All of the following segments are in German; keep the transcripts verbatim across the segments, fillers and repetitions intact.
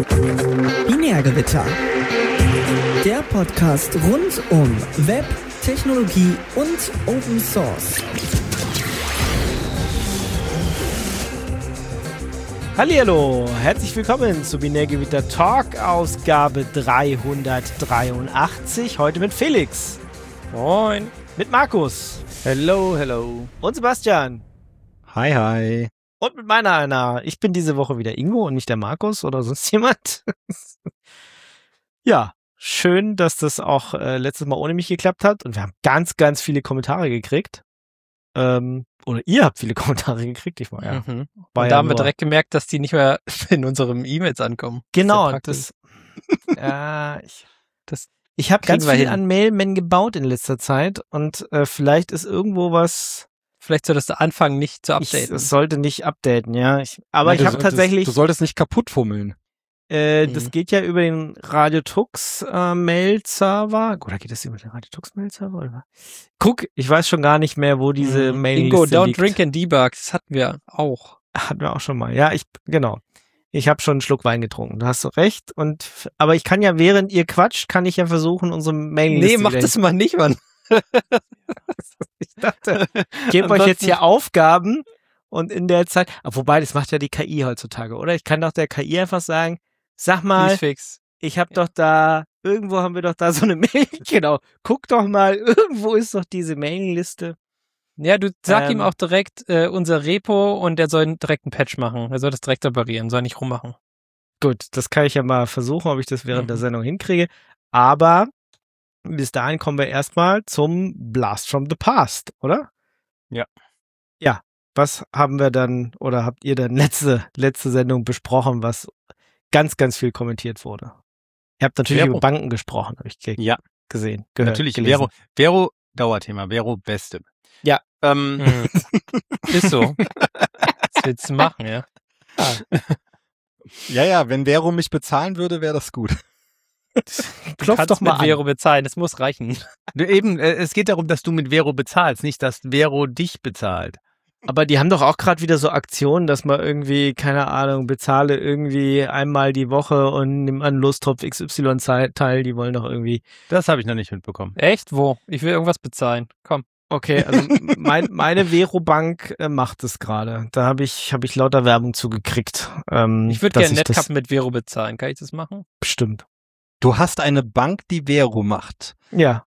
Binärgewitter. Der Podcast rund um Web, Technologie und Open Source. Hallihallo, herzlich willkommen zu Binärgewitter Talk, Ausgabe dreihundertdreiundachtzig. Heute mit Felix. Moin. Mit Markus. Hello, hello. Und Sebastian. Hi, hi. Und mit meiner Anna. Ich bin diese Woche wieder Ingo und nicht der Markus oder sonst jemand. Ja, schön, dass das auch äh, letztes Mal ohne mich geklappt hat. Und wir haben ganz, ganz viele Kommentare gekriegt. Ähm, oder ihr habt viele Kommentare gekriegt. Ich war, ja, mhm. war und ja da haben wir nur... direkt gemerkt, dass die nicht mehr in unseren E-Mails ankommen. Genau, das. das, ja, ich, das ich habe ganz wir viel hin. an Mailmen gebaut in letzter Zeit und äh, vielleicht ist irgendwo was. Vielleicht solltest du anfangen, nicht zu Ich updaten. es sollte nicht updaten, ja. Ich, aber Ja, ich du habe solltest- tatsächlich, Du solltest nicht kaputt fummeln. äh, Mhm. das geht ja über den RadioTux äh, Mail-Server. Oder geht das über den RadioTux Mail-Server? Oder? Guck, ich weiß schon gar nicht mehr, wo diese Mhm. Mailingliste Ingo, don't liegt. drink and debug. Das hatten wir auch. Hatten wir auch schon mal. Ja, ich, genau. Ich habe schon einen Schluck Wein getrunken. Da hast du recht. Und, aber ich kann ja, während ihr quatscht, kann ich ja versuchen, unsere Mailingliste Nee, mach wieder das mal nicht, Mann. Ich dachte, ich gebe euch jetzt hier Aufgaben und in der Zeit, aber wobei, das macht ja die K I heutzutage, oder? Ich kann doch der K I einfach sagen, sag mal, Please fix. ich habe doch da, irgendwo haben wir doch da so eine Mail, genau, guck doch mal, irgendwo ist doch diese Mailingliste. Ja, du sag Ähm. ihm auch direkt äh, unser Repo und der soll direkt einen Patch machen. Er soll das direkt separieren, soll nicht rummachen. Gut, das kann ich ja mal versuchen, ob ich das während Mhm. der Sendung hinkriege, aber bis dahin kommen wir erstmal zum Blast from the Past, oder? Ja. Ja, was haben wir dann, oder habt ihr dann letzte, letzte Sendung besprochen, was ganz, ganz viel kommentiert wurde? Ihr habt natürlich Vero. über Banken gesprochen, habe ich ge Ja, gesehen, gehört, natürlich. gelesen. Vero, Vero, Dauerthema. Vero, Beste. Ja. Ähm, Mhm. Ist so. Was willst du machen, ja? Ja, ja, wenn Vero mich bezahlen würde, wäre das gut. Klopf Kannst doch mal mit an. Vero bezahlen, das muss reichen. du eben, äh, es geht darum, dass du mit Vero bezahlst, nicht, dass Vero dich bezahlt. Aber die haben doch auch gerade wieder so Aktionen, dass man irgendwie, keine Ahnung, bezahle irgendwie einmal die Woche und nimm an Lostropf X Y teil, die wollen doch irgendwie. Das habe ich noch nicht mitbekommen. Echt? Wo? Ich will irgendwas bezahlen. Komm. Okay, also mein, meine Vero-Bank äh, macht es gerade. Da habe ich, hab ich lauter Werbung zugekriegt. Ähm, Ich würde dass gerne das Netcup mit Vero bezahlen. Kann ich das machen? bestimmt. Du hast eine Bank, die Vero macht. Ja.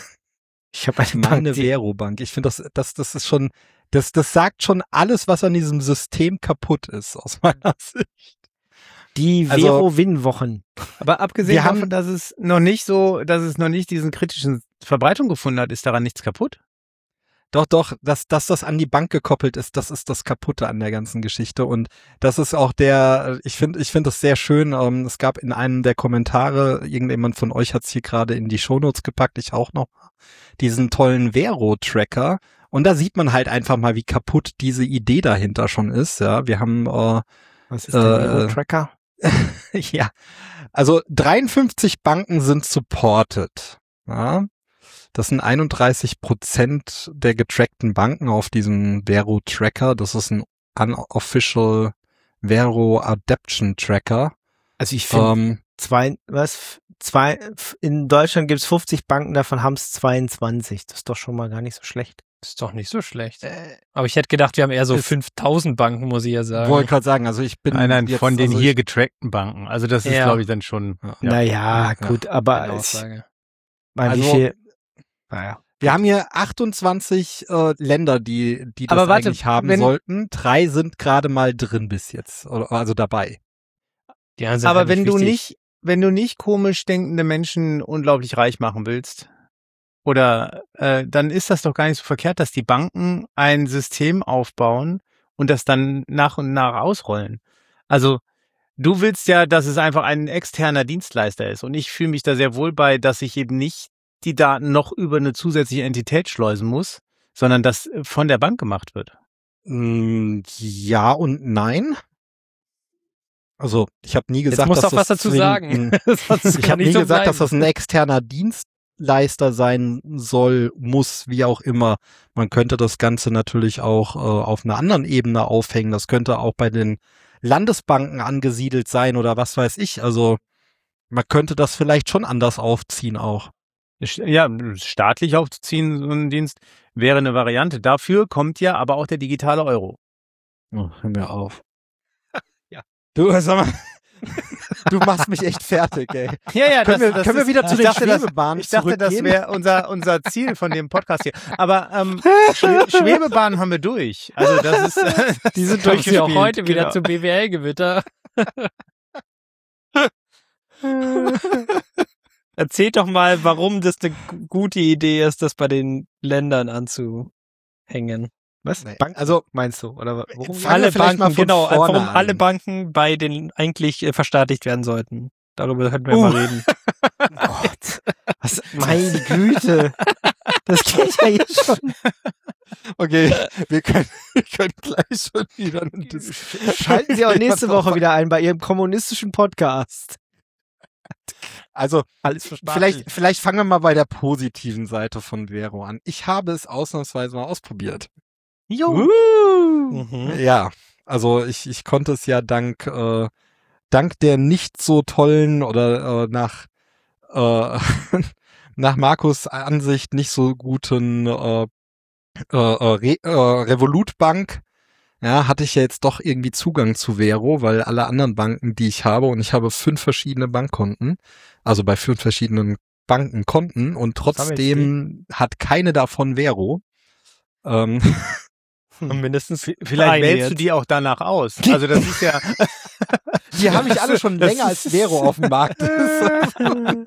Ich habe eine Meine Bank, die, Vero-Bank. Ich finde, das, das, das ist schon, das, das sagt schon alles, was an diesem System kaputt ist, aus meiner Sicht. die Also- Vero-Win-Wochen. Aber abgesehen Wir haben- davon, dass es noch nicht so, dass es noch nicht diesen kritischen Verbreitung gefunden hat, ist daran nichts kaputt? Doch, doch, dass, dass das an die Bank gekoppelt ist, das ist das Kaputte an der ganzen Geschichte. Und das ist auch der, ich finde, ich finde das sehr schön. Ähm, es gab in einem der Kommentare, irgendjemand von euch hat es hier gerade in die Shownotes gepackt, ich auch noch, diesen tollen Vero-Tracker. Und da sieht man halt einfach mal, wie kaputt diese Idee dahinter schon ist. Ja, wir haben, äh, Was ist der Äh, Vero-Tracker? ja, also dreiundfünfzig Banken sind supported. Ja. Das sind einunddreißig Prozent der getrackten Banken auf diesem Vero-Tracker. Das ist ein unofficial Vero Adaption Tracker. Also ich finde, Ähm, zwei, was, zwei, in Deutschland gibt es fünfzig Banken, davon haben es zweiundzwanzig. Das ist doch schon mal gar nicht so schlecht. Ist doch nicht so schlecht. Aber ich hätte gedacht, wir haben eher so ist- fünftausend Banken, muss ich ja sagen. wollte gerade sagen, also ich bin Nein, nein, jetzt, von den also hier ich, getrackten Banken. Also das ist, Ja. glaube ich, dann schon. Ja. Ja. Naja, Ja. gut, aber Eine ich Aussage. meine, wie Also- viel, naja. wir haben hier achtundzwanzig äh, Länder, die, die das Aber warte, eigentlich haben wenn- sollten. Drei sind gerade mal drin bis jetzt, oder, also dabei. Die anderen sind Aber halt wenn du wichtig. nicht, wenn du nicht komisch denkende Menschen unglaublich reich machen willst, oder äh, dann ist das doch gar nicht so verkehrt, dass die Banken ein System aufbauen und das dann nach und nach ausrollen. Also du willst ja, dass es einfach ein externer Dienstleister ist, und ich fühle mich da sehr wohl bei, dass ich eben nicht die Daten noch über eine zusätzliche Entität schleusen muss, sondern das von der Bank gemacht wird. Mm, ja und nein. Also ich habe nie Jetzt gesagt, musst du dass auch was das dazu zwingend sagen. ein- Sonst Ich kann habe nie nicht so gesagt, dass bleiben. das ein externer Dienstleister sein soll, muss, wie auch immer. Man könnte das Ganze natürlich auch äh, auf einer anderen Ebene aufhängen. Das könnte auch bei den Landesbanken angesiedelt sein oder was weiß ich. Also man könnte das vielleicht schon anders aufziehen auch. Ja, staatlich aufzuziehen, so einen Dienst, wäre eine Variante. Dafür kommt ja aber auch der digitale Euro. Oh, hör mir auf. Ja. Du, sag mal, du machst mich echt fertig, ey. Ja, ja, können das, wir, das können ist, wir wieder zu ich den dachte, das- Schwebebahnen Ich dachte, das zurückgehen? wäre unser, unser Ziel von dem Podcast hier. Aber ähm, Schwe Schwebebahnen haben wir durch. Also das ist Die sind durch durch auch heute wieder zum B W L-Gewitter. Erzählt doch mal, warum das eine g- gute Idee ist, das bei den Ländern anzuhängen. Was? Nee, Banken, also- meinst du? Oder wa- worum? Fangen wir Alle vielleicht Banken, mal von genau, vorne warum an. alle Banken bei den eigentlich äh, verstaatlicht werden sollten. Darüber könnten wir Uh. mal reden. Gott. Was? Meine Güte. Das geht ja jetzt schon. Okay, wir können, wir können gleich schon wieder eine Dis- Schalten Sie auch nächste Woche wieder ein bei Ihrem kommunistischen Podcast. Also Alles verstanden. vielleicht, vielleicht fangen wir mal bei der positiven Seite von Vero an. Ich habe es ausnahmsweise mal ausprobiert. Jo. Mhm. Ja, also ich, ich konnte es ja dank, äh, dank der nicht so tollen oder äh, nach, äh, nach Markus Ansicht nicht so guten äh, äh, Re äh, Revolut Bank, ja, hatte ich ja jetzt doch irgendwie Zugang zu Vero, weil alle anderen Banken, die ich habe, und ich habe fünf verschiedene Bankkonten, also bei fünf verschiedenen Banken Konten, und trotzdem hat keine davon Vero. Ähm, Und mindestens Vielleicht eine wählst du jetzt. die auch danach aus. Also das ist ja die habe ich alle schon länger als Vero auf dem Markt ist.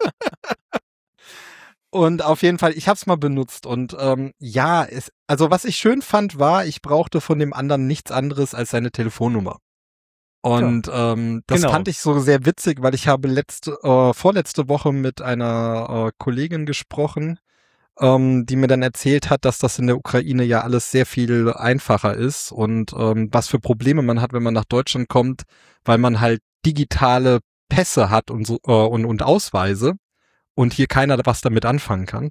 Und auf jeden Fall, ich habe es mal benutzt und ähm, ja, es, also was ich schön fand, war, ich brauchte von dem anderen nichts anderes als seine Telefonnummer. Und ähm, das genau. fand ich so sehr witzig, weil ich habe letzte, äh, vorletzte Woche mit einer äh, Kollegin gesprochen, ähm, die mir dann erzählt hat, dass das in der Ukraine ja alles sehr viel einfacher ist und ähm, was für Probleme man hat, wenn man nach Deutschland kommt, weil man halt digitale Pässe hat und so äh, und, und Ausweise und hier keiner was damit anfangen kann.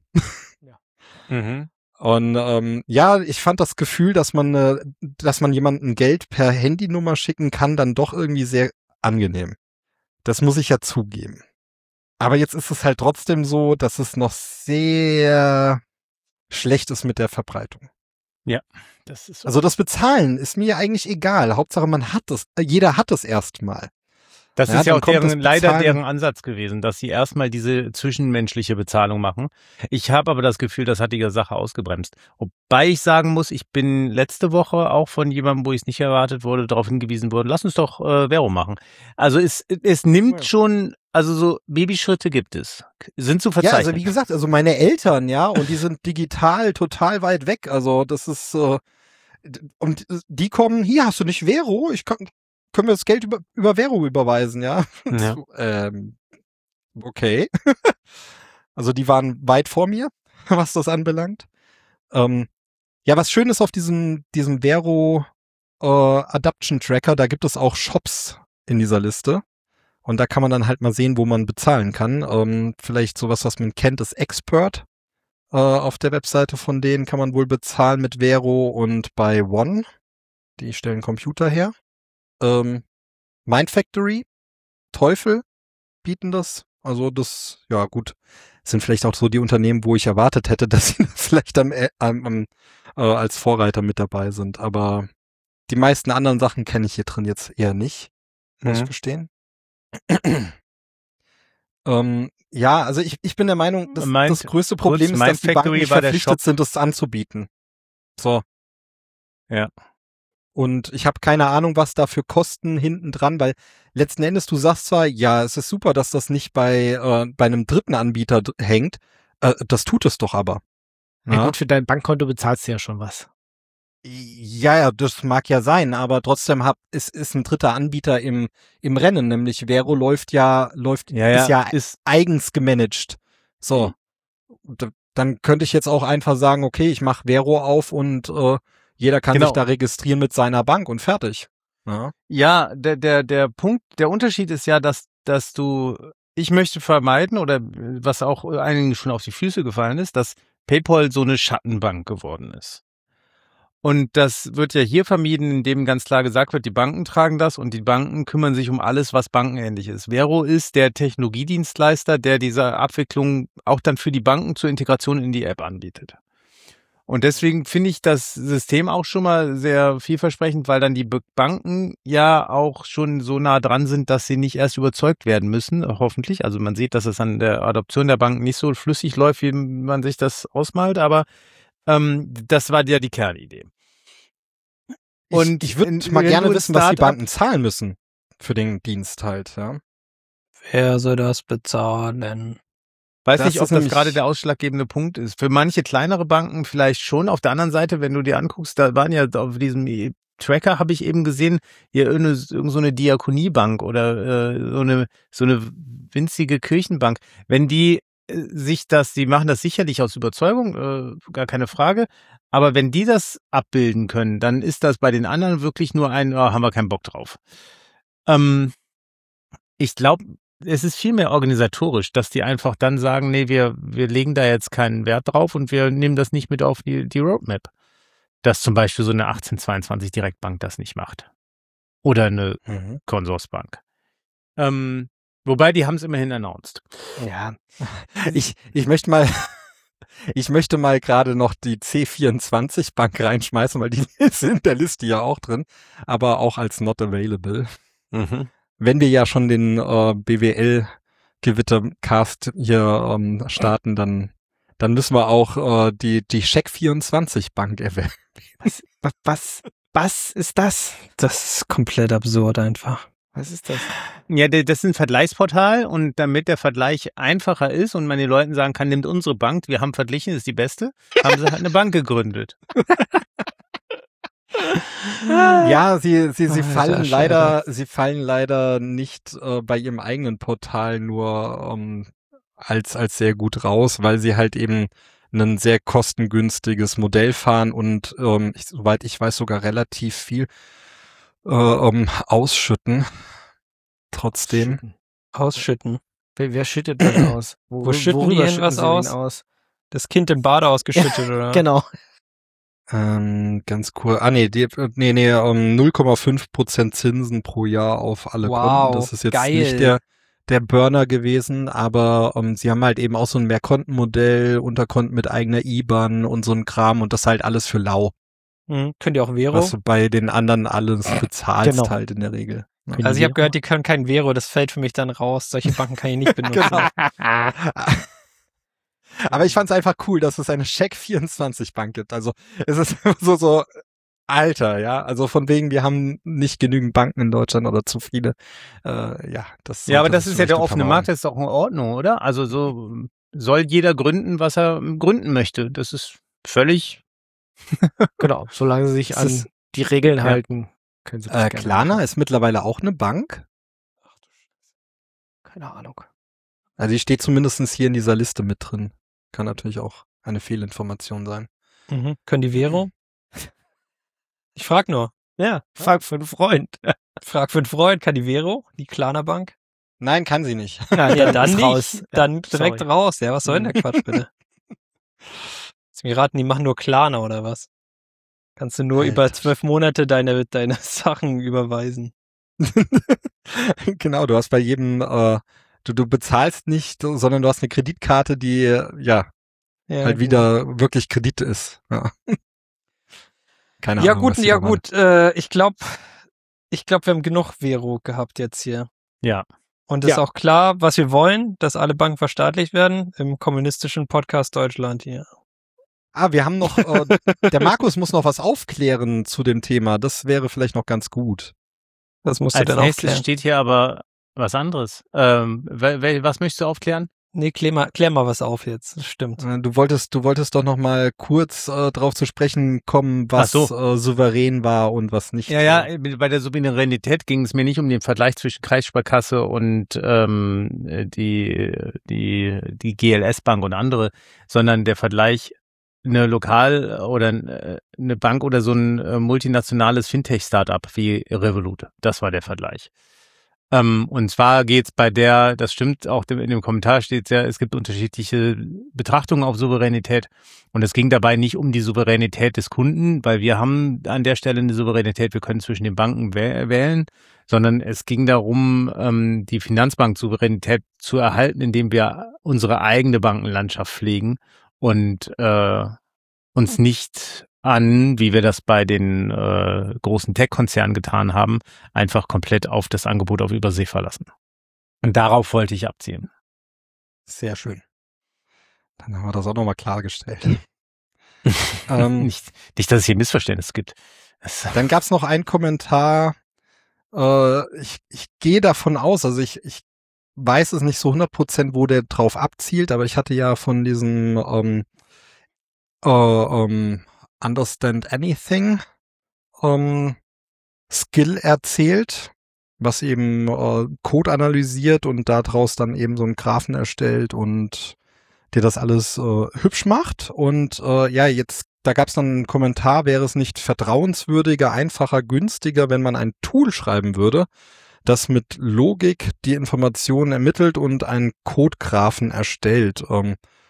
mhm. Und ähm, ja, ich fand das Gefühl, dass man, äh, dass man jemandem Geld per Handynummer schicken kann, dann doch irgendwie sehr angenehm. Das muss ich ja zugeben. Aber jetzt ist es halt trotzdem so, dass es noch sehr schlecht ist mit der Verbreitung. Das ist so. Also das Bezahlen ist mir eigentlich egal. Hauptsache man hat es, äh, jeder hat es erstmal. Das Ja, ist ja dann auch kommt das deren, leider Bezahlen- deren Ansatz gewesen, dass sie erstmal diese zwischenmenschliche Bezahlung machen. Ich habe aber das Gefühl, das hat die Sache ausgebremst. Wobei ich sagen muss, ich bin letzte Woche auch von jemandem, wo ich es nicht erwartet wurde, darauf hingewiesen worden, lass uns doch äh, Vero machen. Also es, es nimmt Ja. schon, also so Babyschritte gibt es. Sind zu Ja, verzeichnen. also wie gesagt, also meine Eltern, ja, und die sind digital total weit weg. Also das ist, äh, und die kommen, hier hast du nicht Vero, ich kann, können wir das Geld über, über Vero überweisen, ja? Ja. So, ähm, okay. Also die waren weit vor mir, was das anbelangt. Ähm, ja, was schön ist auf diesem, diesem Vero äh, Adoption Tracker, da gibt es auch Shops in dieser Liste. Und da kann man dann halt mal sehen, wo man bezahlen kann. Ähm, vielleicht sowas, was man kennt, ist Expert. Äh, auf der Webseite von denen kann man wohl bezahlen mit Vero und bei One. Die stellen Computer her. Ähm, Mind Factory, Teufel bieten das. Also das, ja gut, sind vielleicht auch so die Unternehmen, wo ich erwartet hätte, dass sie vielleicht am, äh, am, äh, als Vorreiter mit dabei sind. Aber die meisten anderen Sachen kenne ich hier drin jetzt eher nicht, muss ich Mhm. gestehen. ähm, ja, also ich, ich bin der Meinung, dass Mind- das größte Problem kurz, ist, dass Mind die Banken Factory nicht war der verpflichtet Shop. sind, das anzubieten. So. Ja. Und ich habe keine Ahnung, was da für Kosten hinten dran, weil letzten Endes, du sagst zwar, ja, es ist super, dass das nicht bei, äh, bei einem dritten Anbieter d- hängt, äh, das tut es doch aber. Ja, gut, für dein Bankkonto bezahlst du ja schon was. Ja, ja, das mag ja sein, aber trotzdem hab, ist, ist ein dritter Anbieter im, im Rennen, nämlich Vero läuft ja, läuft, Ja, ja, ist ja ist- eigens gemanagt. So. Und dann könnte ich jetzt auch einfach sagen, okay, ich mache Vero auf und äh, jeder kann Genau. sich da registrieren mit seiner Bank und fertig. Ja. Ja, der, der, der Punkt, der Unterschied ist ja, dass, dass du, ich möchte vermeiden, oder was auch einigen schon auf die Füße gefallen ist, dass PayPal so eine Schattenbank geworden ist. Und das wird ja hier vermieden, indem ganz klar gesagt wird, die Banken tragen das und die Banken kümmern sich um alles, was bankenähnlich ist. Vero ist der Technologiedienstleister, der diese Abwicklung auch dann für die Banken zur Integration in die App anbietet. Und deswegen finde ich das System auch schon mal sehr vielversprechend, weil dann die Banken ja auch schon so nah dran sind, dass sie nicht erst überzeugt werden müssen, hoffentlich. Also man sieht, dass es an der Adoption der Banken nicht so flüssig läuft, wie man sich das ausmalt, aber ähm, das war ja die Kernidee. Und ich, ich würde mal gerne wissen, was die Banken zahlen müssen für den Dienst halt, ja. Wer soll das bezahlen? Weiß nicht, ob das gerade der ausschlaggebende Punkt ist. Für manche kleinere Banken vielleicht schon. Auf der anderen Seite, wenn du dir anguckst, da waren ja auf diesem Tracker, habe ich eben gesehen, hier irgendeine, irgend so eine Diakoniebank oder äh, so eine so eine winzige Kirchenbank. Wenn die äh, sich das, die machen das sicherlich aus Überzeugung, äh, gar keine Frage. Aber wenn die das abbilden können, dann ist das bei den anderen wirklich nur ein, oh, haben wir keinen Bock drauf. Ähm, ich glaube, es ist viel mehr organisatorisch, dass die einfach dann sagen, nee, wir, wir legen da jetzt keinen Wert drauf und wir nehmen das nicht mit auf die, die Roadmap. Dass zum Beispiel so eine achtzehnhundertzweiundzwanzig Direktbank das nicht macht. Oder eine mhm. Konsorsbank. Ähm, wobei, die haben es immerhin announced. Ja. Ich, ich möchte mal, ich möchte mal gerade noch die C vierundzwanzig Bank reinschmeißen, weil die ist in der Liste ja auch drin, aber auch als not available. Mhm. Wenn wir ja schon den äh, B W L-Gewitter-Cast hier ähm, starten, dann dann müssen wir auch äh, die die Check vierundzwanzig Bank erwähnen. Was, was, was ist das? Das ist komplett absurd einfach. Was ist das? Ja, das ist ein Vergleichsportal und damit der Vergleich einfacher ist und man den Leuten sagen kann, nimmt unsere Bank, wir haben verglichen, ist die beste, haben sie halt eine Bank gegründet. Ja, sie sie sie oh, fallen leider sie fallen leider nicht äh, bei ihrem eigenen Portal nur ähm, als als sehr gut raus, weil sie halt eben ein sehr kostengünstiges Modell fahren und ähm, ich, soweit ich weiß sogar relativ viel äh, um, ausschütten. Trotzdem ausschütten. Wer, wer schüttet denn aus? Wo, Wo schütten die irgendwas aus? aus? Das Kind im Bade ausgeschüttet oder? Genau. Ähm, ganz cool. Ah, nee, die, nee, nee, um null Komma fünf Prozent Zinsen pro Jahr auf alle wow, Konten. Das ist jetzt geil. nicht der, der Burner gewesen, aber um, sie haben halt eben auch so ein Mehrkontenmodell, Unterkonten mit eigener I B A N und so ein Kram und das halt alles für lau. Mhm. Könnt ihr auch Vero? Was du bei den anderen alles bezahlst genau. halt in der Regel. Ja. Also ich habe gehört, die können kein Vero, das fällt für mich dann raus. Solche Banken kann ich nicht benutzen. Genau. Aber ich fand es einfach cool, dass es eine Check vierundzwanzig Bank gibt. Also es ist so, so, Alter, ja. Also von wegen, wir haben nicht genügend Banken in Deutschland oder zu viele. Äh, ja, das ja, aber das ist ja der offene Markt, das ist auch in Ordnung, oder? Also so soll jeder gründen, was er gründen möchte. Das ist völlig genau, solange sie sich an die Regeln ja. halten. Können sie äh, Klarna ist mittlerweile auch eine Bank? Ach du Scheiße. Keine Ahnung. Also die steht zumindest hier in dieser Liste mit drin. Kann natürlich auch eine Fehlinformation sein. Mhm. Können die Vero? Ich frag nur. Ja, frag für einen Freund. Frag für einen Freund, kann die Vero? Die Klarna Bank? Nein, kann sie nicht. Ja, ja dann nicht. Raus. Dann ja, direkt sorry. raus. Ja, was soll denn der Quatsch bitte? Lass mich raten, die machen nur Klarna oder was? Kannst du nur Alter. über zwölf Monate deine, deine Sachen überweisen. Genau, du hast bei jedem, äh, du, du bezahlst nicht, sondern du hast eine Kreditkarte, die, ja, ja halt wieder gut. wirklich Kredit ist. Ja, Keine ja Ahnung. Gut, ja gut, äh, ich glaube, ich glaube, wir haben genug Vero gehabt jetzt hier. Ja. Und es ja. ist auch klar, was wir wollen, dass alle Banken verstaatlicht werden im kommunistischen Podcast Deutschland hier. Ah, wir haben noch, äh, der Markus muss noch was aufklären zu dem Thema. Das wäre vielleicht noch ganz gut. Was musst du Als denn nächstes aufklären? Steht hier aber was anderes. Ähm, was möchtest du aufklären? Nee, klär mal, klär mal was auf jetzt. Das stimmt. Du wolltest, du wolltest doch noch mal kurz äh, drauf zu sprechen kommen, was so. äh, souverän war und was nicht. Ja, ja, bei der Souveränität ging es mir nicht um den Vergleich zwischen Kreissparkasse und ähm, die, die, die G L S-Bank und andere, sondern der Vergleich eine Lokal- oder eine Bank oder so ein multinationales Fintech-Startup wie Revolut. Das war der Vergleich. Ähm, und zwar geht's bei der, das stimmt auch in dem Kommentar steht ja, es gibt unterschiedliche Betrachtungen auf Souveränität und es ging dabei nicht um die Souveränität des Kunden, weil wir haben an der Stelle eine Souveränität, wir können zwischen den Banken wäh- wählen, sondern es ging darum, ähm, die Finanzbank-Souveränität zu erhalten, indem wir unsere eigene Bankenlandschaft pflegen und äh, uns nicht an, wie wir das bei den äh, großen Tech-Konzernen getan haben, einfach komplett auf das Angebot auf Übersee verlassen. Und darauf wollte ich abzielen. Sehr schön. Dann haben wir das auch nochmal klargestellt. ähm, nicht, nicht, dass es hier Missverständnisse gibt. Das, dann gab es noch einen Kommentar, äh, ich, ich gehe davon aus, also ich, ich weiß es nicht so hundert Prozent, wo der drauf abzielt, aber ich hatte ja von diesem ähm, äh, ähm, Understand Anything ähm, Skill erzählt, was eben äh, Code analysiert und daraus dann eben so einen Graphen erstellt und dir das alles äh, hübsch macht. Und äh, ja, jetzt, da gab es dann einen Kommentar, wäre es nicht vertrauenswürdiger, einfacher, günstiger, wenn man ein Tool schreiben würde, das mit Logik die Informationen ermittelt und einen Codegraphen erstellt. Ähm,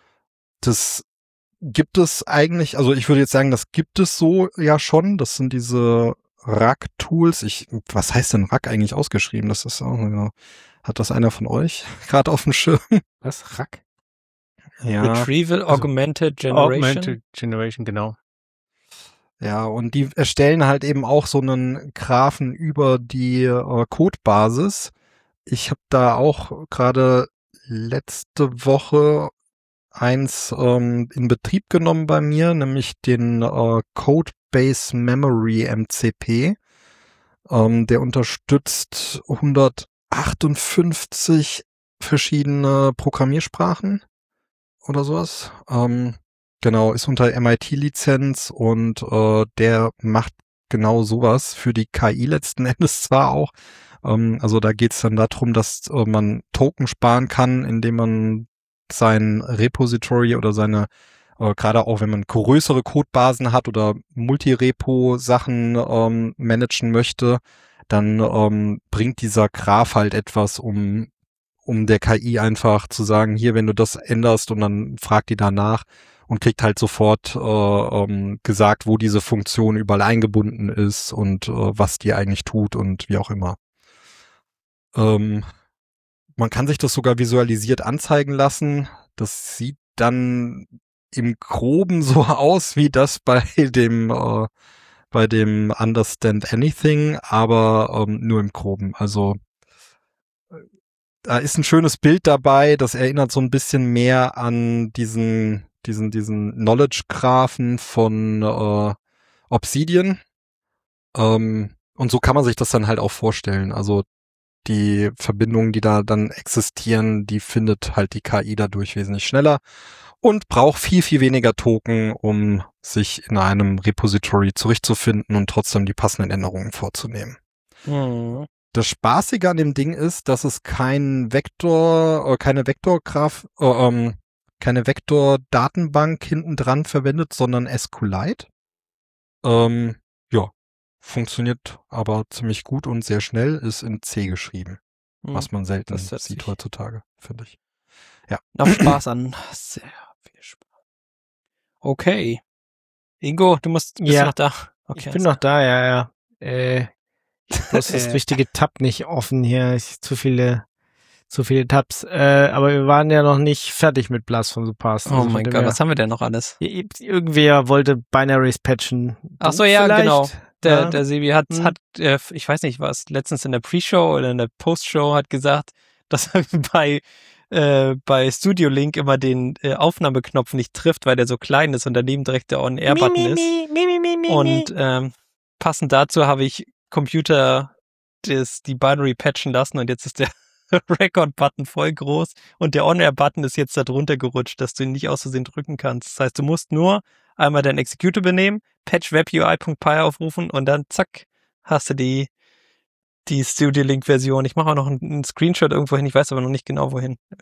das gibt es eigentlich, also ich würde jetzt sagen, das gibt es so ja schon. Das sind diese R A C-Tools. Ich, was heißt denn R A C eigentlich ausgeschrieben? Das ist auch, ja, hat das einer von euch gerade auf dem Schirm? Was? R A C? Ja. Retrieval also Augmented Generation. Augmented Generation, genau. Ja, und die erstellen halt eben auch so einen Graphen über die äh, Codebasis. Ich habe da auch gerade letzte Woche eins ähm, in Betrieb genommen bei mir, nämlich den äh, Codebase Memory M C P. Ähm, der unterstützt hundertachtundfünfzig verschiedene Programmiersprachen oder sowas. Ähm, genau, ist unter M I T-Lizenz und äh, der macht genau sowas für die K I letzten Endes zwar auch. Ähm, also da geht es dann darum, dass äh, man Token sparen kann, indem man sein Repository oder seine, äh, gerade auch wenn man größere Codebasen hat oder Multirepo-Sachen ähm, managen möchte, dann ähm, bringt dieser Graph halt etwas, um um der K I einfach zu sagen, hier, wenn du das änderst, und dann fragt die danach und kriegt halt sofort äh, ähm, gesagt, wo diese Funktion überall eingebunden ist und äh, was die eigentlich tut und wie auch immer. Ähm, man kann sich das sogar visualisiert anzeigen lassen. Das sieht dann im Groben so aus wie das bei dem äh, bei dem Understand Anything, aber ähm, nur im Groben. Also da ist ein schönes Bild dabei, das erinnert so ein bisschen mehr an diesen, diesen, diesen Knowledge-Graphen von äh, Obsidian. Ähm, und so kann man sich das dann halt auch vorstellen. Also die Verbindungen, die da dann existieren, die findet halt die K I dadurch wesentlich schneller und braucht viel, viel weniger Token, um sich in einem Repository zurechtzufinden und trotzdem die passenden Änderungen vorzunehmen. Mhm. Das Spaßige an dem Ding ist, dass es kein Vektor, äh, keine Vektorgraph, äh, ähm, keine Vektor-Datenbank hinten dran verwendet, sondern SQLite. Ähm, ja, funktioniert aber ziemlich gut und sehr schnell, ist in C geschrieben, Mhm. was man selten Das hört sieht sich heutzutage, finde ich. nach Spaß an. Sehr viel Spaß. Okay. Ingo, du musst, bist Ja. noch da. Ich bin noch da, ja, ja. Äh, das ist das richtige Tab nicht offen hier. Ich, zu viele, zu viele Tabs. Äh, aber wir waren ja noch nicht fertig mit Blast von Superstars. Oh Also von mein dem Gott, her- was haben wir denn noch alles? Irgendwer wollte Binaries patchen. Ach so, Du ja, vielleicht? genau. Der, Ja. der Sebi hat, Hm. hat äh, ich weiß nicht, was letztens in der Pre-Show oder in der Post-Show hat gesagt, dass er bei äh, bei Studio Link immer den äh, Aufnahmeknopf nicht trifft, weil der so klein ist und daneben direkt der On-Air-Button ist. Mi, mi, mi, mi, mi, mi. Und ähm, passend dazu habe ich Computer das, die Binary patchen lassen und jetzt ist der Record-Button voll groß und der On-Air-Button ist jetzt da drunter gerutscht, dass du ihn nicht aus Versehen drücken kannst. Das heißt, du musst nur einmal dein Executable nehmen, patch webui.py aufrufen und dann zack, hast du die die Studio Link Version. Ich mache auch noch einen, einen Screenshot irgendwo hin, ich weiß aber noch nicht genau wohin.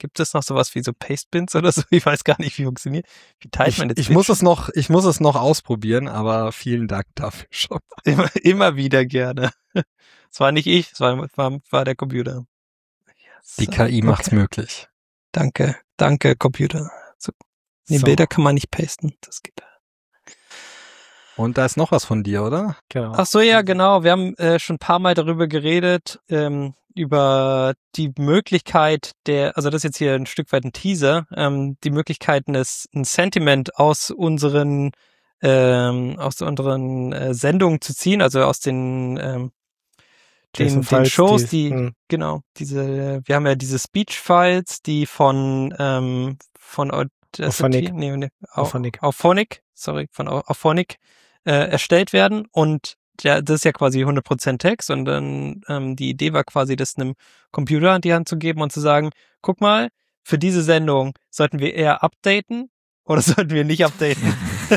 Gibt es noch sowas wie so Pastebins oder so? Ich weiß gar nicht, wie funktioniert. Wie teilt Ich, man jetzt? ich muss es noch, ich muss es noch ausprobieren, aber vielen Dank dafür schon. Immer, immer wieder gerne. Es war nicht ich, es war, war, war der Computer. Yes. Die K I macht's Okay. möglich. Danke, danke, Computer. So. Die So. Bilder kann man nicht pasten. Das geht. Und da ist noch was von dir, oder? Genau. Ach so, ja, genau. Wir haben äh, schon ein paar Mal darüber geredet, ähm, über die Möglichkeit der, also das ist jetzt hier ein Stück weit ein Teaser, ähm, die Möglichkeiten, es ein Sentiment aus unseren ähm, aus unseren äh, Sendungen zu ziehen, also aus den ähm, den, Jason den Files, Shows, die- die, hm. genau, diese, wir haben ja diese Speech-Files, die von ähm, von Audacity, Auphonic. nee, nee, Au- Auphonic. Auphonic, sorry, von Au- Auphonic äh, erstellt werden und ja, das ist ja quasi hundert Prozent Text und dann ähm, die Idee war quasi, das einem Computer an die Hand zu geben und zu sagen, guck mal, für diese Sendung sollten wir eher updaten oder sollten wir nicht updaten?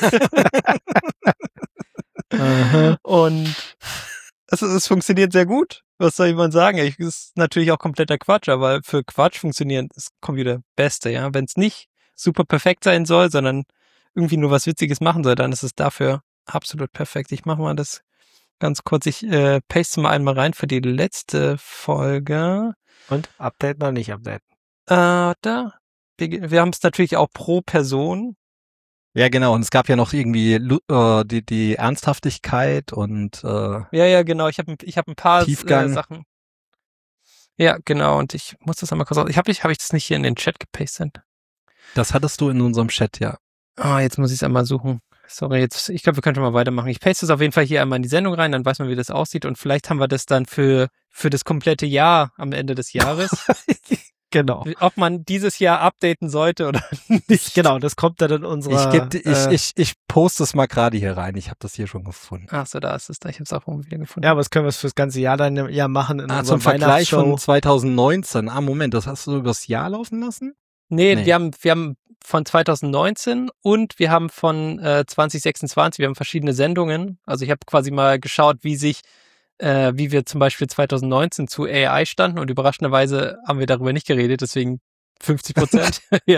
Aha. Und es, es funktioniert sehr gut. Was soll jemand sagen? Es ist natürlich auch kompletter Quatsch, aber für Quatsch funktioniert das Computer Beste, ja. Wenn es nicht super perfekt sein soll, sondern irgendwie nur was Witziges machen soll, dann ist es dafür absolut perfekt. Ich mache mal das ganz kurz. Ich äh, paste mal einmal rein für die letzte Folge. Und update noch nicht updaten. Äh, da. Wir, wir haben es natürlich auch pro Person. Ja, genau. Und es gab ja noch irgendwie lu- äh, die, die Ernsthaftigkeit und äh, Ja, ja, genau. Ich habe ich hab ein paar Tiefgang. äh, Sachen. Ja, genau. Und ich muss das einmal kurz aus. Ich habe ich, hab ich das nicht hier in den Chat gepastet? das hattest du in unserem Chat, ja. Ah, jetzt muss ich es einmal suchen. Sorry, jetzt, ich glaube, wir können schon mal weitermachen. Ich paste es auf jeden Fall hier einmal in die Sendung rein, dann weiß man, wie das aussieht und vielleicht haben wir das dann für, für das komplette Jahr am Ende des Jahres. Genau. Ob man dieses Jahr updaten sollte oder nicht. Genau, das kommt dann in unserer... Ich, geb, ich, äh, ich, ich poste es mal gerade hier rein. Ich habe das hier schon gefunden. Ach so, da ist es da. Ich habe es auch wieder gefunden. ja, aber das können wir fürs ganze Jahr dann ja machen in Ah, unserer zum Vergleich von Weihnachtsshow. zwanzig neunzehn. Ah, Moment, das hast du übers Jahr laufen lassen? Nee, Nee. wir haben, wir haben von zwanzig neunzehn und wir haben von äh, zwanzig sechsundzwanzig, wir haben verschiedene Sendungen. Also ich habe quasi mal geschaut, wie sich, äh, wie wir zum Beispiel zwanzig neunzehn zu A I standen und überraschenderweise haben wir darüber nicht geredet, deswegen fünfzig Prozent. ja.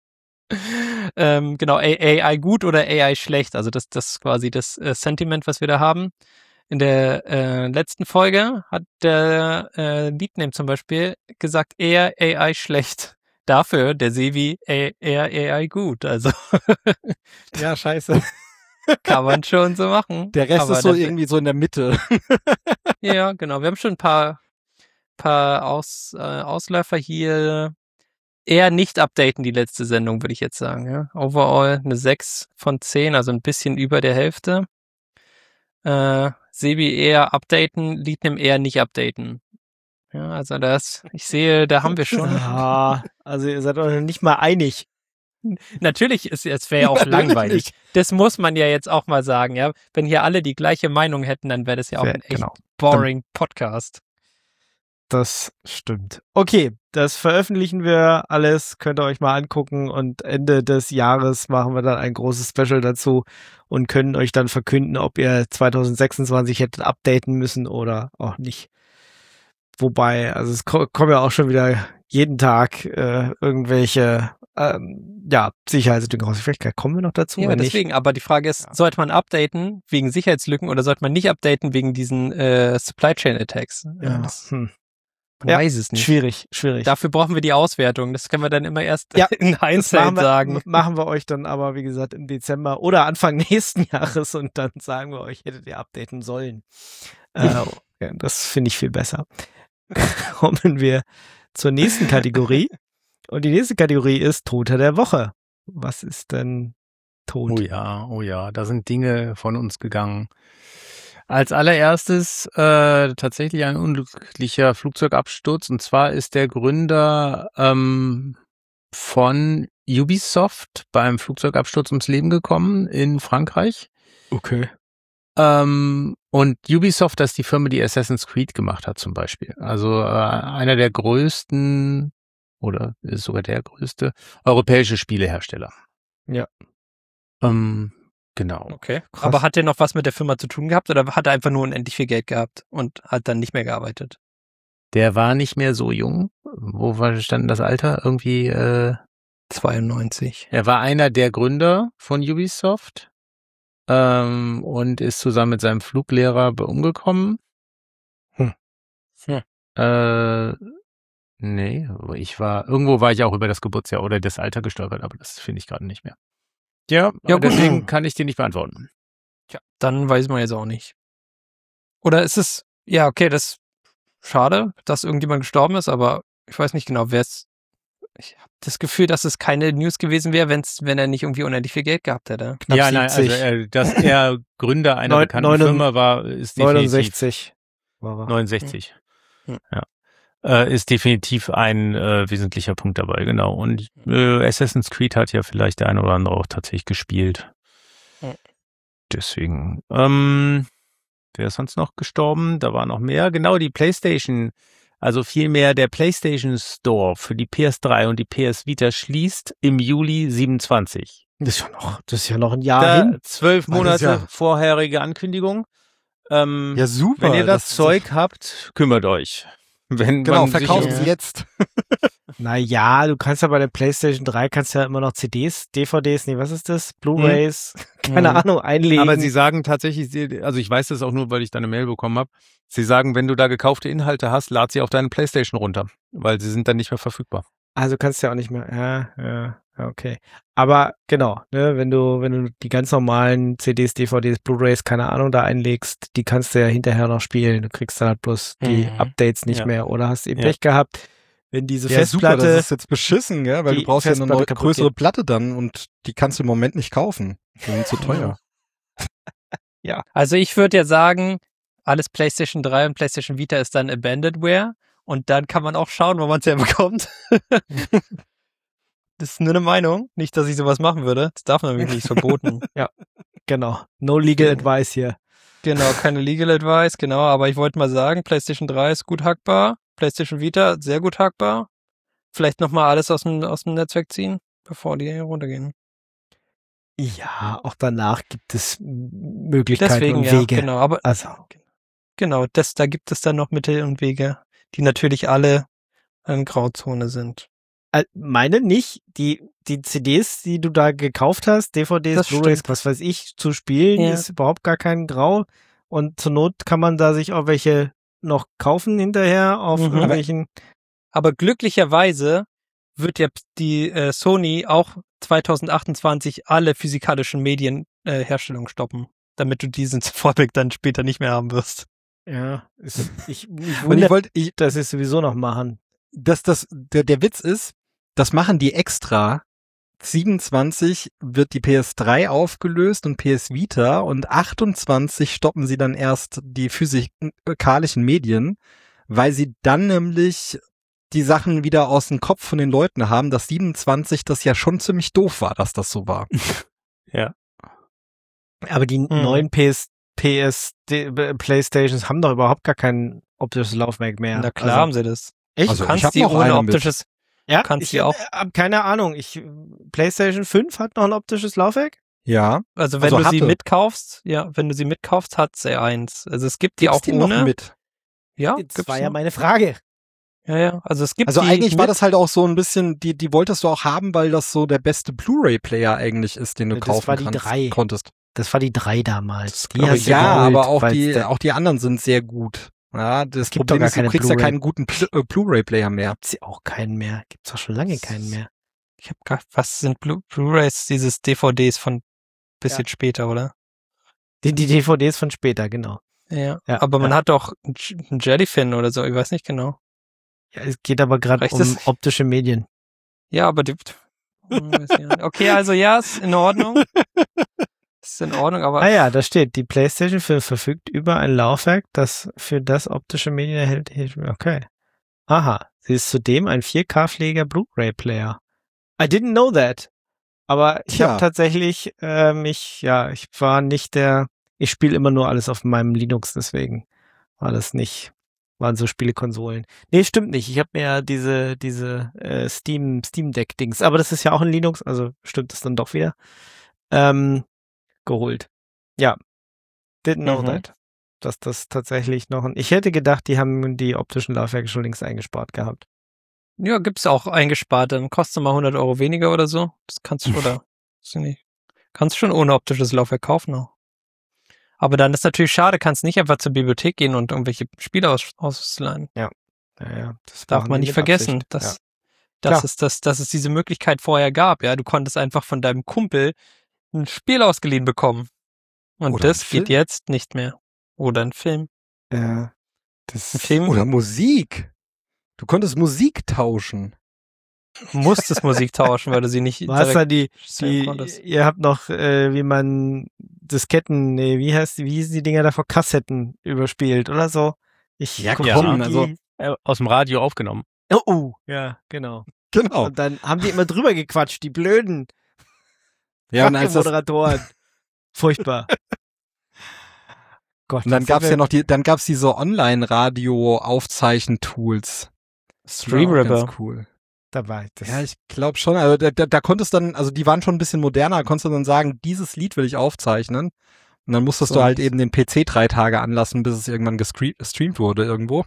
ähm, genau, A I gut oder A I schlecht. Also das, das ist quasi das äh, Sentiment, was wir da haben. In der äh, letzten Folge hat der äh, Leadname zum Beispiel gesagt, eher A I schlecht. Dafür der Sevi eher A I gut. Also Ja, scheiße. kann man schon so machen. Der Rest Aber ist so der- irgendwie so in der Mitte. Ja, genau. Wir haben schon ein paar, paar Aus, äh, Ausläufer hier. Eher nicht updaten, die letzte Sendung, würde ich jetzt sagen. Ja. Overall eine sechs von zehn, also ein bisschen über der Hälfte. Äh, Sebi eher updaten, Leadname eher nicht updaten. Ja, also das, ich sehe, da haben wir schon. Ja, also ihr seid euch noch nicht mal einig. Natürlich ist es wäre ja auch langweilig. Das muss man ja jetzt auch mal sagen, ja. Wenn hier alle die gleiche Meinung hätten, dann wäre das ja auch Wär- ein echt genau. boring Podcast. Das stimmt. Okay, das veröffentlichen wir alles, könnt ihr euch mal angucken und Ende des Jahres machen wir dann ein großes Special dazu und können euch dann verkünden, ob ihr zwanzig sechsundzwanzig hättet updaten müssen oder auch nicht. Wobei, also es ko- kommen ja auch schon wieder jeden Tag äh, irgendwelche ähm, ja, Sicherheitslücken raus. Vielleicht kommen wir noch dazu, Ja, oder nicht? deswegen, aber die Frage ist, Ja. sollte man updaten wegen Sicherheitslücken oder sollte man nicht updaten wegen diesen äh, Supply Chain Attacks? Ja, das, hm. man Ja, weiß es nicht. Schwierig, schwierig. Dafür brauchen wir die Auswertung. Das können wir dann immer erst Ja, in Das Hindsight machen wir, sagen. machen wir euch dann aber, wie gesagt, im Dezember oder Anfang nächsten Jahres und dann sagen wir euch, hättet ihr updaten sollen. Äh, ja, das finde ich viel besser. Kommen wir zur nächsten Kategorie. Und die nächste Kategorie ist Toter der Woche. Was ist denn tot? Oh ja, oh ja, da sind Dinge von uns gegangen. Als allererstes äh, tatsächlich ein unglücklicher Flugzeugabsturz. Und zwar ist der Gründer ähm, von Ubisoft beim Flugzeugabsturz ums Leben gekommen in Frankreich. Okay. Ähm, und Ubisoft, das ist die Firma, die Assassin's Creed gemacht hat zum Beispiel. Also äh, einer der größten oder ist sogar der größte europäische Spielehersteller. Ja. Ähm, genau. Okay. Krass. Aber hat der noch was mit der Firma zu tun gehabt oder hat er einfach nur unendlich viel Geld gehabt und hat dann nicht mehr gearbeitet? Der war nicht mehr so jung. Wo war stand das Alter? Irgendwie, äh, zweiundneunzig. er war einer der Gründer von Ubisoft ähm, und ist zusammen mit seinem Fluglehrer be- umgekommen. Hm. Hm. Äh, nee, ich war, irgendwo war ich auch über das Geburtsjahr oder das Alter gestolpert, aber das finde ich gerade nicht mehr. Ja, Ja, aber gut. deswegen kann ich dir nicht beantworten. Tja, dann weiß man jetzt auch nicht. Oder ist es, ja, okay, das ist schade, dass irgendjemand gestorben ist, aber ich weiß nicht genau, wer es. Ich habe das Gefühl, dass es keine News gewesen wäre, wenn's, wenn er nicht irgendwie unendlich viel Geld gehabt hätte. Knapp ja, nein, also siebzig. äh, dass er Gründer einer Neun- bekannten neunund- Firma war, ist definitiv neunundsechzig war er. neunundsechzig. Hm. Ja. Äh, ist definitiv ein äh, wesentlicher Punkt dabei, genau. Und äh, Assassin's Creed hat ja vielleicht der eine oder andere auch tatsächlich gespielt. Hm. Deswegen. Ähm, wer ist sonst noch gestorben? Da war noch mehr. Genau, die PlayStation, also vielmehr der PlayStation Store für die P S drei und die P S Vita schließt im Juli siebenundzwanzig. Das ist ja noch, das ist ja noch ein Jahr Da hin. zwölf Ah, das Monate ist ja- vorherige Ankündigung. Ähm, Ja, super. wenn ihr das, das Zeug habt, kümmert euch. Wenn Genau, man sich- verkaufen Ja. sie jetzt. Naja, du kannst ja bei der PlayStation drei kannst ja immer noch C Ds, D V Ds, nee, was ist das? Blu-rays, keine Mhm. Ahnung, einlegen. Aber sie sagen tatsächlich, sie- also ich weiß das auch nur, weil ich da eine Mail bekommen habe. Sie sagen, wenn du da gekaufte Inhalte hast, lad sie auf deine PlayStation runter, weil sie sind dann nicht mehr verfügbar. Also kannst du ja auch nicht mehr, ja, ja, ja, okay. Aber genau, ne, wenn du, wenn du die ganz normalen C Ds, D V Ds, Blu-rays, keine Ahnung, da einlegst, die kannst du ja hinterher noch spielen. Du kriegst dann halt bloß die Mhm. Updates nicht Ja. mehr oder hast eben Ja. Pech gehabt. Wenn diese Ja, super, Festplatte, das ist jetzt beschissen, gell? Weil die du brauchst ja eine Festplatte neue, kaputt größere geht. Platte dann und die kannst du im Moment nicht kaufen. Die sind zu teuer. Also ich würde ja sagen, alles PlayStation drei und PlayStation Vita ist dann Abandonware und dann kann man auch schauen, wo man es ja bekommt. Das ist nur eine Meinung. Nicht, dass ich sowas machen würde. Das darf man nämlich nicht, ist verboten. genau, no legal advice hier. Genau, keine Legal Advice, genau. Aber ich wollte mal sagen, PlayStation drei ist gut hackbar. PlayStation Vita sehr gut hackbar. Vielleicht nochmal alles aus dem, aus dem Netzwerk ziehen, bevor die runtergehen. Ja, auch danach gibt es Möglichkeiten Deswegen, und ja, Wege. genau. Aber Also, genau, das, da gibt es dann noch Mittel und Wege, die natürlich alle in Grauzone sind. äh, meine nicht, die, die C Ds, die du da gekauft hast, D V Ds, Das Blu-rays, stimmt. was weiß ich, zu spielen, Ja. ist überhaupt gar kein Grau. Und zur Not kann man da sich auch welche noch kaufen hinterher auf Mhm. irgendwelchen. Aber glücklicherweise wird ja die äh, Sony auch zwanzig achtundzwanzig alle physikalischen Medienherstellungen äh, Herstellung stoppen, damit du diesen Vorbild dann später nicht mehr haben wirst. Ja, ist, ich, ich Und ich wundere, wollte, ich, dass sie es sowieso noch machen. dass das, der, der Witz ist, das machen die extra. siebenundzwanzig wird die P S drei aufgelöst und P S Vita und achtundzwanzig stoppen sie dann erst die physikalischen Medien, weil sie dann nämlich die Sachen wieder aus dem Kopf von den Leuten haben, dass siebenundzwanzig das ja schon ziemlich doof war, dass das so war. Ja. Aber die neuen P S, P S, D, Playstations haben doch überhaupt gar kein optisches Laufwerk mehr. Na klar Also, haben sie das. echt? Also Du kannst ich hab die noch ohne eine mit. optisches. ja, kannst ich die auch- hab keine Ahnung. Ich, PlayStation fünf hat noch ein optisches Laufwerk? Ja. Also wenn Also du sie hatte. mitkaufst, ja, wenn du sie mitkaufst, hat sie eins. Also es gibt die Gibt's auch die ohne. noch mit? Ja, Das gibt's war ja noch. meine Frage. Ja, ja. Also es gibt Also die eigentlich war mit. das halt auch so ein bisschen, die, die wolltest du auch haben, weil das so der beste Blu-ray-Player eigentlich ist, den du Das kaufen war die kannst, drei. konntest. Das war die drei damals. Die glaub hast ich, du Ja, geholt, aber auch weil's die, der- auch die anderen sind sehr gut. Ja, das gibt doch Problem gar ist, du keine kriegst ja Blu-ray. keinen guten Pl äh, Blu-ray-Player mehr. Gibt's ja auch keinen mehr. Gibt's doch schon lange keinen mehr. Ich habe gar, was sind Blu- Blu-rays, dieses D V Ds von bisschen später, oder? Die, die D V Ds von später, genau. Ja. Ja, Aber man ja. hat doch einen J- einen Jellyfin oder so, ich weiß nicht genau. Ja, es geht aber gerade Reicht um das? optische Medien. Ja, aber die. Hm, weiß ich nicht. Okay, also ja, ist in Ordnung. Ist in Ordnung, aber Ah ja, da steht, die PlayStation fünf verfügt über ein Laufwerk, das für das optische Medien erhält. Okay. Aha, sie ist zudem ein vier K-fähiger Blu-ray-Player. I didn't know that. Aber ich Tja. habe tatsächlich äh, mich, ja, ich war nicht der, ich spiele immer nur alles auf meinem Linux, deswegen war das nicht, waren so Spielekonsolen. Nee, stimmt nicht. Ich habe mir ja diese, diese äh, Steam, Steam Deck-Dings, aber das ist ja auch ein Linux, also stimmt das dann doch wieder. Ähm, geholt. Ja. Didn't know Mhm. that. dass das tatsächlich noch ein. Ich hätte gedacht, die haben die optischen Laufwerke schon längst eingespart gehabt. Ja, gibt's auch eingespart, dann kostet mal hundert Euro weniger oder so. Das kannst du, oder, weiß ich nicht. Kannst schon ohne optisches Laufwerk kaufen auch. Aber dann ist natürlich schade, kannst nicht einfach zur Bibliothek gehen und irgendwelche Spiele aus, ausleihen. Ja, ja, das Darf machen man die nicht mit vergessen, Absicht. dass, Ja. dass, Klar. es, dass, dass es diese Möglichkeit vorher gab. Ja, du konntest einfach von deinem Kumpel ein Spiel ausgeliehen bekommen. Und Oder das ein Film. geht jetzt nicht mehr. Oder ein Film. Ja, das Ein Film Oder Musik. Du konntest Musik tauschen. musstest Musik tauschen, weil du sie nicht Du hast da direkt die, streamen die konntest. ihr habt noch, äh, wie man Disketten, nee, wie heißt die, wie hießen die Dinger da vor Kassetten überspielt oder so? Ich Ja, guck komm, die- also- Äh, aus dem Radio aufgenommen. Oh, oh, ja, genau. Genau. Und dann haben die immer drüber gequatscht, die blöden Ja, und, als das, Moderatoren. Furchtbar. Gott, und dann das gab's sind ja wir- noch die, dann gab's diese Online-Radio-Aufzeichen-Tools. Stream War auch Ripper. ganz cool. Da war ich das. Ja, ich glaube schon. Also da, da, da konntest dann, also die waren schon ein bisschen moderner, da konntest du dann sagen, dieses Lied will ich aufzeichnen. Und dann musstest So. du halt eben den P C drei Tage anlassen, bis es irgendwann gestre- gestreamt wurde irgendwo.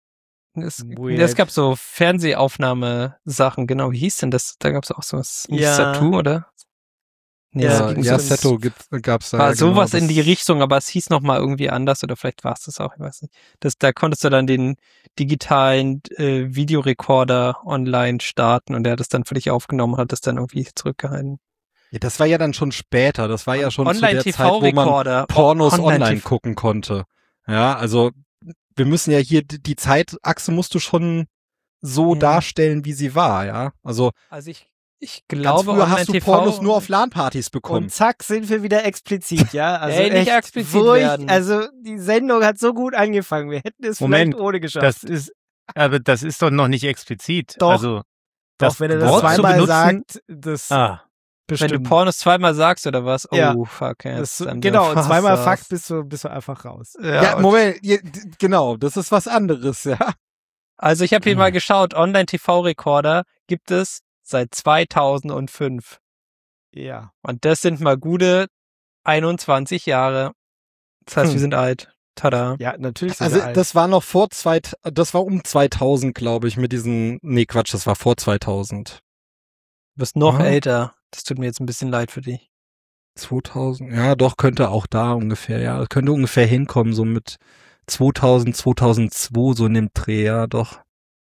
Es, Weird. es gab so Fernsehaufnahmesachen, genau. Wie hieß denn das? Da gab es auch sowas. Nicht Ja. Satu, oder? Nee, Ja, es Ja, ging ja, so- Seto gibt, gab's da. war ja, genau, sowas das- in die Richtung, aber es hieß nochmal irgendwie anders oder vielleicht war es das auch, ich weiß nicht. Das, da konntest du dann den digitalen äh, Videorekorder online starten und der hat es dann für dich aufgenommen und hat es dann irgendwie zurückgehalten. Ja, das war ja dann schon später. Das war ja schon zu der Zeit, wo man Online-T V-Rekorder. Pornos online, Online-T V. gucken konnte. Ja, also wir müssen ja hier, die die Zeitachse musst du schon so Ja. darstellen, wie sie war, ja. Also Also ich, ich ganz glaube, früher hast du Online-T V Pornos nur auf LAN-Partys bekommen. Und zack, sind wir wieder explizit, ja? Also Ey, nicht echt explizit furcht- werden. Also die Sendung hat so gut angefangen. Wir hätten es Moment, vielleicht ohne geschafft. Das ist, aber das ist doch noch nicht explizit. Doch. Also, das Doch, wenn er das Wort zu zweimal benutzen, sagt, das Ah, bestimmt. Wenn du Pornos zweimal sagst oder was? Oh, Ja. fuck. Ja, das, jetzt sind wir genau, und fast zweimal raus. Fakt bist du, bist du einfach raus. ja, und- Moment, ja, d- genau, das ist was anderes, ja. Also ich habe hier mal geschaut, Online-T V-Rekorder gibt es seit zweitausendfünf. Ja. Und das sind mal gute einundzwanzig Jahre. Das heißt, Hm. wir sind alt. Tada. Ja, natürlich sind Also wir alt. das war noch vor zwei, das war um zweitausend, glaube ich, mit diesen, nee, Quatsch, das war vor zweitausend. Du bist noch Ah. älter. Das tut mir jetzt ein bisschen leid für dich. zweitausend, ja, doch, könnte auch da ungefähr, ja, könnte ungefähr hinkommen, so mit zweitausend, zweitausendzwei, so in dem Dreh, ja, doch.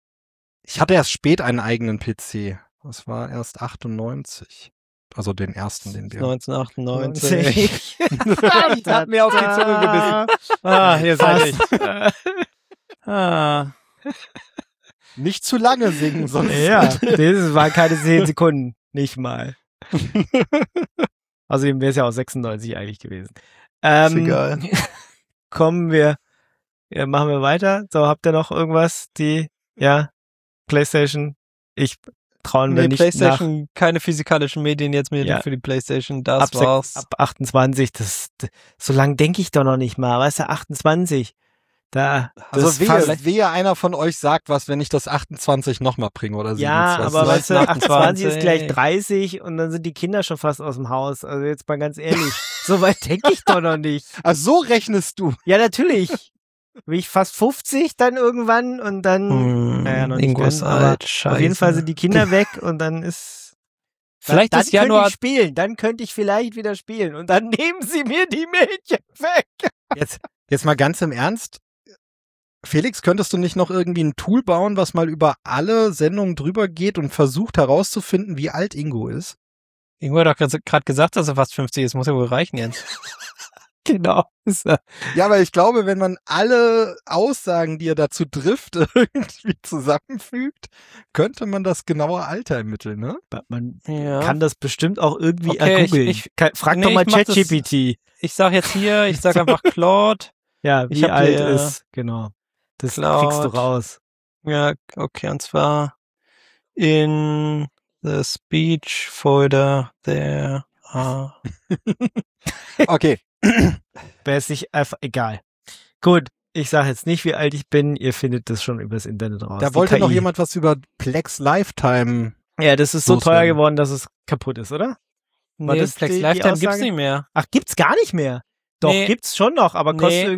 Ich hatte erst spät einen eigenen P C. Das war erst achtundneunzig. Also den ersten, den wir. neunzehnhundertachtundneunzig. Ich hab mir auf die Zunge gebissen. ah, ihr seid Fast. echt. Ah. Nicht zu lange singen, sonst. Ja, das waren keine zehn Sekunden. Nicht mal. Außerdem wäre es ja auch sechsundneunzig eigentlich gewesen. Ähm, egal. Kommen wir, ja, machen wir weiter. So, habt ihr noch irgendwas? Die, ja, PlayStation? Ich trauen wir Nee, nicht PlayStation, keine physikalischen Medien jetzt mehr Ja. für die PlayStation. nach. Das Ab, sech- war's. ab achtundzwanzig, das, d- so lang denke ich doch noch nicht mal. Weißt du, achtundzwanzig. Da, das Also ist fast- wehe, wehe einer von euch sagt was, wenn ich das achtundzwanzig nochmal bringe oder Ja, siebenundzwanzig. aber weißt du, achtundzwanzig ist gleich achtundzwanzig. dreißig und dann sind die Kinder schon fast aus dem Haus. Also jetzt mal ganz ehrlich, so weit denke ich doch noch nicht. Also so rechnest du. Ja, natürlich. Bin ich fast fünfzig dann irgendwann und dann, Hm, naja, noch nicht Ingo ganz, ist aber alt. Scheiße. auf jeden Fall sind die Kinder weg und dann ist, Vielleicht dann, ist dann Januar. könnte ich spielen, dann könnte ich vielleicht wieder spielen und dann nehmen sie mir die Mädchen weg. Jetzt, jetzt mal ganz im Ernst. Felix, könntest du nicht noch irgendwie ein Tool bauen, was mal über alle Sendungen drüber geht und versucht herauszufinden, wie alt Ingo ist? Ingo hat doch gerade gesagt, dass er fast fünfzig ist. Muss ja wohl reichen jetzt. Genau. Ja, aber ich glaube, wenn man alle Aussagen, die er dazu trifft, irgendwie zusammenfügt, könnte man das genaue Alter ermitteln, ne? Man Ja. kann das bestimmt auch irgendwie Okay, ich- ergoogeln. ich- Ka- Frag nee, doch mal ich mach das- ChatGPT. Ich sag jetzt hier, ich sag einfach Claude. Ja, Ich wie hab alt hier ist, genau. Das Cloud. kriegst du raus. Ja, okay, und zwar in the speech folder there are. Okay. Wäre es nicht einfach, egal. Gut, ich sage jetzt nicht, wie alt ich bin. Ihr findet das schon übers Internet raus. Da Die wollte K I. noch jemand was über Plex Lifetime. Ja, das ist so loswerden. teuer geworden, dass es kaputt ist, oder? War Nee, das Plex die- die Lifetime gibt's Aussage? nicht mehr. Ach, gibt's gar nicht mehr. Doch, Nee. gibt's schon noch, aber kostet Nee. irgendwie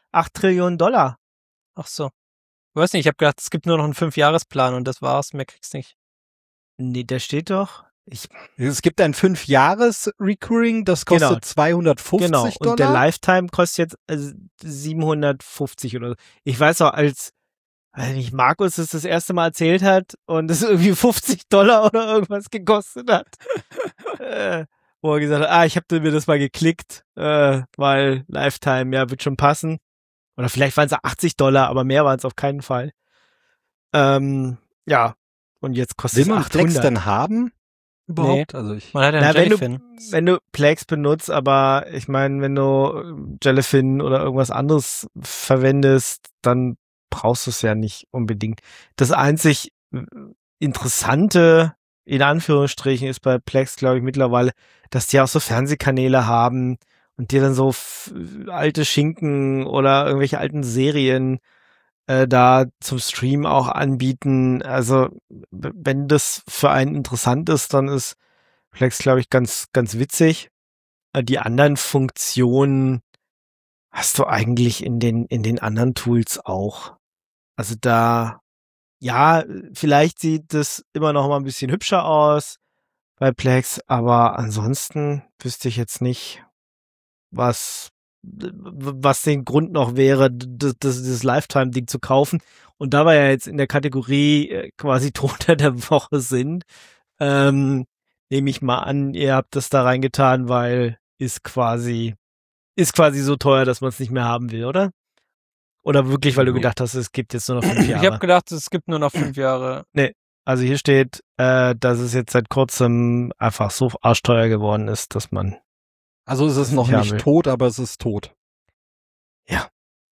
acht Trillionen Dollar. Ach so. Ich weiß nicht, ich habe gedacht, es gibt nur noch einen Fünfjahresplan und das war's, mehr kriegst du nicht. Nee, der steht doch. Ich, Es gibt ein fünf-Jahres-Recurring, das kostet Genau. zweihundertfünfzig genau. Dollar. Und der Lifetime kostet jetzt äh, siebenhundertfufzig oder so. Ich weiß auch, als, weiß nicht, Markus das das erste Mal erzählt hat und es irgendwie fünfzig Dollar oder irgendwas gekostet hat. äh, wo er gesagt hat, ah, ich habe mir das mal geklickt, äh, weil Lifetime, ja, wird schon passen. Oder vielleicht waren es achtzig Dollar, aber mehr waren es auf keinen Fall. Ähm, ja. Und jetzt kostet Will es man Plex achthundert. denn haben? Überhaupt? Also ich. Man hat ja Na, einen wenn du, Jellyfin. wenn du Plex benutzt, aber ich meine, wenn du Jellyfin oder irgendwas anderes verwendest, dann brauchst du es ja nicht unbedingt. Das einzig Interessante, in Anführungsstrichen, ist bei Plex, glaube ich, mittlerweile, dass die auch so Fernsehkanäle haben und dir dann so f- alte Schinken oder irgendwelche alten Serien äh, da zum Stream auch anbieten. Also w- wenn das für einen interessant ist, dann ist Plex, glaube ich, ganz, ganz witzig. Äh, Die anderen Funktionen hast du eigentlich in den, in den anderen Tools auch. Also da, ja, vielleicht sieht das immer noch mal ein bisschen hübscher aus bei Plex, aber ansonsten wüsste ich jetzt nicht, was, was den Grund noch wäre, das, das, dieses Lifetime-Ding zu kaufen. Und da wir ja jetzt in der Kategorie äh, quasi Toter der Woche sind, ähm, nehme ich mal an, ihr habt das da reingetan, weil ist quasi, ist quasi so teuer, dass man es nicht mehr haben will, oder? Oder wirklich, weil du Nee. gedacht hast, es gibt jetzt nur noch fünf Ich habe Jahre? gedacht, es gibt nur noch fünf Jahre. Also hier steht, äh, dass es jetzt seit kurzem einfach so arschteuer geworden ist, dass man, Also es ist Das noch ich haben nicht will. tot, aber es ist tot. ja,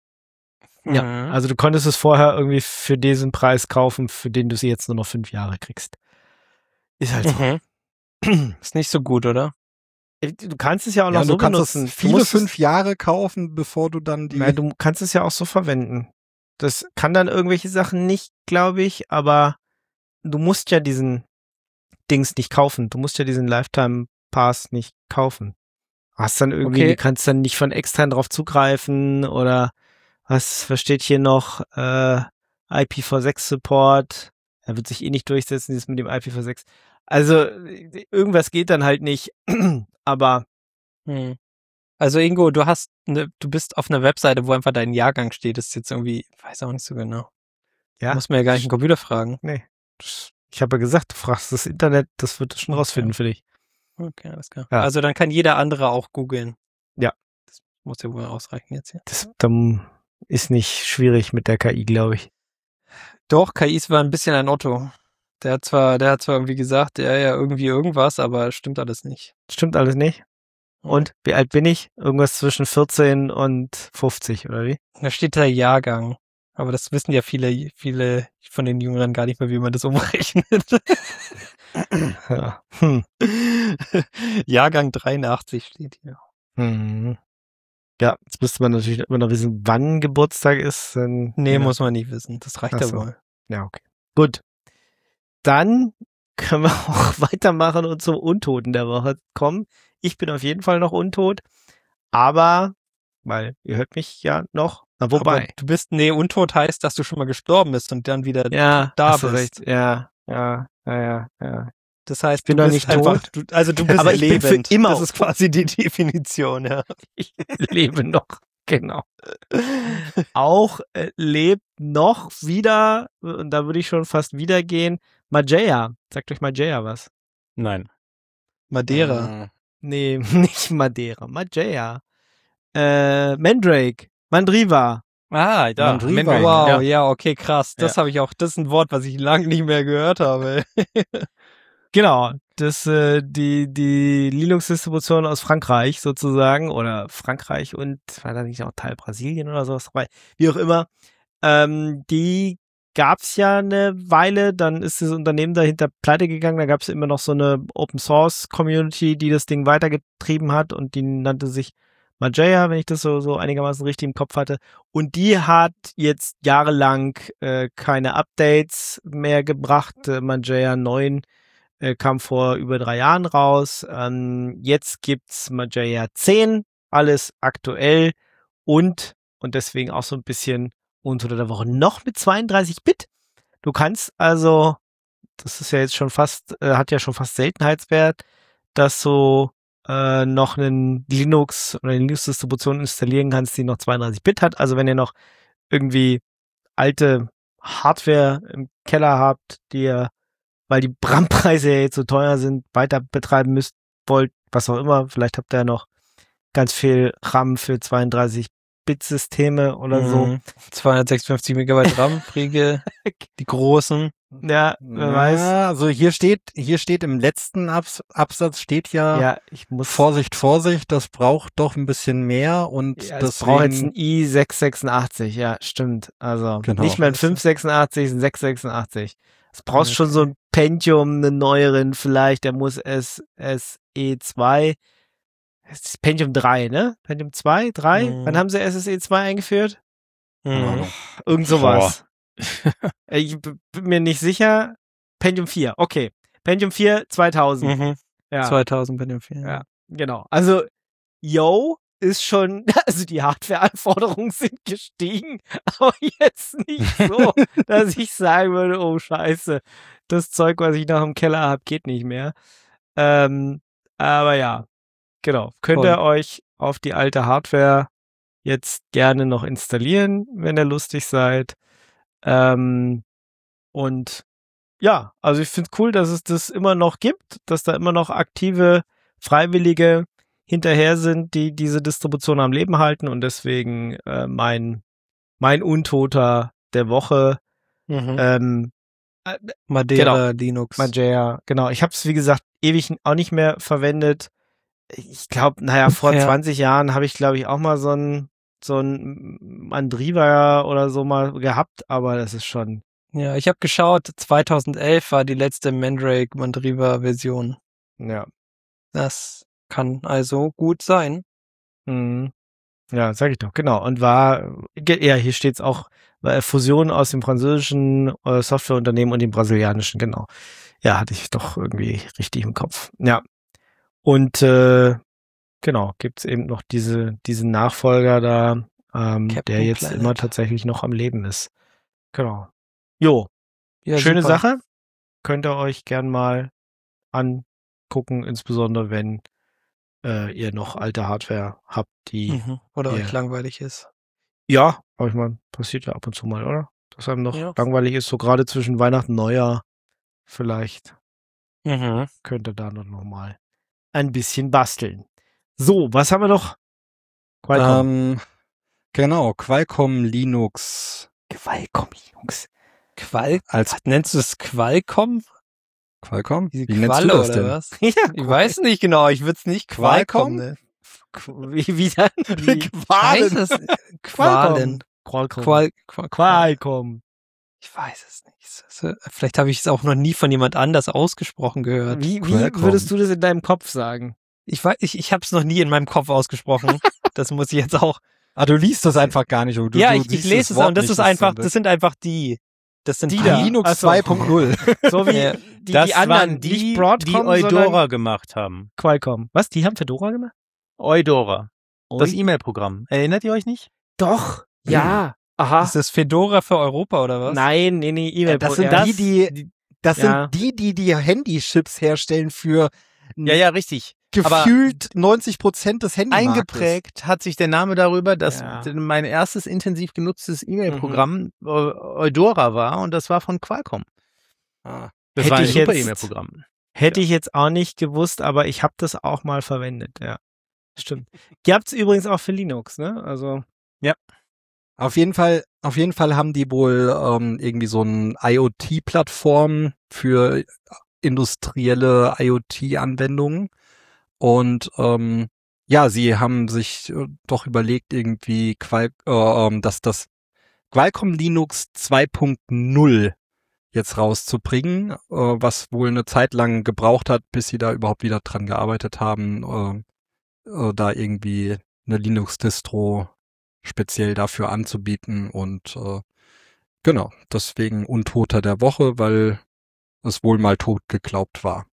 Mhm. also du konntest es vorher irgendwie für diesen Preis kaufen, für den du sie jetzt nur noch fünf Jahre kriegst. Ist halt so. Mhm. Ist nicht so gut, oder? Du kannst es ja auch Ja, noch und so du kannst benutzen. es viele du musst es- fünf Jahre kaufen, bevor du dann die. Nein, du kannst es ja auch so verwenden. Das kann dann irgendwelche Sachen nicht, glaube ich, aber du musst ja diesen Dings nicht kaufen. Du musst ja diesen Lifetime Pass nicht kaufen. Hast dann irgendwie, Okay. du kannst dann nicht von extern drauf zugreifen oder was, was steht hier noch? Äh, I P v sechs Support. Er wird sich eh nicht durchsetzen, dieses mit dem I P v sechs. Also, irgendwas geht dann halt nicht, aber Hm. Also Ingo, du hast ne, du bist auf einer Webseite, wo einfach dein Jahrgang steht. Das ist jetzt irgendwie, weiß auch nicht so genau. ja. Muss man ja gar nicht einen Computer fragen. Nee. Ich habe ja gesagt, du fragst das Internet, das wird es schon Okay. rausfinden für dich. Okay, alles klar. Ja. Also dann kann jeder andere auch googeln. Ja. Das muss ja wohl ausreichen jetzt hier. Das dann ist nicht schwierig mit der K I, glaube ich. Doch, K Is war ein bisschen ein Otto. Der hat zwar, der hat zwar irgendwie gesagt, der ja irgendwie irgendwas, aber stimmt alles nicht. Stimmt alles nicht? Und wie alt bin ich? Irgendwas zwischen vierzehn und fünfzig, oder wie? Da steht da Jahrgang. Aber das wissen ja viele, viele von den Jüngeren gar nicht mehr, wie man das umrechnet. Ja. Hm. Jahrgang dreiundachtzig steht hier. Hm. Ja, jetzt müsste man natürlich immer noch wissen, wann Geburtstag ist. Dann, Nee, ja. muss man nicht wissen. Das reicht Ach ja so. wohl. Ja, okay. Gut. Dann können wir auch weitermachen und zum Untoten der Woche kommen. Ich bin auf jeden Fall noch untot, aber, weil ihr hört mich ja noch, na Aber wobei. du bist, nee, untot heißt, dass du schon mal gestorben bist und dann wieder Ja, da hast du bist. recht. Ja, ja, ja, ja, ja. Das heißt, bin du doch bist nicht einfach, tot. du, also du bist Aber ich bin für lebend. immer Das ist quasi die Definition, ja. Ich lebe noch, genau. Auch äh, lebt noch wieder, und da würde ich schon fast wieder gehen, Mageia. Sagt euch Mageia was? Nein. Madeira. Äh, Nee, nicht Madeira, Mageia. Äh, Mandrake, Mandriva. Ah, da. Mandriva. Mandrake, Wow, ja. ja. okay, krass. Das habe ich auch, das ist ein Wort, was ich lange nicht mehr gehört habe. Genau, das äh, die die Linux-Distribution aus Frankreich sozusagen oder Frankreich und war da nicht auch Teil Brasilien oder sowas dabei, wie auch immer. Ähm, die gab's ja eine Weile, dann ist das Unternehmen dahinter pleite gegangen, da gab's immer noch so eine Open-Source-Community, die das Ding weitergetrieben hat und die nannte sich Mageia, wenn ich das so, so einigermaßen richtig im Kopf hatte. Und die hat jetzt jahrelang äh, keine Updates mehr gebracht. Äh, Mageia neun äh, kam vor über drei Jahren raus. Ähm, jetzt gibt's Mageia zehn, alles aktuell und und deswegen auch so ein bisschen unter der Woche. Noch mit zweiunddreißig Bit. Du kannst also, das ist ja jetzt schon fast, äh, hat ja schon fast Seltenheitswert, dass du äh, noch einen Linux oder eine Linux-Distribution installieren kannst, die noch zweiunddreißig Bit hat. Also wenn ihr noch irgendwie alte Hardware im Keller habt, die ihr, weil die RAM-Preise ja jetzt so teuer sind, weiter betreiben müsst, wollt, was auch immer, vielleicht habt ihr ja noch ganz viel RAM für zweiunddreißig Bit Systeme oder so. Mhm. zweihundertsechsundfünfzig Megabyte RAM, Riegel, die großen. Ja, wer Ja, weiß. also hier steht, hier steht im letzten Abs- Absatz steht ja, Ja, ich muss. Vorsicht, Vorsicht, das braucht doch ein bisschen mehr und Ja, das es braucht jetzt ein i sechs sechsundachtzig, ja, stimmt. Also Genau. nicht mehr ein fünf sechsundachtzig, ein sechs sechsundachtzig. Es brauchst schon so ein Pentium, einen neueren vielleicht, der muss S S E zwei. Das ist Pentium drei, ne? Pentium zwei, drei? Mhm. Wann haben sie S S E zwei eingeführt? Mhm. Irgend sowas. Ich b- bin mir nicht sicher. Pentium vier, okay. Pentium vier, zweitausend. Mhm. Ja. zweitausend bei dem vier. Ja, genau. Also, yo, ist schon, also die Hardware-Anforderungen sind gestiegen, aber jetzt nicht so, dass ich sagen würde, oh scheiße, das Zeug, was ich noch im Keller habe, geht nicht mehr. Ähm, aber ja, genau. Könnt Voll. ihr euch auf die alte Hardware jetzt gerne noch installieren, wenn ihr lustig seid. Ähm, und ja, also ich finde es cool, dass es das immer noch gibt, dass da immer noch aktive Freiwillige hinterher sind, die diese Distribution am Leben halten und deswegen äh, mein mein Untoter der Woche. Mhm. Ähm, Madeira, Linux. Mageia, genau. Ich habe es, wie gesagt, ewig auch nicht mehr verwendet. Ich glaube, naja, vor Ja. zwanzig Jahren habe ich, glaube ich, auch mal so ein so ein Mandriva oder so mal gehabt, aber das ist schon, Ja, ich habe geschaut, zweitausendelf war die letzte Mandrake Mandriva Version. ja. Das kann also gut sein. Mhm. Ja, sag ich doch, genau. Und war, ge- ja, hier steht's auch, war Fusion aus dem französischen äh, Softwareunternehmen und dem brasilianischen, genau. Ja, hatte ich doch irgendwie richtig im Kopf. Ja. Und äh, genau, gibt's eben noch diese, diesen Nachfolger da, ähm, Captain der jetzt Planet. immer tatsächlich noch am Leben ist. Genau. Jo, Ja, schöne super. Sache. Könnt ihr euch gern mal angucken, insbesondere wenn äh, ihr noch alte Hardware habt, die Mhm. Oder Ja. euch langweilig ist. Ja, aber ich meine, passiert ja ab und zu mal, oder? Dass einem noch Ja. langweilig ist, so gerade zwischen Weihnachten und Neujahr. Vielleicht Mhm. könnt ihr da noch mal ein bisschen basteln. So, was haben wir noch? Qualcomm. Ähm, genau, Qualcomm Linux Qualcomm Linux. Qual? als Was nennst du es Qualcomm? Qualcomm? Diese Wie nennst Qualle du das oder denn? was? Ja, Ich weiß nicht genau, ich würde es nicht Qualcomm Qualcomm? nennen. Wie, wie dann? Wie? Ich weiß es. Qualen. Qualcomm. Qual, Qual, Qualcomm. Ich weiß es nicht. Es ist- Vielleicht habe ich es auch noch nie von jemand anders ausgesprochen gehört. Wie, wie Qualcomm. würdest du das in deinem Kopf sagen? Ich weiß, ich, ich habe es noch nie in meinem Kopf ausgesprochen. Das muss ich jetzt auch. Ah, du liest das einfach gar nicht. Du, ja, du ich, ich siehst lese es Wort und das nicht, ist einfach, sind- das sind einfach die. Das sind Die die da. Linux Ach so. zwei Punkt null. So wie Ja. die, das die anderen, waren die, nicht die Broadcom, Eudora sondern gemacht haben. Qualcomm. Was? Die haben Fedora gemacht? Eudora. Das Ui. E-Mail-Programm. Erinnert ihr euch nicht? Doch. Ja. Aha. Ist das Fedora für Europa oder was? Nein, nee, nee, E-Mail. Das sind ja, die, die, das Ja. sind die, die die Handychips herstellen für Ja, ja, richtig. gefühlt neunzig Prozent des Handymarktes. Eingeprägt hat sich der Name darüber, dass Ja. mein erstes intensiv genutztes E-Mail-Programm äh, Eudora war und das war von Qualcomm. Ah. Das Hätte war ein ich super jetzt- E-Mail-Programm. Hätte ich jetzt auch nicht gewusst, aber ich habe das auch mal verwendet, ja. Stimmt. Gab's übrigens auch für Linux, ne? Also, Auf jeden Fall, auf jeden Fall haben die wohl ähm, irgendwie so eine IoT-Plattform für industrielle IoT-Anwendungen. Und ähm, ja, sie haben sich äh, doch überlegt, irgendwie, Qual äh, ähm, dass das Qualcomm Linux zwei Punkt null jetzt rauszubringen, äh, was wohl eine Zeit lang gebraucht hat, bis sie da überhaupt wieder dran gearbeitet haben, äh, äh, da irgendwie eine Linux-Distro speziell dafür anzubieten. Und äh, genau, deswegen Untoter der Woche, weil es wohl mal tot geglaubt war.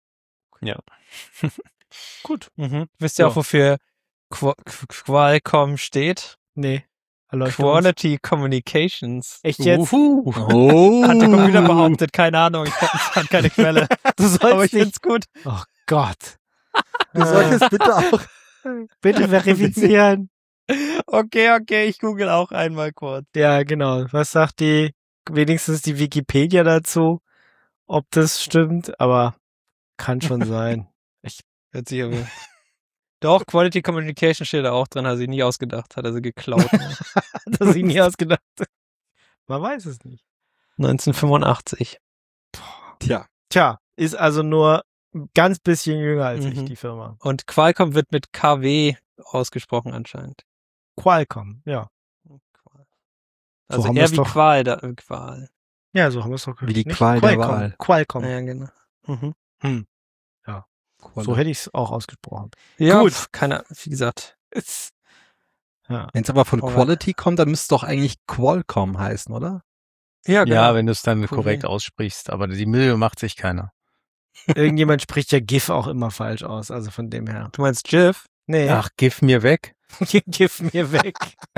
gut. Mhm. Wisst ihr auch, Ja. wofür Qu Qu Qualcomm steht? Nee. Erleuchte uns. Quality Communications. Echt jetzt? Uhu. Oh. Hat der Computer behauptet, keine Ahnung, ich hat keine Quelle. Du sollst Aber ich nicht. find's gut. Oh Gott. Du solltest bitte auch. Bitte verifizieren. Okay, okay, ich google auch einmal kurz. Ja, genau. Was sagt die, wenigstens die Wikipedia dazu? Ob das stimmt, aber kann schon sein. Hört sich aber. Doch, Quality Communication steht da auch drin, hat sie nie ausgedacht, hat er sie geklaut. Hat er sich nie ausgedacht. Man weiß es nicht. neunzehnhundertfünfundachtzig. Tja. Tja, ist also nur ein ganz bisschen jünger als ich, Mhm. die Firma. Und Qualcomm wird mit K W ausgesprochen anscheinend. Qualcomm, ja. Also haben eher wir's wie doch. Qual, da, äh, Qual. Ja, so haben wir es doch Wie die nicht? Qual der Qualcomm. Wahl. Qualcomm. Ja, genau. Mhm. So hätte ich es auch ausgesprochen. Ja, Gut. pf, keine, wie gesagt. Ist, ja. Wenn es aber von Alright. Quality kommt, dann müsste es doch eigentlich Qualcomm heißen, oder? Ja, genau. Ja, wenn du es dann Cool. korrekt aussprichst. Aber die Mühe macht sich keiner. Irgendjemand spricht ja GIF auch immer falsch aus, also von dem her. Du meinst GIF? Nee, Ach, gib mir weg. GIF mir weg.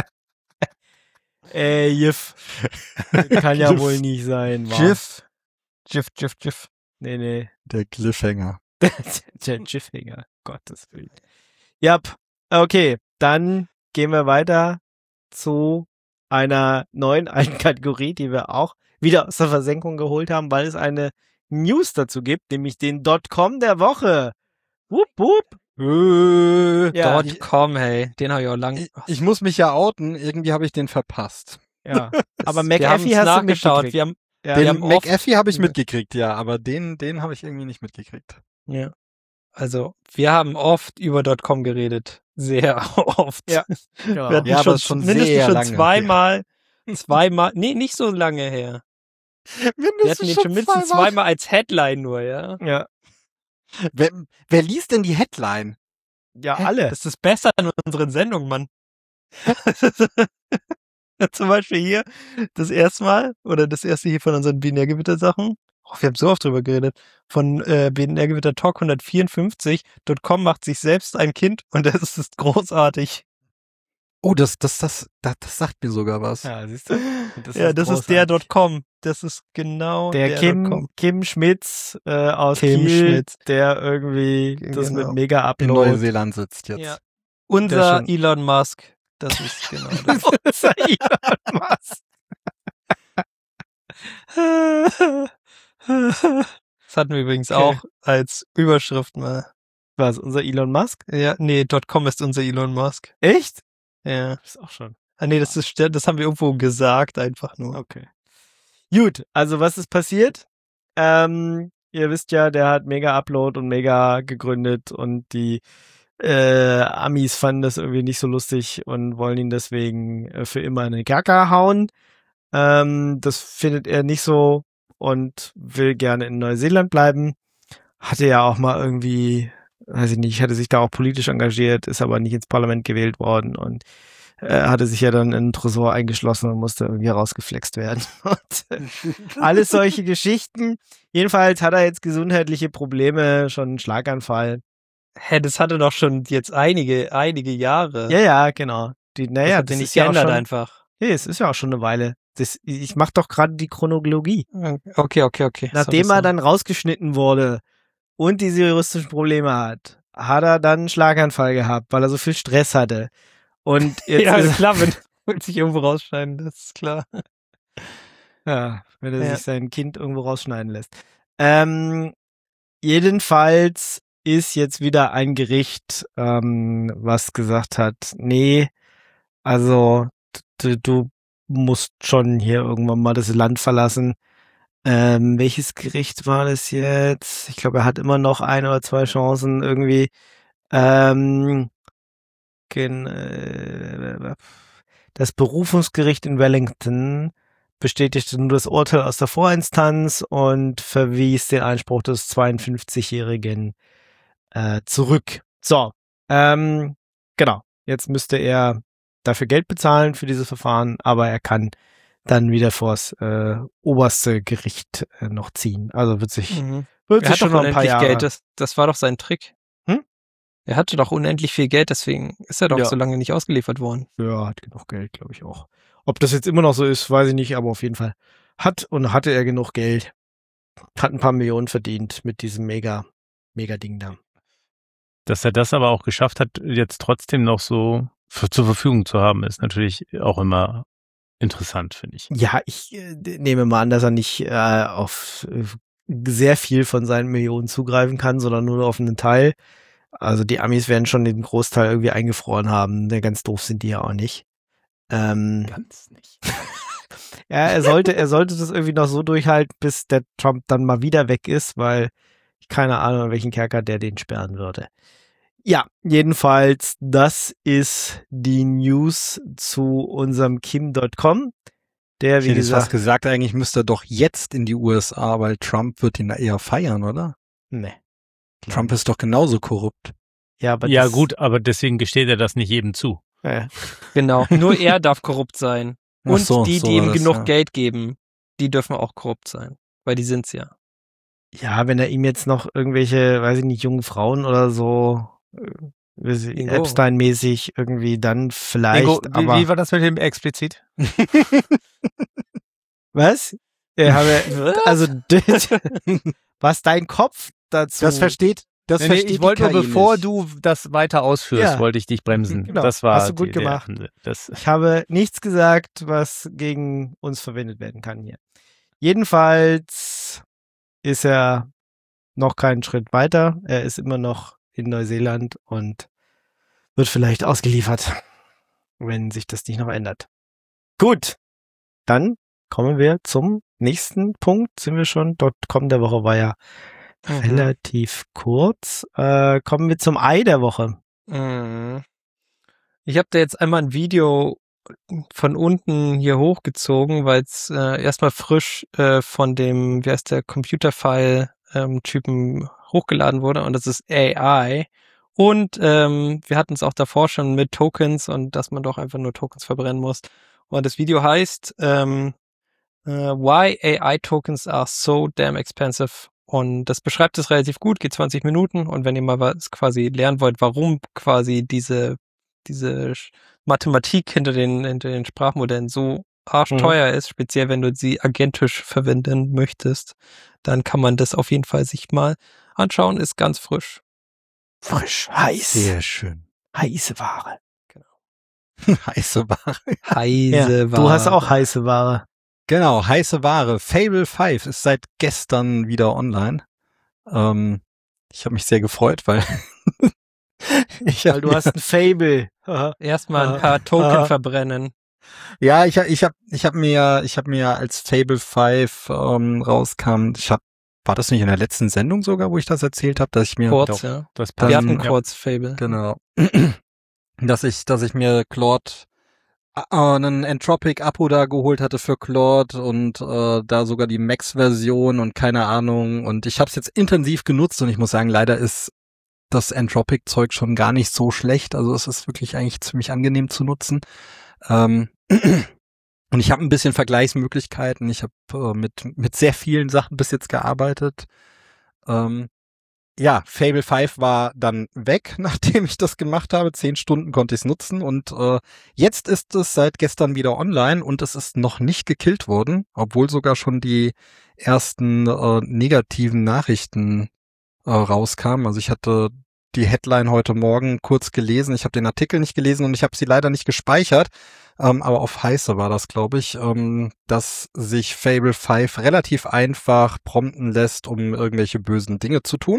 äh, GIF. Kann ja GIF. wohl nicht sein. Wa? GIF. GIF, GIF, GIF. Nee, nee. Der Cliffhanger. Der GIF-Hänger. Gottes Willen. Ja, okay. Dann gehen wir weiter zu einer neuen alten Kategorie, die wir auch wieder aus der Versenkung geholt haben, weil es eine News dazu gibt, nämlich den Dotcom der Woche. Wupp, wupp. Äh, Ja, Dot com, hey. Den habe ich auch lang. ich, ich muss mich ja outen, irgendwie habe ich den verpasst. Ja. Aber wir haben McAfee hast du nachgeschaut. mitgekriegt. Wir haben, Ja. wir Den haben oft, McAfee habe ich Ja. mitgekriegt, ja, aber den, den habe ich irgendwie nicht mitgekriegt. ja. Also, wir haben oft über .com geredet. Sehr oft. Ja. Wir Ja. hatten Ja, aber schon, das ist schon mindestens sehr schon lange zweimal, zweimal, nee, nicht so lange her. Wir hatten den schon mindestens zweimal als Headline nur, ja. Ja. Wer, wer liest denn die Headline? Ja, Hä? alle. Das ist besser in unseren Sendungen, Mann. Zum Beispiel hier das erste Mal, oder das erste hier von unseren Binärgewitter-Sachen. Oh, wir haben so oft drüber geredet. Von äh, Binärgewitter Talk hundertvierundfünfzig. .com macht sich selbst ein Kind und das ist großartig. Oh, das, das, das, das, das sagt mir sogar was. Ja, siehst du? Das ja, das ist der großartig. .com. Das ist genau Der, der, Kim, .com. Kim Schmitz äh, aus Kim Kiel, Schmitz. der irgendwie das Genau. mit mega In Upload. Neuseeland sitzt jetzt. Ja. Der Unser schon- Elon Musk. Das ist genau das. Unser Elon Musk. Das hatten wir übrigens Okay. auch als Überschrift mal. Was, unser Elon Musk? Ja, nee, .com ist unser Elon Musk. Echt? Ja. Ist auch schon. Ah, nee, das ist, das haben wir irgendwo gesagt, einfach nur. Okay. Gut, also was ist passiert? Ähm, ihr wisst ja, der hat Mega Upload und Mega gegründet und die äh, Amis fanden das irgendwie nicht so lustig und wollen ihn deswegen äh, für immer in den Kerker hauen. Ähm, das findet er nicht so und will gerne in Neuseeland bleiben. Hatte ja auch mal irgendwie, weiß ich nicht, hatte sich da auch politisch engagiert, ist aber nicht ins Parlament gewählt worden und äh, hatte sich ja dann in einen Tresor eingeschlossen und musste irgendwie rausgeflext werden. Und äh, alles solche Geschichten. Jedenfalls hat er jetzt gesundheitliche Probleme, schon einen Schlaganfall. Hä, das hatte doch schon jetzt einige, einige Jahre. Ja, ja, genau. Die, das naja, hat das sich ist nicht ja auch geändert schon, einfach. nee, es ist ja auch schon eine Weile. Das, ich mache doch gerade die Chronologie. Okay, okay, okay. Nachdem sorry, er dann rausgeschnitten wurde und diese juristischen Probleme hat, hat er dann einen Schlaganfall gehabt, weil er so viel Stress hatte. Und sorry. jetzt Ja, ist, klar, wenn will sich irgendwo rausschneiden, das ist klar. ja, wenn er Ja. sich sein Kind irgendwo rausschneiden lässt. Ähm, jedenfalls ist jetzt wieder ein Gericht, ähm, was gesagt hat, nee, also du, du musst schon hier irgendwann mal das Land verlassen. Ähm, welches Gericht war das jetzt? Ich glaube, er hat immer noch ein oder zwei Chancen irgendwie. Ähm, gen, äh, das Berufungsgericht in Wellington bestätigte nur das Urteil aus der Vorinstanz und verwies den Einspruch des zweiundfünfzigjährigen äh, zurück. So, ähm, genau. Jetzt müsste er dafür Geld bezahlen für dieses Verfahren, aber er kann dann wieder vors äh, oberste Gericht äh, noch ziehen. Also wird sich, Mhm. wird Er sich hat doch schon noch ein paar unendlich Jahre. Geld, das, das war doch sein Trick. Hm? Er hatte doch unendlich viel Geld, deswegen ist er doch Ja. so lange nicht ausgeliefert worden. Ja, hat genug Geld, glaube ich auch. Ob das jetzt immer noch so ist, weiß ich nicht, aber auf jeden Fall hat und hatte er genug Geld. Hat ein paar Millionen verdient mit diesem mega, mega Ding da. Dass er das aber auch geschafft hat, jetzt trotzdem noch so für, zur Verfügung zu haben, ist natürlich auch immer interessant, finde ich. Ja, ich äh, nehme mal an, dass er nicht äh, auf äh, sehr viel von seinen Millionen zugreifen kann, sondern nur auf einen Teil. Also die Amis werden schon den Großteil irgendwie eingefroren haben. Denn ganz doof sind die ja auch nicht. Ähm, Ganz nicht. ja, er sollte, er sollte das irgendwie noch so durchhalten, bis der Trump dann mal wieder weg ist, weil ich keine Ahnung, in welchen Kerker der den sperren würde. Ja, jedenfalls, das ist die News zu unserem Kim Punkt com. Der, Ich wie hätte jetzt fast gesagt, gesagt, eigentlich müsste er doch jetzt in die U S A, weil Trump wird ihn da eher feiern, oder? ne. Trump ist doch genauso korrupt. Ja, aber Ja das, gut, aber deswegen gesteht er das nicht jedem zu. Äh, Genau. Nur er darf korrupt sein. Ach Und so, die, so die war ihm das, genug ja. Geld geben, die dürfen auch korrupt sein. Weil die sind's ja. ja, wenn er ihm jetzt noch irgendwelche, weiß ich nicht, jungen Frauen oder so, äh, weiß ich, Bingo. Epstein-mäßig irgendwie dann vielleicht, Ingo, wie, aber wie war das mit dem explizit? was? Ja, habe, also was dein Kopf dazu? Das versteht, das Nee, nee, versteht ich wollte die nur, K I bevor nicht. du das weiter ausführst, Ja. wollte ich dich bremsen. Genau. Das war Hast du gut die, der- gemacht. Das, Ich habe nichts gesagt, was gegen uns verwendet werden kann hier. Jedenfalls ist er noch keinen Schritt weiter. Er ist immer noch in Neuseeland und wird vielleicht ausgeliefert, wenn sich das nicht noch ändert. Gut, dann kommen wir zum nächsten Punkt. Sind wir schon? .com der Woche war ja Mhm. relativ kurz. Äh, kommen wir zum Ei der Woche. Mhm. Ich habe da jetzt einmal ein Video von unten hier hochgezogen, weil es äh, erstmal frisch äh, von dem, wie heißt der, Computerfile-Typen hochgeladen wurde und das ist A I. Und ähm, wir hatten es auch davor schon mit Tokens und dass man doch einfach nur Tokens verbrennen muss. Und das Video heißt ähm, äh, Why A I Tokens are so damn expensive. Und das beschreibt es relativ gut, geht zwanzig Minuten. Und wenn ihr mal was quasi lernen wollt, warum quasi diese diese Sch- Mathematik hinter den hinter den Sprachmodellen so arschteuer ist, speziell wenn du sie agentisch verwenden möchtest, dann kann man das auf jeden Fall sich mal anschauen. Ist ganz frisch. Frisch, heiß, Sehr schön. heiße Ware. Heiße Ware. Heiße Ja, Ware. du hast auch heiße Ware. Genau, heiße Ware. Fable fünf ist seit gestern wieder online. Ähm, ich habe mich sehr gefreut, weil ich Weil hab du mir, hast ein Fable. Erstmal ein Ah, paar Token ah. verbrennen. ja, ich hab, ich hab, ich hab mir, ich hab mir als Fable fünf ähm, rauskam, ich hab, war das nicht in der letzten Sendung sogar, wo ich das erzählt habe, dass ich mir Kurz, ja. das Dann- Wir hatten ja. kurz Fable. Genau. dass ich, dass ich mir Claude äh, einen Entropic-Abo da geholt hatte für Claude und äh, da sogar die Max-Version und keine Ahnung. Und ich habe es jetzt intensiv genutzt und ich muss sagen, leider ist das Entropic-Zeug schon gar nicht so schlecht. Also es ist wirklich eigentlich ziemlich angenehm zu nutzen. Ähm, und ich habe ein bisschen Vergleichsmöglichkeiten. Ich habe äh, mit mit sehr vielen Sachen bis jetzt gearbeitet. Ähm, ja, Fable fünf war dann weg, nachdem ich das gemacht habe. Zehn Stunden konnte ich es nutzen und äh, jetzt ist es seit gestern wieder online und es ist noch nicht gekillt worden, obwohl sogar schon die ersten äh, negativen Nachrichten äh, rauskamen. Also ich hatte die Headline heute Morgen kurz gelesen. Ich habe den Artikel nicht gelesen und ich habe sie leider nicht gespeichert. Ähm, aber auf Heiße war das, glaube ich, ähm, dass sich Fable fünf relativ einfach prompten lässt, um irgendwelche bösen Dinge zu tun.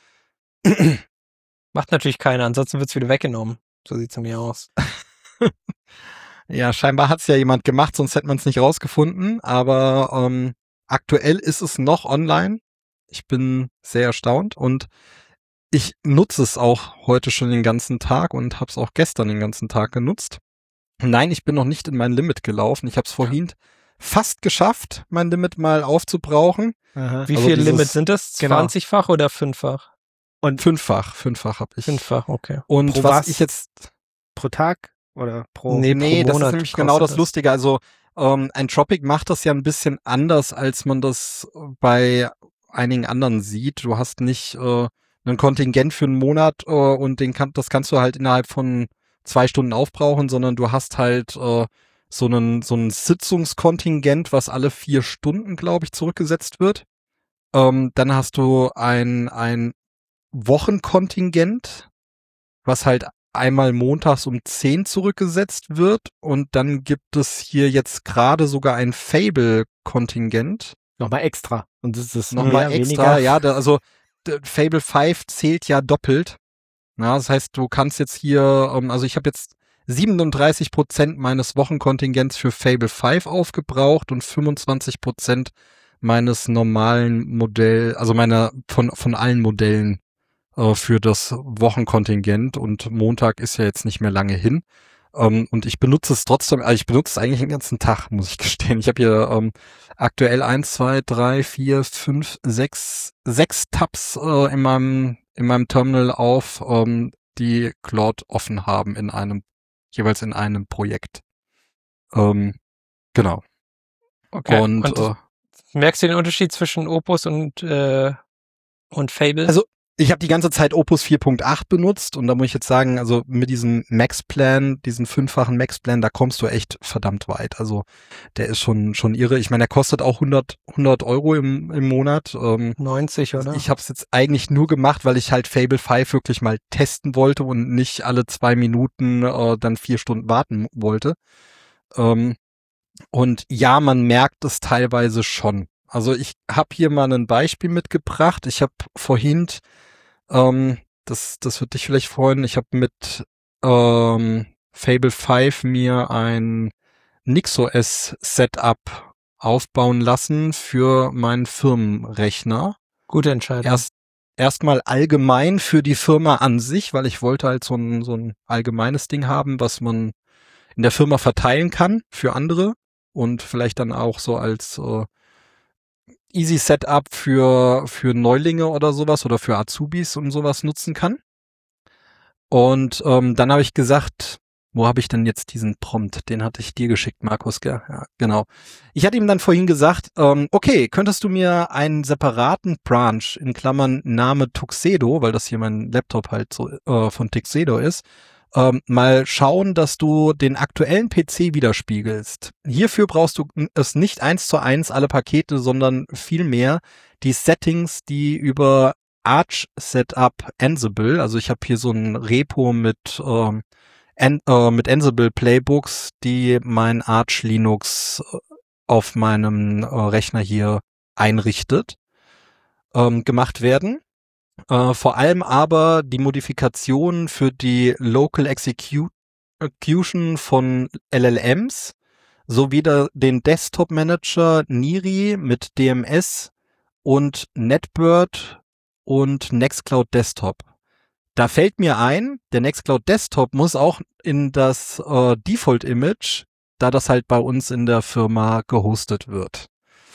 Macht natürlich keiner, ansonsten wird's wieder weggenommen. So sieht's nämlich aus. Ja, scheinbar hat's ja jemand gemacht, sonst hätte man es nicht rausgefunden. Aber ähm, aktuell ist es noch online. Ich bin sehr erstaunt und ich nutze es auch heute schon den ganzen Tag und habe es auch gestern den ganzen Tag genutzt. Nein, ich bin noch nicht in mein Limit gelaufen. Ich habe es vorhin fast geschafft, mein Limit mal aufzubrauchen. Aha. Wie Also viele dieses- Limits sind das? genau. zwanzigfach oder fünffach? Und Fünffach, fünffach habe ich. Fünffach, okay. Und Pro was was? ich jetzt pro Tag oder pro? Nee, Nee, pro das Monat ist nämlich kostet genau das das. Lustige. Also ähm, Entropic macht das ja ein bisschen anders, als man das bei einigen anderen sieht. Du hast nicht äh, ein Kontingent für einen Monat äh, und den kann, das kannst du halt innerhalb von zwei Stunden aufbrauchen, sondern du hast halt äh, so einen so ein Sitzungskontingent, was alle vier Stunden, glaube ich, zurückgesetzt wird. Ähm, dann hast du ein ein Wochenkontingent, was halt einmal montags um zehn zurückgesetzt wird, und dann gibt es hier jetzt gerade sogar ein Fable-Kontingent. Nochmal extra. Und das ist Nochmal mehr, extra, weniger. ja, da, also d- Fable fünf zählt ja doppelt. Ja, das heißt, du kannst jetzt hier, ähm, also ich habe jetzt siebenunddreißig Prozent meines Wochenkontingents für Fable fünf aufgebraucht und fünfundzwanzig Prozent meines normalen Modell, also meiner von von allen Modellen äh, für das Wochenkontingent, und Montag ist ja jetzt nicht mehr lange hin. Ähm, und ich benutze es trotzdem, also ich benutze es eigentlich den ganzen Tag, muss ich gestehen. Ich habe hier ähm, aktuell eins, zwei, drei, vier, fünf, sechs, sechs Tabs äh, in meinem in meinem Terminal auf, ähm, die Claude offen haben in einem, jeweils in einem Projekt. Ähm, genau. Okay. Und, Und äh, merkst du den Unterschied zwischen Opus und, äh, und Fable? Also ich habe die ganze Zeit Opus vier Punkt acht benutzt, und da muss ich jetzt sagen, also mit diesem Max-Plan, diesen fünffachen Max-Plan, da kommst du echt verdammt weit. Also der ist schon schon irre. Ich meine, der kostet auch hundert Euro im, im Monat. Ähm, neunzig, oder? Ich habe es jetzt eigentlich nur gemacht, weil ich halt Fable fünf wirklich mal testen wollte und nicht alle zwei Minuten äh, dann vier Stunden warten wollte. Ähm, und ja, man merkt es teilweise schon. Also ich habe hier mal ein Beispiel mitgebracht. Ich habe vorhin, ähm, das, das wird dich vielleicht freuen, ich habe mit ähm, Fable fünf mir ein NixOS-Setup aufbauen lassen für meinen Firmenrechner. Gute Entscheidung. Erst erstmal allgemein für die Firma an sich, weil ich wollte halt so ein so ein allgemeines Ding haben, was man in der Firma verteilen kann für andere und vielleicht dann auch so als äh, Easy Setup für für Neulinge oder sowas oder für Azubis und sowas nutzen kann. Und ähm, dann habe ich gesagt, wo habe ich denn jetzt diesen Prompt? Den hatte ich dir geschickt, Markus, gell? Ja, genau. Ich hatte ihm dann vorhin gesagt, ähm, okay, könntest du mir einen separaten Branch, in Klammern Name Tuxedo, weil das hier mein Laptop halt so äh, von Tuxedo ist, ähm, mal schauen, dass du den aktuellen P C widerspiegelst. Hierfür brauchst du es nicht eins zu eins alle Pakete, sondern vielmehr die Settings, die über Arch Setup Ansible, also ich habe hier so ein Repo mit ähm, An, äh, mit Ansible Playbooks, die mein Arch Linux auf meinem äh, Rechner hier einrichtet, ähm, gemacht werden. Äh, vor allem aber die Modifikationen für die Local Execu- Execution von L L Ms sowie der, den Desktop Manager Niri mit D M S und NetBird und Nextcloud Desktop. Da fällt mir ein, der Nextcloud Desktop muss auch in das äh, Default-Image, da das halt bei uns in der Firma gehostet wird.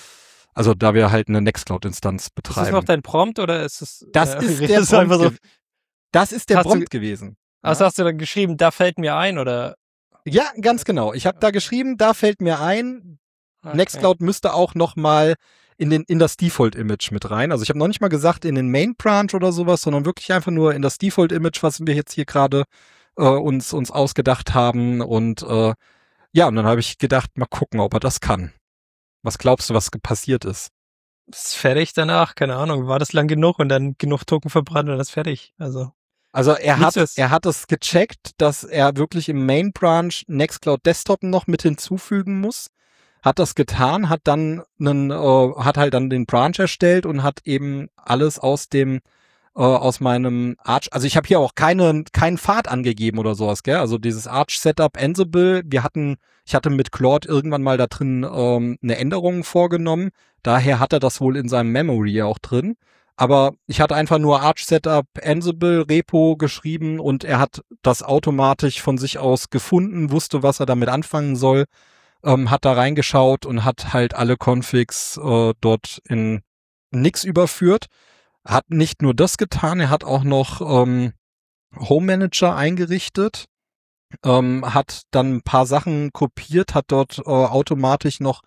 Also da wir halt eine Nextcloud-Instanz betreiben. Ist das noch dein Prompt oder ist es? Das äh, ist das der ist einfach Prompt. so, ge- Das ist der Hast du- Prompt gewesen. also hast du dann geschrieben, da fällt mir ein oder? Ja, ganz genau. Ich habe da geschrieben, da fällt mir ein, Okay. Nextcloud müsste auch noch mal in den in das Default-Image mit rein. Also ich habe noch nicht mal gesagt in den Main-Branch oder sowas, sondern wirklich einfach nur in das Default-Image, was wir jetzt hier gerade äh, uns uns ausgedacht haben. Und äh, ja, und dann habe ich gedacht, mal gucken, ob er das kann. Was glaubst du, was ge- passiert ist? Ist fertig danach, keine Ahnung, war das lang genug und dann genug Token verbrannt und das ist fertig. Also Also er Nichts hat ist- er hat es gecheckt, dass er wirklich im Main-Branch Nextcloud Desktop noch mit hinzufügen muss. Hat das getan, hat dann einen, äh, hat halt dann den Branch erstellt und hat eben alles aus dem äh, aus meinem Arch, also ich habe hier auch keine keinen Pfad angegeben oder sowas, gell? Also dieses Arch Setup Ansible, wir hatten, ich hatte mit Claude irgendwann mal da drin ähm, eine Änderung vorgenommen, daher hat er das wohl in seinem Memory auch drin. Aber ich hatte einfach nur Arch Setup Ansible Repo geschrieben und er hat das automatisch von sich aus gefunden, wusste, was er damit anfangen soll. Ähm, hat da reingeschaut und hat halt alle Configs äh, dort in Nix überführt. Hat nicht nur das getan, er hat auch noch ähm, Home Manager eingerichtet, ähm, hat dann ein paar Sachen kopiert, hat dort äh, automatisch noch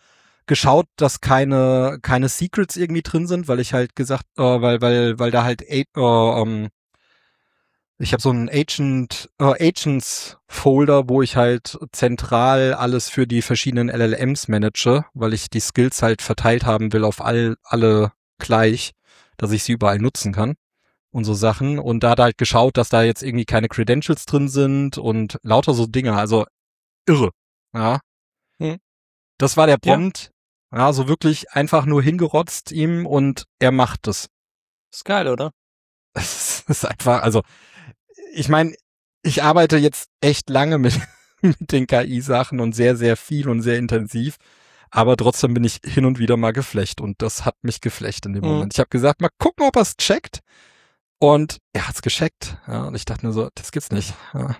geschaut, dass keine keine Secrets irgendwie drin sind, weil ich halt gesagt, äh, weil weil weil da halt äh, ähm, ich habe so einen Agent äh, Agents Folder, wo ich halt zentral alles für die verschiedenen L L Ms manage, weil ich die Skills halt verteilt haben will auf all alle gleich, dass ich sie überall nutzen kann und so Sachen. Und da hat er halt geschaut, dass da jetzt irgendwie keine Credentials drin sind und lauter so Dinge. Also irre. Ja. Hm. Das war der Prompt. Ja. ja, so wirklich einfach nur hingerotzt ihm und er macht es. Ist geil, oder? Es ist einfach, also ich meine, ich arbeite jetzt echt lange mit, mit den K I-Sachen und sehr, sehr viel und sehr intensiv. Aber trotzdem bin ich hin und wieder mal geflecht und das hat mich geflecht in dem Mhm. Moment. Ich habe gesagt, mal gucken, ob er es checkt. Und er hat's gecheckt. Ja, und ich dachte mir so, das gibt's nicht. Ja.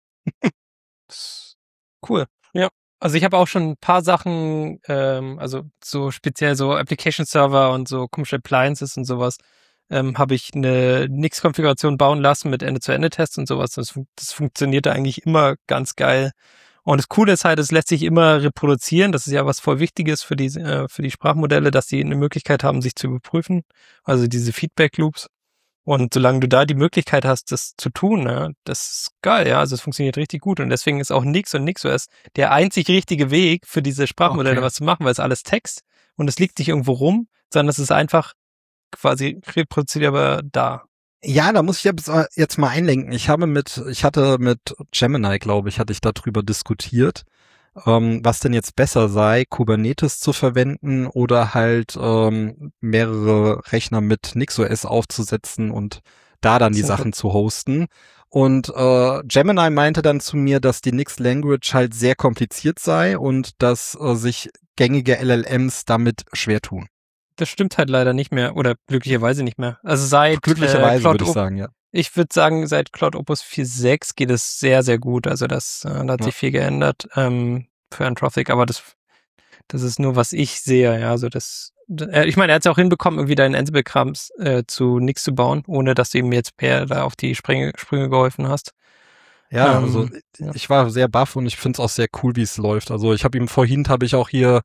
Cool. Ja. Also ich habe auch schon ein paar Sachen, ähm, also so speziell so Application Server und so komische Appliances und sowas, ähm, habe ich eine Nix-Konfiguration bauen lassen mit Ende-zu-Ende-Tests und sowas. Das, fun- das funktionierte eigentlich immer ganz geil. Und das Coole ist halt, es lässt sich immer reproduzieren. Das ist ja was voll Wichtiges für die, äh, für die Sprachmodelle, dass die eine Möglichkeit haben, sich zu überprüfen. Also diese Feedback-Loops. Und solange du da die Möglichkeit hast, das zu tun, ne, das ist geil, ja. Also es funktioniert richtig gut. Und deswegen ist auch Nix und NixOS der einzig richtige Weg für diese Sprachmodelle Okay. was zu machen, weil es alles Text und es liegt nicht irgendwo rum, sondern es ist einfach quasi reproduzierbar da. Ja, da muss ich jetzt jetzt mal einlenken. Ich habe mit, ich hatte mit Gemini, glaube ich, hatte ich darüber diskutiert, ähm, was denn jetzt besser sei, Kubernetes zu verwenden oder halt ähm, mehrere Rechner mit NixOS aufzusetzen und da dann die So. Sachen zu hosten. Und äh, Gemini meinte dann zu mir, dass die Nix-Language halt sehr kompliziert sei und dass äh, sich gängige L L Ms damit schwer tun. Das stimmt halt leider nicht mehr oder glücklicherweise nicht mehr. Also seit Glücklicherweise äh, Cloud würde ich Op- sagen, ja. Ich würde sagen, seit Cloud Opus vier Punkt sechs geht es sehr, sehr gut. Also das, äh, da hat Ja. sich viel geändert ähm, für Anthropic, aber das, das ist nur, was ich sehe. Ja, also das, äh, ich meine, er hat es auch hinbekommen, irgendwie deinen Ansible-Krams äh, zu Nix zu bauen, ohne dass du ihm jetzt per da auf die Sprünge, Sprünge geholfen hast. Ja, Ähm, also ja. ich war sehr baff und ich finde es auch sehr cool, wie es läuft. Also ich habe ihm vorhin, habe ich auch hier,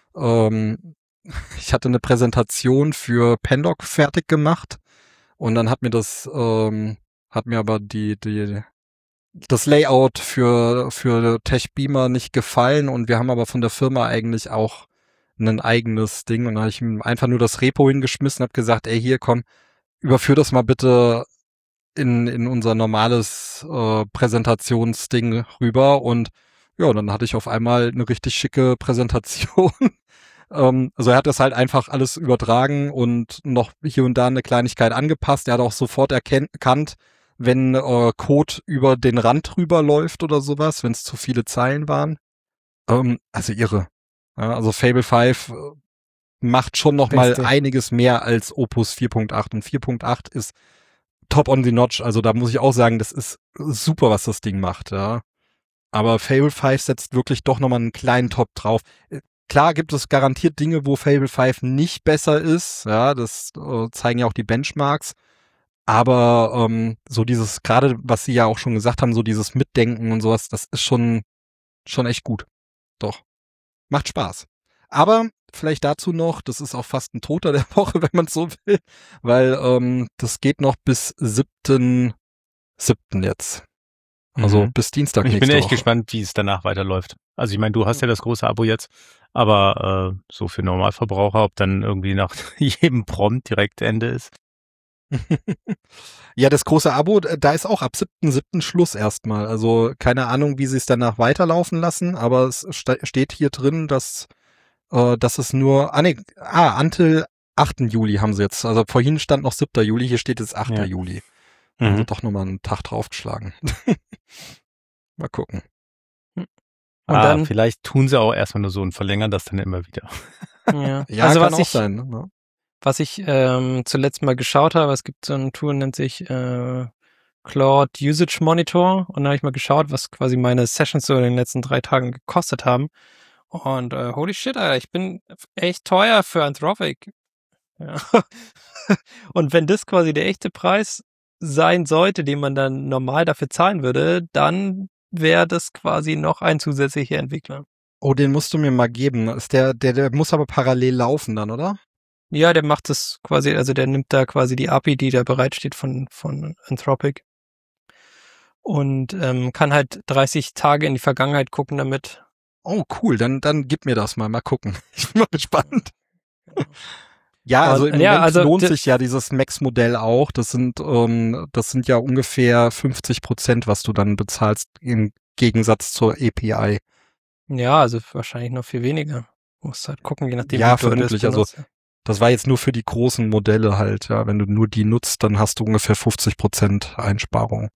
ähm, ich hatte eine Präsentation für Pandoc fertig gemacht und dann hat mir das, ähm, hat mir aber die, die, das Layout für, für TechBeamer nicht gefallen und wir haben aber von der Firma eigentlich auch ein eigenes Ding und dann habe ich ihm einfach nur das Repo hingeschmissen und habe gesagt, ey, hier komm, überführ das mal bitte in, in unser normales äh, Präsentationsding rüber und ja, dann hatte ich auf einmal eine richtig schicke Präsentation. ähm, also er hat das halt einfach alles übertragen und noch hier und da eine Kleinigkeit angepasst. Er hat auch sofort erken- erkannt, wenn äh, Code über den Rand rüber läuft oder sowas, wenn es zu viele Zeilen waren. Ähm, also irre. Ja, also Fable fünf äh, macht schon noch mal Beste. einiges mehr als Opus vier Punkt acht und vier Punkt acht ist top on the notch. Also da muss ich auch sagen, das ist super, was das Ding macht, ja. Aber Fable fünf setzt wirklich doch nochmal einen kleinen Top drauf. Äh, Klar gibt es garantiert Dinge, wo Fable fünf nicht besser ist, ja, das äh, zeigen ja auch die Benchmarks. Aber ähm, so dieses, gerade was Sie ja auch schon gesagt haben, so dieses Mitdenken und sowas, das ist schon, schon echt gut. Doch. Macht Spaß. Aber vielleicht dazu noch, das ist auch fast ein Toter der Woche, wenn man so will, weil ähm, das geht noch bis siebten siebten jetzt. Also Mhm. bis Dienstag Ich bin nächste echt Woche. gespannt, wie es danach weiterläuft. Also ich meine, du hast ja das große Abo jetzt, aber äh, so für Normalverbraucher, ob dann irgendwie nach jedem Prompt direkt Ende ist. Ja, das große Abo, da ist auch ab siebten siebten Schluss erstmal. Also keine Ahnung, wie sie es danach weiterlaufen lassen, aber es ste- steht hier drin, dass, äh, dass es nur, ah nee, ah, until achten Juli haben sie jetzt. Also vorhin stand noch siebter Juli, hier steht jetzt achter Ja. Juli. Also Mhm. doch nochmal einen Tag draufgeschlagen. Mal gucken. Und ah, dann, vielleicht tun sie auch erstmal nur so und verlängern das dann immer wieder. ja. Ja, also kann was auch ich, sein. Ne? was ich ähm, zuletzt mal geschaut habe, es gibt so ein Tool, nennt sich äh, Cloud Usage Monitor und da habe ich mal geschaut, was quasi meine Sessions so in den letzten drei Tagen gekostet haben. Und äh, holy shit, Alter, ich bin echt teuer für Anthropic. Ja. Und wenn das quasi der echte Preis sein sollte, den man dann normal dafür zahlen würde, dann wäre das quasi noch ein zusätzlicher Entwickler. Oh, den musst du mir mal geben. Ist der, der, der muss aber parallel laufen dann, oder? Ja, der macht das quasi, also der nimmt da quasi die A P I, die da bereitsteht von, von Anthropic und ähm, kann halt dreißig Tage in die Vergangenheit gucken damit. Oh, cool. Dann, dann gib mir das mal. Mal gucken. Ich bin mal gespannt. Ja, also Und, im Moment ja, also lohnt d- sich ja dieses Max-Modell auch. Das sind, ähm, das sind ja ungefähr fünfzig Prozent, was du dann bezahlst im Gegensatz zur A P I. Ja, also wahrscheinlich noch viel weniger. Muss halt gucken, je nachdem, Ja, wie du das vermutlich. Also benutzt. das war jetzt nur für die großen Modelle halt. Ja, wenn du nur die nutzt, dann hast du ungefähr fünfzig Prozent Einsparung.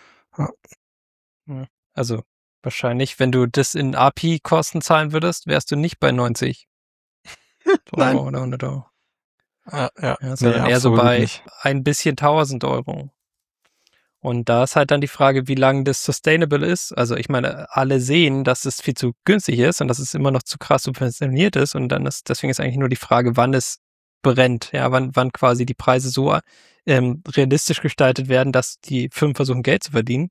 Ja. Also wahrscheinlich, wenn du das in A P I-Kosten zahlen würdest, wärst du nicht bei neunzig Nein. Euro oder hundert Euro. Ja, ja. Ja, Nee, sondern eher so absolut bei nicht. ein bisschen tausend Euro. Und da ist halt dann die Frage, wie lange das sustainable ist. Also ich meine, alle sehen, dass es viel zu günstig ist und dass es immer noch zu krass subventioniert ist. Und dann ist, deswegen ist eigentlich nur die Frage, wann es brennt. Ja, wann, wann quasi die Preise so ähm, realistisch gestaltet werden, dass die Firmen versuchen, Geld zu verdienen.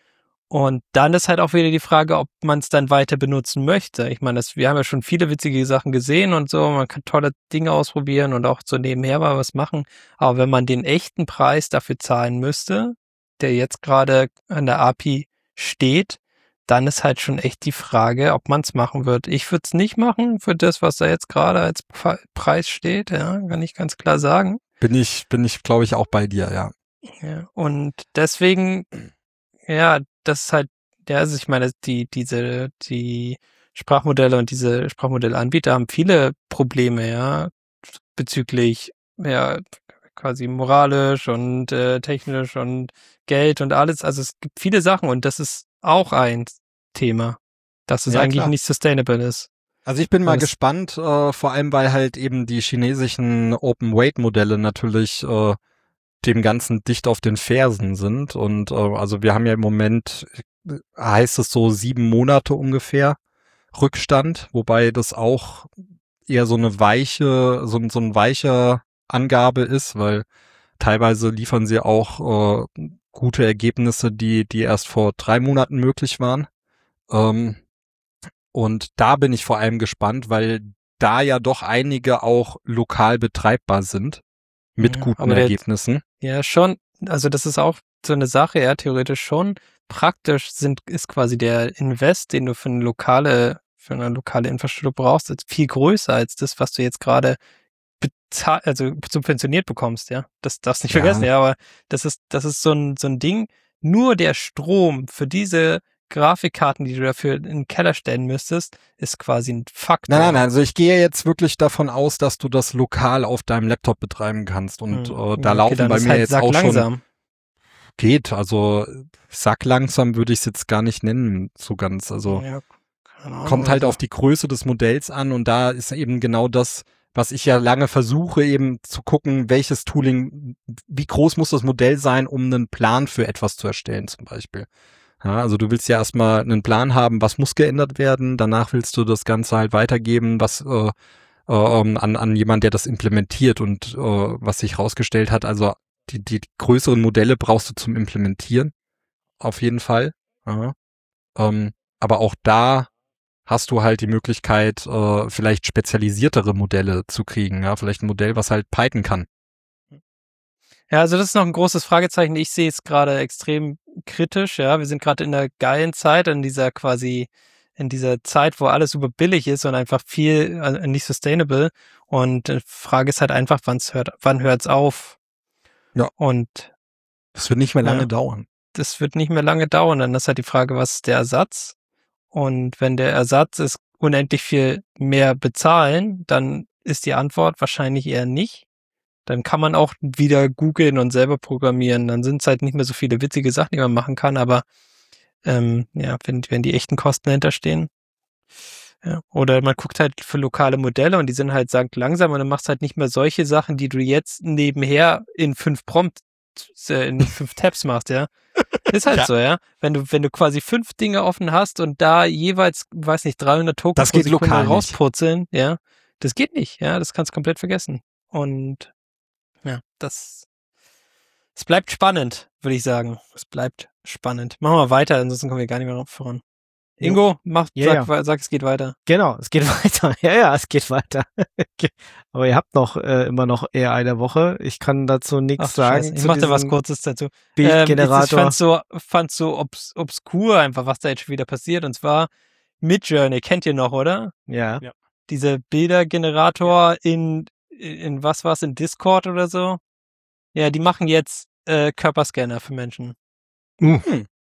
Und dann ist halt auch wieder die Frage, ob man es dann weiter benutzen möchte. Ich meine, das, wir haben ja schon viele witzige Sachen gesehen und so. Man kann tolle Dinge ausprobieren und auch so nebenher mal was machen. Aber wenn man den echten Preis dafür zahlen müsste, der jetzt gerade an der A P I steht, dann ist halt schon echt die Frage, ob man es machen wird. Ich würde es nicht machen für das, was da jetzt gerade als Pre- Preis steht. Ja, kann ich ganz klar sagen. Bin ich, bin ich, glaube ich, auch bei dir, ja. Ja, und deswegen, ja, das ist halt, ja, also ich meine, die, diese, die Sprachmodelle und diese Sprachmodellanbieter haben viele Probleme, ja, bezüglich, ja, quasi moralisch und äh, technisch und Geld und alles. Also es gibt viele Sachen und das ist auch ein Thema, dass es Ja, eigentlich klar. nicht sustainable ist. Also ich bin mal Weil es- gespannt, äh, vor allem weil halt eben die chinesischen Open-Weight-Modelle natürlich äh, dem Ganzen dicht auf den Fersen sind. Und äh, also wir haben ja im Moment, äh, heißt es so sieben Monate ungefähr Rückstand, wobei das auch eher so eine weiche, so, so ein weicher Angabe ist, weil teilweise liefern sie auch äh, gute Ergebnisse, die, die erst vor drei Monaten möglich waren. Ähm, und da bin ich vor allem gespannt, weil da ja doch einige auch lokal betreibbar sind mit Ja, guten aber der- Ergebnissen. Ja, schon, also das ist auch so eine Sache, ja, theoretisch schon. Praktisch sind, ist quasi der Invest, den du für eine lokale, für eine lokale Infrastruktur brauchst, ist viel größer als das, was du jetzt gerade bezahl, also subventioniert bekommst, ja. Das darfst du nicht Ja. vergessen, ja, aber das ist, das ist so ein, so ein Ding. Nur der Strom für diese Grafikkarten, die du dafür in den Keller stellen müsstest, ist quasi ein Faktor. Nein, nein, nein, also ich gehe jetzt wirklich davon aus, dass du das lokal auf deinem Laptop betreiben kannst und Hm. äh, da Okay, laufen dann bei ist mir halt jetzt auch schon, sacklangsam. geht, also sacklangsam würde ich es jetzt gar nicht nennen, so ganz, also Ja, keine Ahnung, kommt halt also- auf die Größe des Modells an und da ist eben genau das, was ich ja lange versuche, eben zu gucken, welches Tooling, wie groß muss das Modell sein, um einen Plan für etwas zu erstellen zum Beispiel. Ja, also du willst ja erstmal einen Plan haben, was muss geändert werden, danach willst du das Ganze halt weitergeben, was äh, äh, an, an jemand, der das implementiert und äh, was sich rausgestellt hat, also die, die größeren Modelle brauchst du zum Implementieren, auf jeden Fall. Ja. Ähm, aber auch da hast du halt die Möglichkeit, äh, vielleicht spezialisiertere Modelle zu kriegen, ja, vielleicht ein Modell, was halt Python kann. Ja, also das ist noch ein großes Fragezeichen. Ich sehe es gerade extrem kritisch, ja. Wir sind gerade in einer geilen Zeit, in dieser quasi, in dieser Zeit, wo alles super billig ist und einfach viel, also nicht sustainable. Und die Frage ist halt einfach, wann's hört, wann hört's auf? Ja. Und Das wird nicht mehr lange Ja. dauern. das wird nicht mehr lange dauern. Dann ist halt die Frage, was ist der Ersatz? Und wenn der Ersatz ist, unendlich viel mehr bezahlen, dann ist die Antwort wahrscheinlich eher nicht. Dann kann man auch wieder googeln und selber programmieren. Dann sind es halt nicht mehr so viele witzige Sachen, die man machen kann, aber ähm, ja, wenn, wenn die echten Kosten dahinter stehen. Ja. Oder man guckt halt für lokale Modelle und die sind halt sankt langsam und dann machst halt nicht mehr solche Sachen, die du jetzt nebenher in fünf Prompts, äh, in fünf Tabs machst, ja. Ist halt Ja. so, ja. Wenn du, wenn du quasi fünf Dinge offen hast und da jeweils, weiß nicht, dreihundert Tokens Das geht lokal nicht. rauspurzeln, ja. Das geht nicht, ja. Das kannst du komplett vergessen. Und ja, das, es bleibt spannend, würde ich sagen. Es bleibt spannend. Machen wir weiter, ansonsten kommen wir gar nicht mehr voran. Ingo, mach, Ja, sag, sag, es geht weiter. Genau, es geht weiter. Ja, ja, es geht weiter. Aber ihr habt noch äh, immer noch A I der Woche. Ich kann dazu nichts Ach, du sagen. Scheiße. Ich zu mach da was diesem Kurzes dazu. Bildgenerator. Ähm, ich fand so, fand so obs obskur einfach, was da jetzt schon wieder passiert. Und zwar Midjourney, kennt ihr noch, oder? ja. Ja. Diese Bildergenerator in, in was war's, in Discord oder so? Ja, die machen jetzt äh, Körperscanner für Menschen. Uh.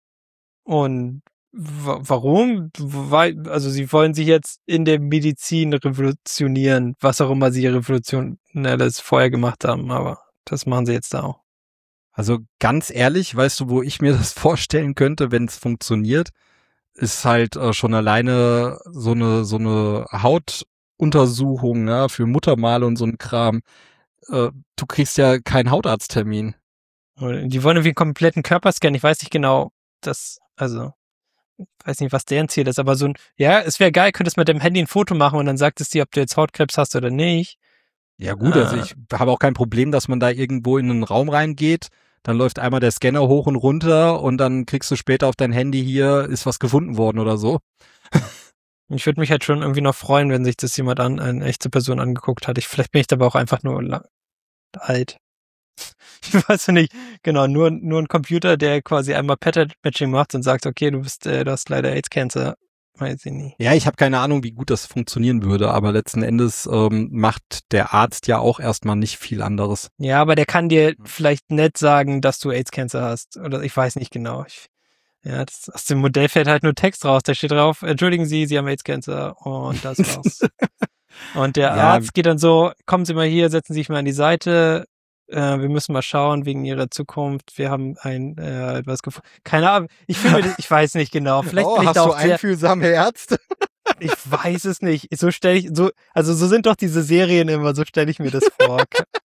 Und wa warum? Weil, also sie wollen sich jetzt in der Medizin revolutionieren, was auch immer sie revolutionelles vorher gemacht haben, aber das machen sie jetzt da auch. Also ganz ehrlich, weißt du, wo ich mir das vorstellen könnte, wenn es funktioniert, ist halt äh, schon alleine so eine so eine Hautuntersuchung, ne, für Muttermale und so ein Kram. Äh, du kriegst ja keinen Hautarzttermin. Die wollen irgendwie einen kompletten Körperscan. Ich weiß nicht genau, das, also, ich weiß nicht, was deren Ziel ist, aber so ein, ja, es wäre geil, könntest mit dem Handy ein Foto machen und dann sagt es dir, ob du jetzt Hautkrebs hast oder nicht. Ja gut, also Äh. ich habe auch kein Problem, dass man da irgendwo in einen Raum reingeht, dann läuft einmal der Scanner hoch und runter und dann kriegst du später auf dein Handy, hier ist was gefunden worden oder so. Ich würde mich halt schon irgendwie noch freuen, wenn sich das jemand an, eine echte Person angeguckt hat. Ich, vielleicht bin ich aber auch einfach nur lang, alt. Ich weiß ja nicht, genau, nur, nur ein Computer, der quasi einmal Pattern-Matching macht und sagt, okay, du bist, äh, du hast leider AIDS-Cancer. Weiß ich nicht. Ja, ich habe keine Ahnung, wie gut das funktionieren würde, aber letzten Endes ähm, macht der Arzt ja auch erstmal nicht viel anderes. Ja, aber der kann dir vielleicht nett sagen, dass du AIDS-Cancer hast. Oder ich weiß nicht genau. Ich, ja, das, aus dem Modell fällt halt nur Text raus. Da steht drauf, entschuldigen Sie, Sie haben AIDS-Cancer und das war's. Und der Ja. Arzt geht dann so, kommen Sie mal hier, setzen Sie sich mal an die Seite. Äh, wir müssen mal schauen wegen Ihrer Zukunft. Wir haben ein äh, etwas gefunden. Keine Ahnung. Ich finde, ich weiß nicht genau. Vielleicht oh, bin ich hast da du auch sehr, einfühlsame Ärzte? ich weiß es nicht. So stelle ich, so, also so sind doch diese Serien immer, so stelle ich mir das vor.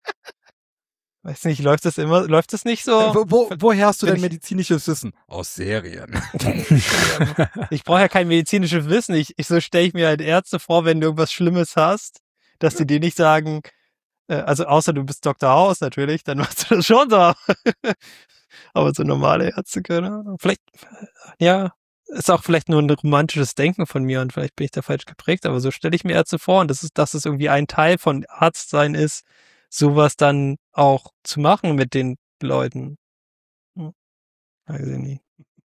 Weiß nicht, läuft das immer, läuft das nicht so? Wo, wo, woher hast du Wenn denn ich- medizinisches Wissen? Aus Serien. Ich brauche ja kein medizinisches Wissen. Ich, ich so stelle ich mir halt Ärzte vor, wenn du irgendwas Schlimmes hast, dass die dir nicht sagen, äh, also außer du bist Doktor House natürlich, dann machst du das schon so. Aber so normale Ärzte, keine Ahnung. Vielleicht, äh, ja, ist auch vielleicht nur ein romantisches Denken von mir und vielleicht bin ich da falsch geprägt, aber so stelle ich mir Ärzte vor und das ist, dass es irgendwie ein Teil von Arztsein ist, sowas dann auch zu machen mit den Leuten. Hm. Weiß ich nicht.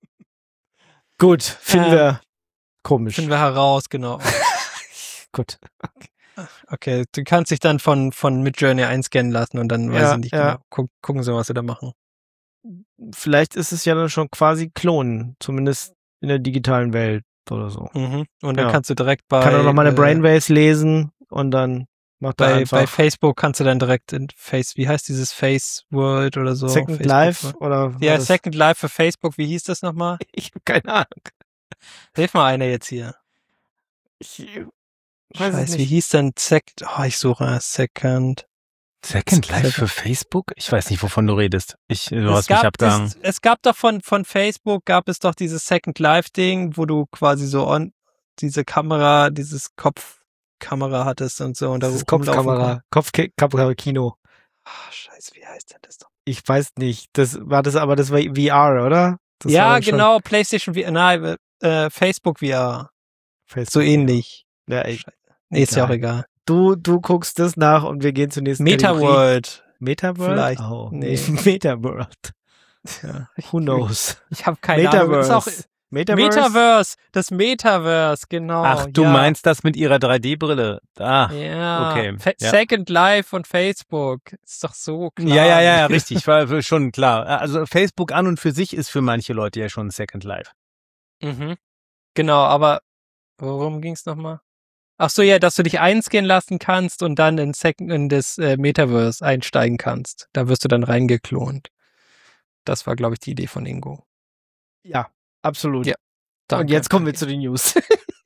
Gut, finden Ähm, wir komisch. Finden wir heraus, genau. Gut. Okay, du kannst dich dann von, von Midjourney einscannen lassen und dann weiß Ja, ich nicht ja. genau. Guck, gucken sie, was sie da machen. Vielleicht ist es ja dann schon quasi Klonen, zumindest in der digitalen Welt oder so. Mhm. Und dann Ja. kannst du direkt bei, Kann er noch mal eine äh, Brainwaves lesen und dann macht er bei, einfach bei Facebook kannst du dann direkt in Face, wie heißt dieses Face World oder so? Second Facebook Life World. oder Ja, war das- Second Life für Facebook, wie hieß das nochmal? Ich habe keine Ahnung. Hilf mal einer jetzt hier. Ich weiß es Scheiße, wie nicht. hieß denn Second, oh, ich suche Second. Second Life für Facebook? Ich weiß nicht, wovon du redest. Ich, du Es hast mich gab, abgehangen. es, es gab doch von, von Facebook, gab es doch dieses Second Life Ding, wo du quasi so on, diese Kamera, dieses Kopfkamera hattest und so. Und da Das ist rumlaufen Kopfkamera, Kopfkamera Kino. kon- Ah, scheiße, wie heißt denn das doch? Ich weiß nicht. Das war das, aber das war V R, oder? Das war Ja, dann schon genau, PlayStation V R, nein, äh, Facebook V R. Facebook. So ähnlich. Ja, ey. Nee, ist ja auch Egal. egal. Du, du guckst das nach und wir gehen zur nächsten Kategorie. MetaWorld. Metaworld? Vielleicht. Oh, Nee. nee. Metaworld. Ja. Who knows? Ich habe keine Ahnung. Ist auch, Metaverse. Metaverse? Metaverse, das Metaverse, genau. Ach, du ja. meinst das mit ihrer drei D-Brille? Ah. Ja, okay, Fa ja. Second Life von Facebook. Ist doch so klar. Ja, ja, ja, ja, richtig, war schon klar. Also Facebook an und für sich ist für manche Leute ja schon Second Life. Mhm. Genau, aber worum ging's nochmal? Ach so, ja, dass du dich einscannen lassen kannst und dann in, Second, in das äh, Metaverse einsteigen kannst. Da wirst du dann reingeklont. Das war, glaube ich, die Idee von Ingo. Ja, absolut. Ja, Danke. Und jetzt kommen wir zu den News.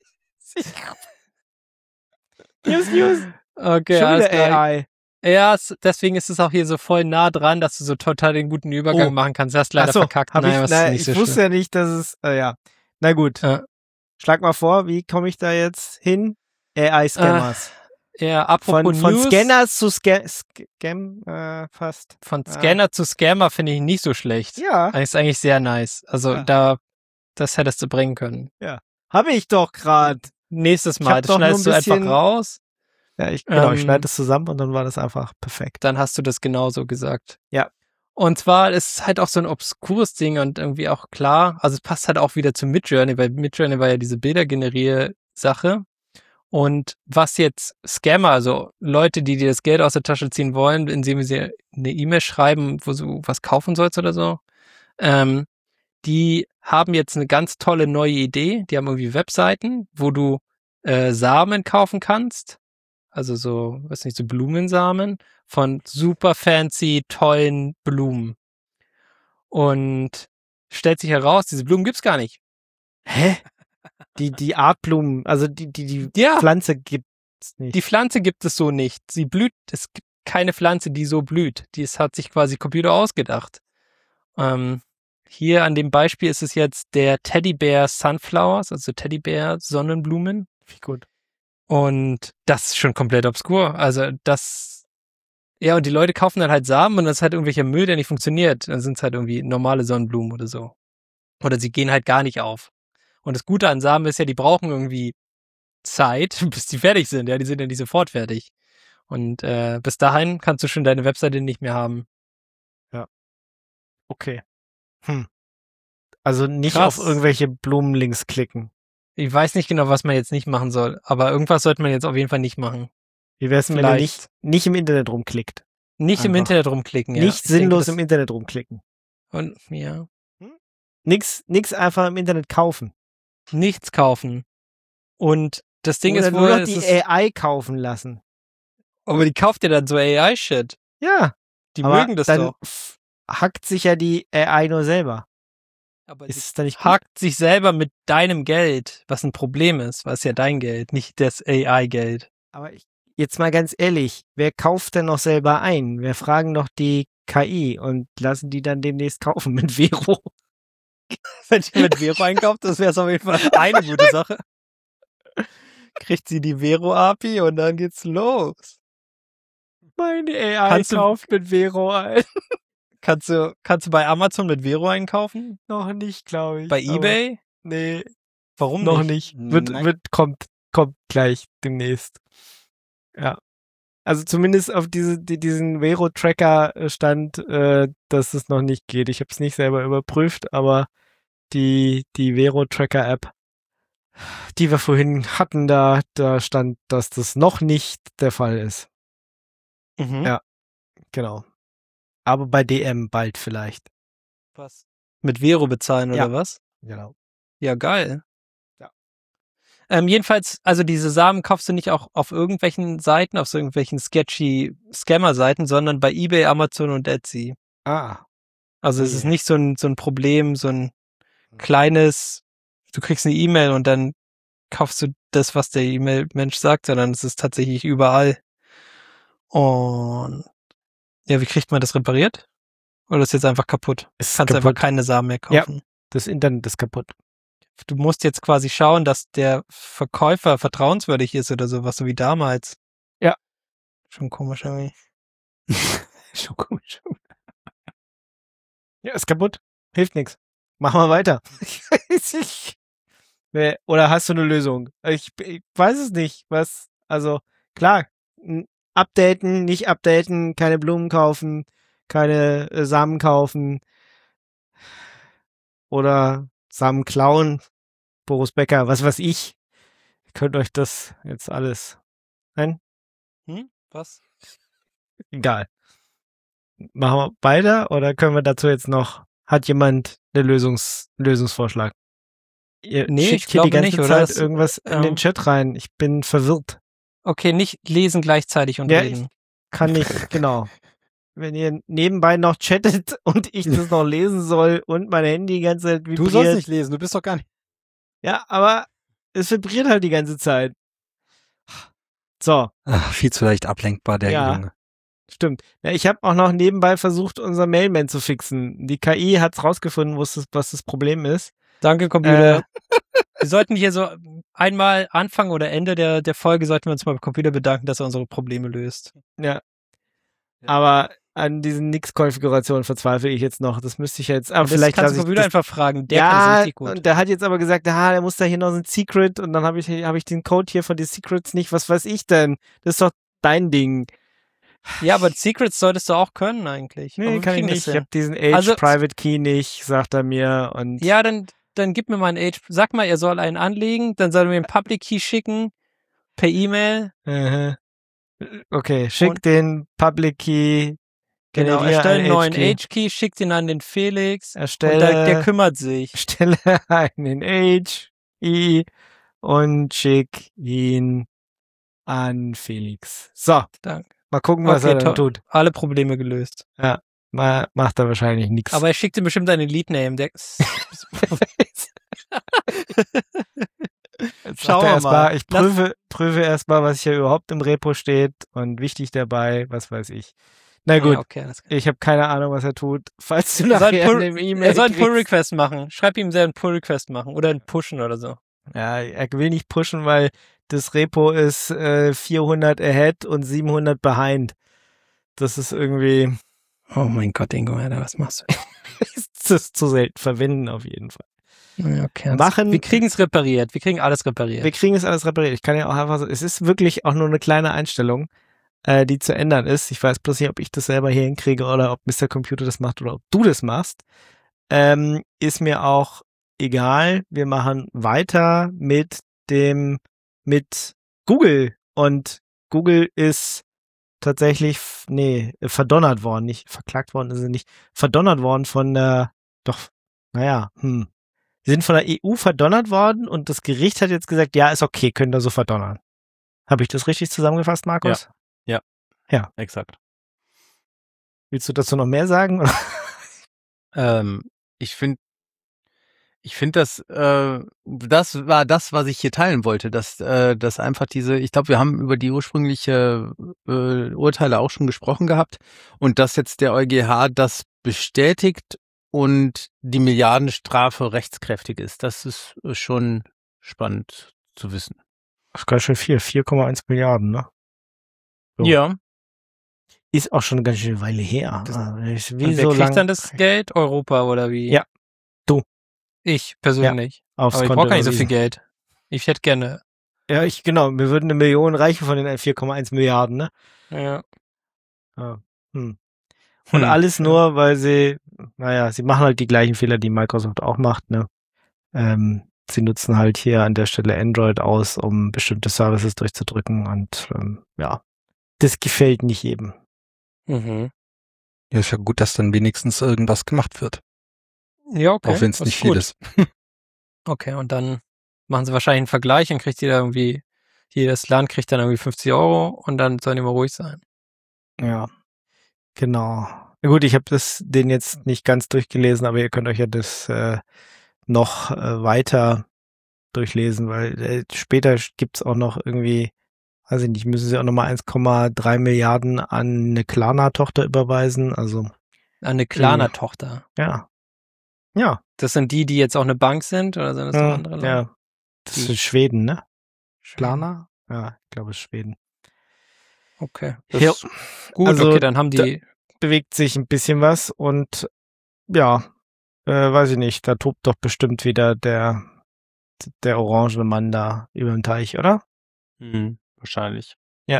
News, News. Okay, Schon alles wieder klar. A I. Ja, es, deswegen ist es auch hier so voll nah dran, dass du so total den guten Übergang Oh. machen kannst. Du hast leider Ach so, verkackt. hab Nein, ich, was na, ist nicht ich so wusste schlimm. ja nicht, dass es, äh, ja. Na gut. Ja. Schlag mal vor, wie komme ich da jetzt hin? A I-Scammers. Ja, apropos Von, von News, Scanners zu Sca Scam, äh, fast. von Ah. Scanner zu Scammer finde ich nicht so schlecht. Ja. Das ist eigentlich sehr nice. Also Ja. da, das hättest du bringen können. Habe ich doch gerade. Nächstes Ich Mal, hab das doch nur schneidest du ein bisschen- einfach raus, Ja, ich, genau, ich Ähm, schneide das zusammen und dann war das einfach perfekt. dann hast du das genauso gesagt. Ja. Und zwar ist es halt auch so ein obskures Ding und irgendwie auch klar, also es passt halt auch wieder zu Midjourney, weil Midjourney war ja diese Bildergenerier-Sache. Und was jetzt Scammer, also Leute, die dir das Geld aus der Tasche ziehen wollen, indem sie eine E-Mail schreiben, wo du was kaufen sollst oder so, ähm, die haben jetzt eine ganz tolle neue Idee. Die haben irgendwie Webseiten, wo du äh, Samen kaufen kannst. Also so, weiß nicht, so Blumensamen von super fancy, tollen Blumen. Und stellt sich heraus, diese Blumen gibt's gar nicht. Hä? Die, die Art Blumen, also die, die, die Ja. Pflanze gibt's nicht. Die Pflanze gibt es so nicht. Sie blüht, es gibt keine Pflanze, die so blüht. Dies hat sich quasi Computer ausgedacht. Ähm, hier an dem Beispiel ist es jetzt der Teddybär Sunflowers, also Teddybär Sonnenblumen. Wie gut. Und das ist schon komplett obskur. Also das, ja, und die Leute kaufen dann halt Samen und das ist halt irgendwelcher Müll, der nicht funktioniert. Dann sind es halt irgendwie normale Sonnenblumen oder so. Oder sie gehen halt gar nicht auf. Und das Gute an Samen ist ja, die brauchen irgendwie Zeit, bis die fertig sind. Ja, die sind ja nicht sofort fertig. Und äh, bis dahin kannst du schon deine Webseite nicht mehr haben. Okay. Hm. Also nicht Krass. auf irgendwelche Blumenlinks klicken. Ich weiß nicht genau, was man jetzt nicht machen soll, aber irgendwas sollte man jetzt auf jeden Fall nicht machen. Wie wär's, wenn ihr Vielleicht. nicht, nicht im Internet rumklickt? Nicht im Einfach. Internet rumklicken, ja. Nicht Ich denke, sinnlos das- im Internet rumklicken. Und ja, Nix, nix einfach im Internet kaufen. nichts kaufen. Und das Ding Oder ist nur wohl, noch es die ist, A I kaufen lassen. aber die kauft dir dann so A I-Shit. Ja. Die aber mögen das dann doch. f- hackt sich ja die A I nur selber. Aber Ist sie es dann nicht gut? hackt sich selber mit deinem Geld, was ein Problem ist, weil es ja dein Geld, nicht das A I-Geld. Aber ich, jetzt mal ganz ehrlich, wer kauft denn noch selber ein? Wir fragen doch die K I und lassen die dann demnächst kaufen mit Vero. Wenn die mit Vero einkauft, das wäre auf jeden Fall eine gute Sache. Kriegt sie die Vero-A P I und dann geht's los. Meine A I Kannst du- kauft mit Vero ein. Kannst du, kannst du bei Amazon mit Vero einkaufen? Noch nicht, glaube ich. Bei aber- eBay? Nee, Warum noch nicht? nicht. Wird, Nein. wird, kommt, kommt gleich demnächst. Ja. Also zumindest auf diese, die, diesen Vero-Tracker stand, äh, dass es noch nicht geht. Ich habe es nicht selber überprüft, aber die, die Vero-Tracker-App, die wir vorhin hatten, da, da stand, dass das noch nicht der Fall ist. Mhm. Ja. Genau. Aber bei D M bald vielleicht. Was? Mit Vero bezahlen Ja. oder was? Genau. Ja, geil. Ja. Ähm, jedenfalls, also diese Samen kaufst du nicht auch auf irgendwelchen Seiten, auf so irgendwelchen sketchy Scammer-Seiten, sondern bei eBay, Amazon und Etsy. Ah. Also es Okay. ist nicht so ein, so ein Problem, so ein kleines, du kriegst eine E-Mail und dann kaufst du das, was der E-Mail-Mensch sagt, sondern es ist tatsächlich überall. Und ja, wie kriegt man das repariert? Oder ist jetzt einfach kaputt? Ist Kannst kaputt. einfach keine Samen mehr Ja. kaufen. Das Internet ist kaputt. Du musst jetzt quasi schauen, dass der Verkäufer vertrauenswürdig ist oder sowas, so wie damals. Ja. Schon komisch irgendwie. Schon komisch. Ja, ist kaputt. Hilft nichts. Machen wir weiter. Wer- Oder hast du eine Lösung? Ich, ich weiß es nicht. Was? Also, klar. n- Updaten, nicht updaten, keine Blumen kaufen, keine äh, Samen kaufen. Oder Samen klauen. Boris Becker, was weiß ich. Ihr könnt euch das jetzt alles. Nein? Hm? Was? Egal. Machen wir weiter oder können wir dazu jetzt noch, hat jemand einen Lösungs, Lösungsvorschlag? Ihr Nee, schickt ich hier die glaube ganze nicht, oder? Zeit Das- irgendwas in ja. den Chat rein. Ich bin verwirrt. Okay, nicht lesen gleichzeitig und Ja, reden. Kann nicht, genau. Wenn ihr nebenbei noch chattet und ich das noch lesen soll und mein Handy die ganze Zeit vibriert. Du sollst nicht lesen, du bist doch gar nicht. Ja, aber es vibriert halt die ganze Zeit. So. Ach, viel zu leicht ablenkbar, der Ja. Junge. Stimmt. Ja, ich habe auch noch nebenbei versucht, unser Mailman zu fixen. Die K I hat rausgefunden, was das, was das Problem ist. Danke, Computer. Äh, Wir sollten hier so einmal Anfang oder Ende der, der Folge sollten wir uns mal beim Computer bedanken, dass er unsere Probleme löst. ja. Aber an diesen Nix-Konfigurationen verzweifle ich jetzt noch. Das müsste ich jetzt, aber das vielleicht kannst lasse du ich wieder das, einfach fragen. Der ja, kann das richtig gut. und der hat jetzt aber gesagt, ah, der muss da hier noch so ein Secret und dann habe ich, habe ich den Code hier von den Secrets nicht. Was weiß ich denn? Das ist doch dein Ding. Ja, aber Secrets solltest du auch können eigentlich. Nee, Aber wir kann ich kriegen das nicht. Ich hin. habe diesen Age Also- Private Key nicht, sagt er mir. Und Ja, dann, dann gib mir mal einen Age. Sag mal, er soll einen anlegen, dann soll er mir einen Public Key schicken per E-Mail. Äh, okay, schick Und- den Public Key. Genau, generiere erstell einen neuen Age-Key. Age-Key, schick den an den Felix. Erstelle, Und der, der kümmert sich. stelle einen Age Key und schick ihn an Felix. So, Danke. mal gucken, was Okay, er dann toll. tut. Alle Probleme gelöst. Mal, macht er wahrscheinlich nichts. Aber er schickt dir bestimmt einen Lead-Name. Der Jetzt Schauen sagt er wir erst mal. Ich Lass- prüfe, prüfe erstmal, was hier überhaupt im Repo steht und wichtig dabei, was weiß ich. Na gut, Ja, okay, alles klar. ich habe keine Ahnung, was er tut. Falls du Er soll, nachher einen eine Pull, E-Mail er soll einen kriegst. Pull-Request machen. Schreib ihm, sehr einen Pull-Request machen. Oder einen Pushen oder so. Ja, er will nicht pushen, weil das Repo ist äh, vierhundert ahead und siebenhundert behind. Das ist irgendwie, Oh mein Gott, Ingo, Alter, was machst du? das ist zu selten verwenden auf jeden Fall. Ja, okay, alles- Machen- wir kriegen es repariert. Wir kriegen alles repariert. Wir kriegen es alles repariert. Ich kann ja auch einfach so, es ist wirklich auch nur eine kleine Einstellung, äh, die zu ändern ist. Ich weiß bloß nicht, ob ich das selber hier hinkriege oder ob Mister Computer das macht oder ob du das machst. Ähm, ist mir auch egal. Wir machen weiter mit dem, mit Google. Und Google ist tatsächlich, f- nee, verdonnert worden, nicht verklagt worden ist sie nicht, verdonnert worden von der, doch, naja, hm. Sie sind von der E U verdonnert worden und das Gericht hat jetzt gesagt, ja, ist okay, können da so verdonnern. Habe ich das richtig zusammengefasst, Markus? Exakt. Willst du dazu noch mehr sagen? Ähm, ich finde, ich finde, das, äh, das war das, was ich hier teilen wollte, dass, äh, dass einfach diese, ich glaube, wir haben über die ursprüngliche äh, Urteile auch schon gesprochen gehabt und dass jetzt der EuGH das bestätigt und die Milliardenstrafe rechtskräftig ist. Das ist äh, schon spannend zu wissen. Das ist ganz schön viel, vier Komma eins Milliarden, ne? So. Ja. Ist auch schon eine ganz schöne Weile her. Das- Ah, ist wie Und wer so kriegt lang dann das Geld? Europa oder wie? Ja, du. Ich persönlich. aufs Aber ich Konto brauche gar nicht so viel überwiesen. Geld. Ich hätte gerne. Ja, ich, genau, wir würden eine Million reichen von den vier Komma eins Milliarden, ne? Ja. Ja. Hm. Und Hm. alles nur, weil sie, naja, sie machen halt die gleichen Fehler, die Microsoft auch macht, ne? Ähm, sie nutzen halt hier an der Stelle Android aus, um bestimmte Services durchzudrücken und ähm, ja, das gefällt nicht jedem. Mhm. Ja, ist ja gut, dass dann wenigstens irgendwas gemacht wird. Ja, okay. auch wenn es das nicht gut. viel ist. Okay, und dann machen sie wahrscheinlich einen Vergleich und kriegt jeder irgendwie, jedes Land kriegt dann irgendwie fünfzig Euro und dann sollen die mal ruhig sein. Ja, genau. Na gut, ich habe das den jetzt nicht ganz durchgelesen, aber ihr könnt euch ja das äh, noch äh, weiter durchlesen, weil äh, später gibt's auch noch irgendwie, weiß ich nicht, müssen sie auch nochmal eins Komma drei Milliarden an eine Klarna-Tochter überweisen. Also, Eine Mhm. Klarna-Tochter. ja. Ja. Das sind die, die jetzt auch eine Bank sind oder sind das noch Ja, andere Leute? ja. Das Die- ist Schweden, ne? Schweden. Klarna? Ja, ich glaube, es ist Schweden. Okay. Das Ja. ist gut, Also, okay, dann haben die. Bewegt sich ein bisschen was und ja, äh, weiß ich nicht, da tobt doch bestimmt wieder der, der orange Mann da über dem Teich, oder? Mhm, wahrscheinlich.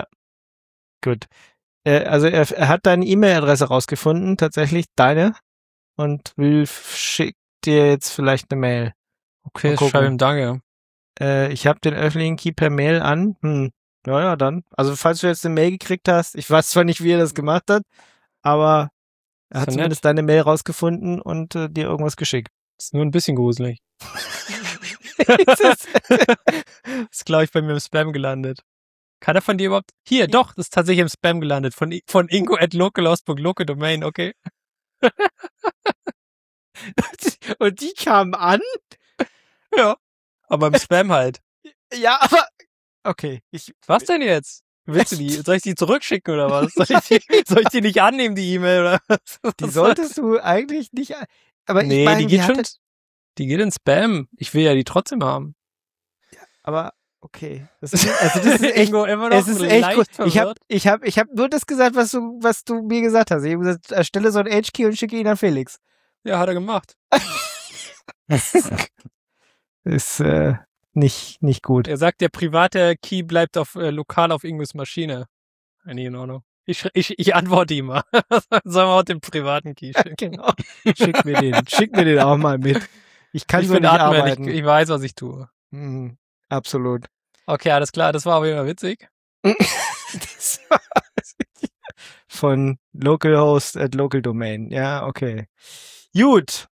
Gut. Äh, also er, er hat deine E-Mail-Adresse rausgefunden, tatsächlich deine, und will schickt dir jetzt vielleicht eine Mail. Okay, mal ich gucken. schreibe ihm Danke. Äh, ich habe den öffentlichen Key per Mail an. Hm. Ja, ja, dann. Also falls du jetzt eine Mail gekriegt hast, ich weiß zwar nicht, wie er das gemacht hat, aber er hat So nett. zumindest deine Mail rausgefunden und äh, dir irgendwas geschickt. Ist nur ein bisschen gruselig. Es ist- ist, glaube ich, bei mir im Spam gelandet. Kann er von dir überhaupt? Hier, doch, das ist tatsächlich im Spam gelandet. Von, I- von Ingo at localhost.localdomain, okay. und die kamen an? Ja. Aber im Spam halt. Ja, aber okay. Ich, Was denn jetzt? Willst du die? Soll ich die zurückschicken oder was? Soll ich die, soll ich die nicht annehmen, die E-Mail oder was? die solltest du eigentlich nicht. Aber Nee, ich meine, die geht wie schon. hat Die geht in Spam. Ich will ja die trotzdem haben. er- aber Okay. Das ist, also das ist echt, Ingo immer noch es ist echt gut. leicht Ich habe verwirrt. ich hab, ich hab nur das gesagt, was du, was du mir gesagt hast. Ich habe gesagt, erstelle so ein H-Key und schicke ihn an Felix. Ja, hat er gemacht. Ist äh, nicht, nicht gut. Er sagt, der private Key bleibt auf äh, lokal auf Ingos Maschine. Nicht in Ordnung. Ich, sch- ich, ich antworte ihm mal. Sollen wir auch den privaten Key schicken? Genau. Schick mir den. Schick mir den auch mal mit. Ich kann Ich so bin nicht Admin, arbeiten. ich, ich weiß, was ich tue. Mhm. Absolut. Okay, alles klar, das war auf jeden Fall witzig. Das war von localhost at local domain. Ja, okay. Gut.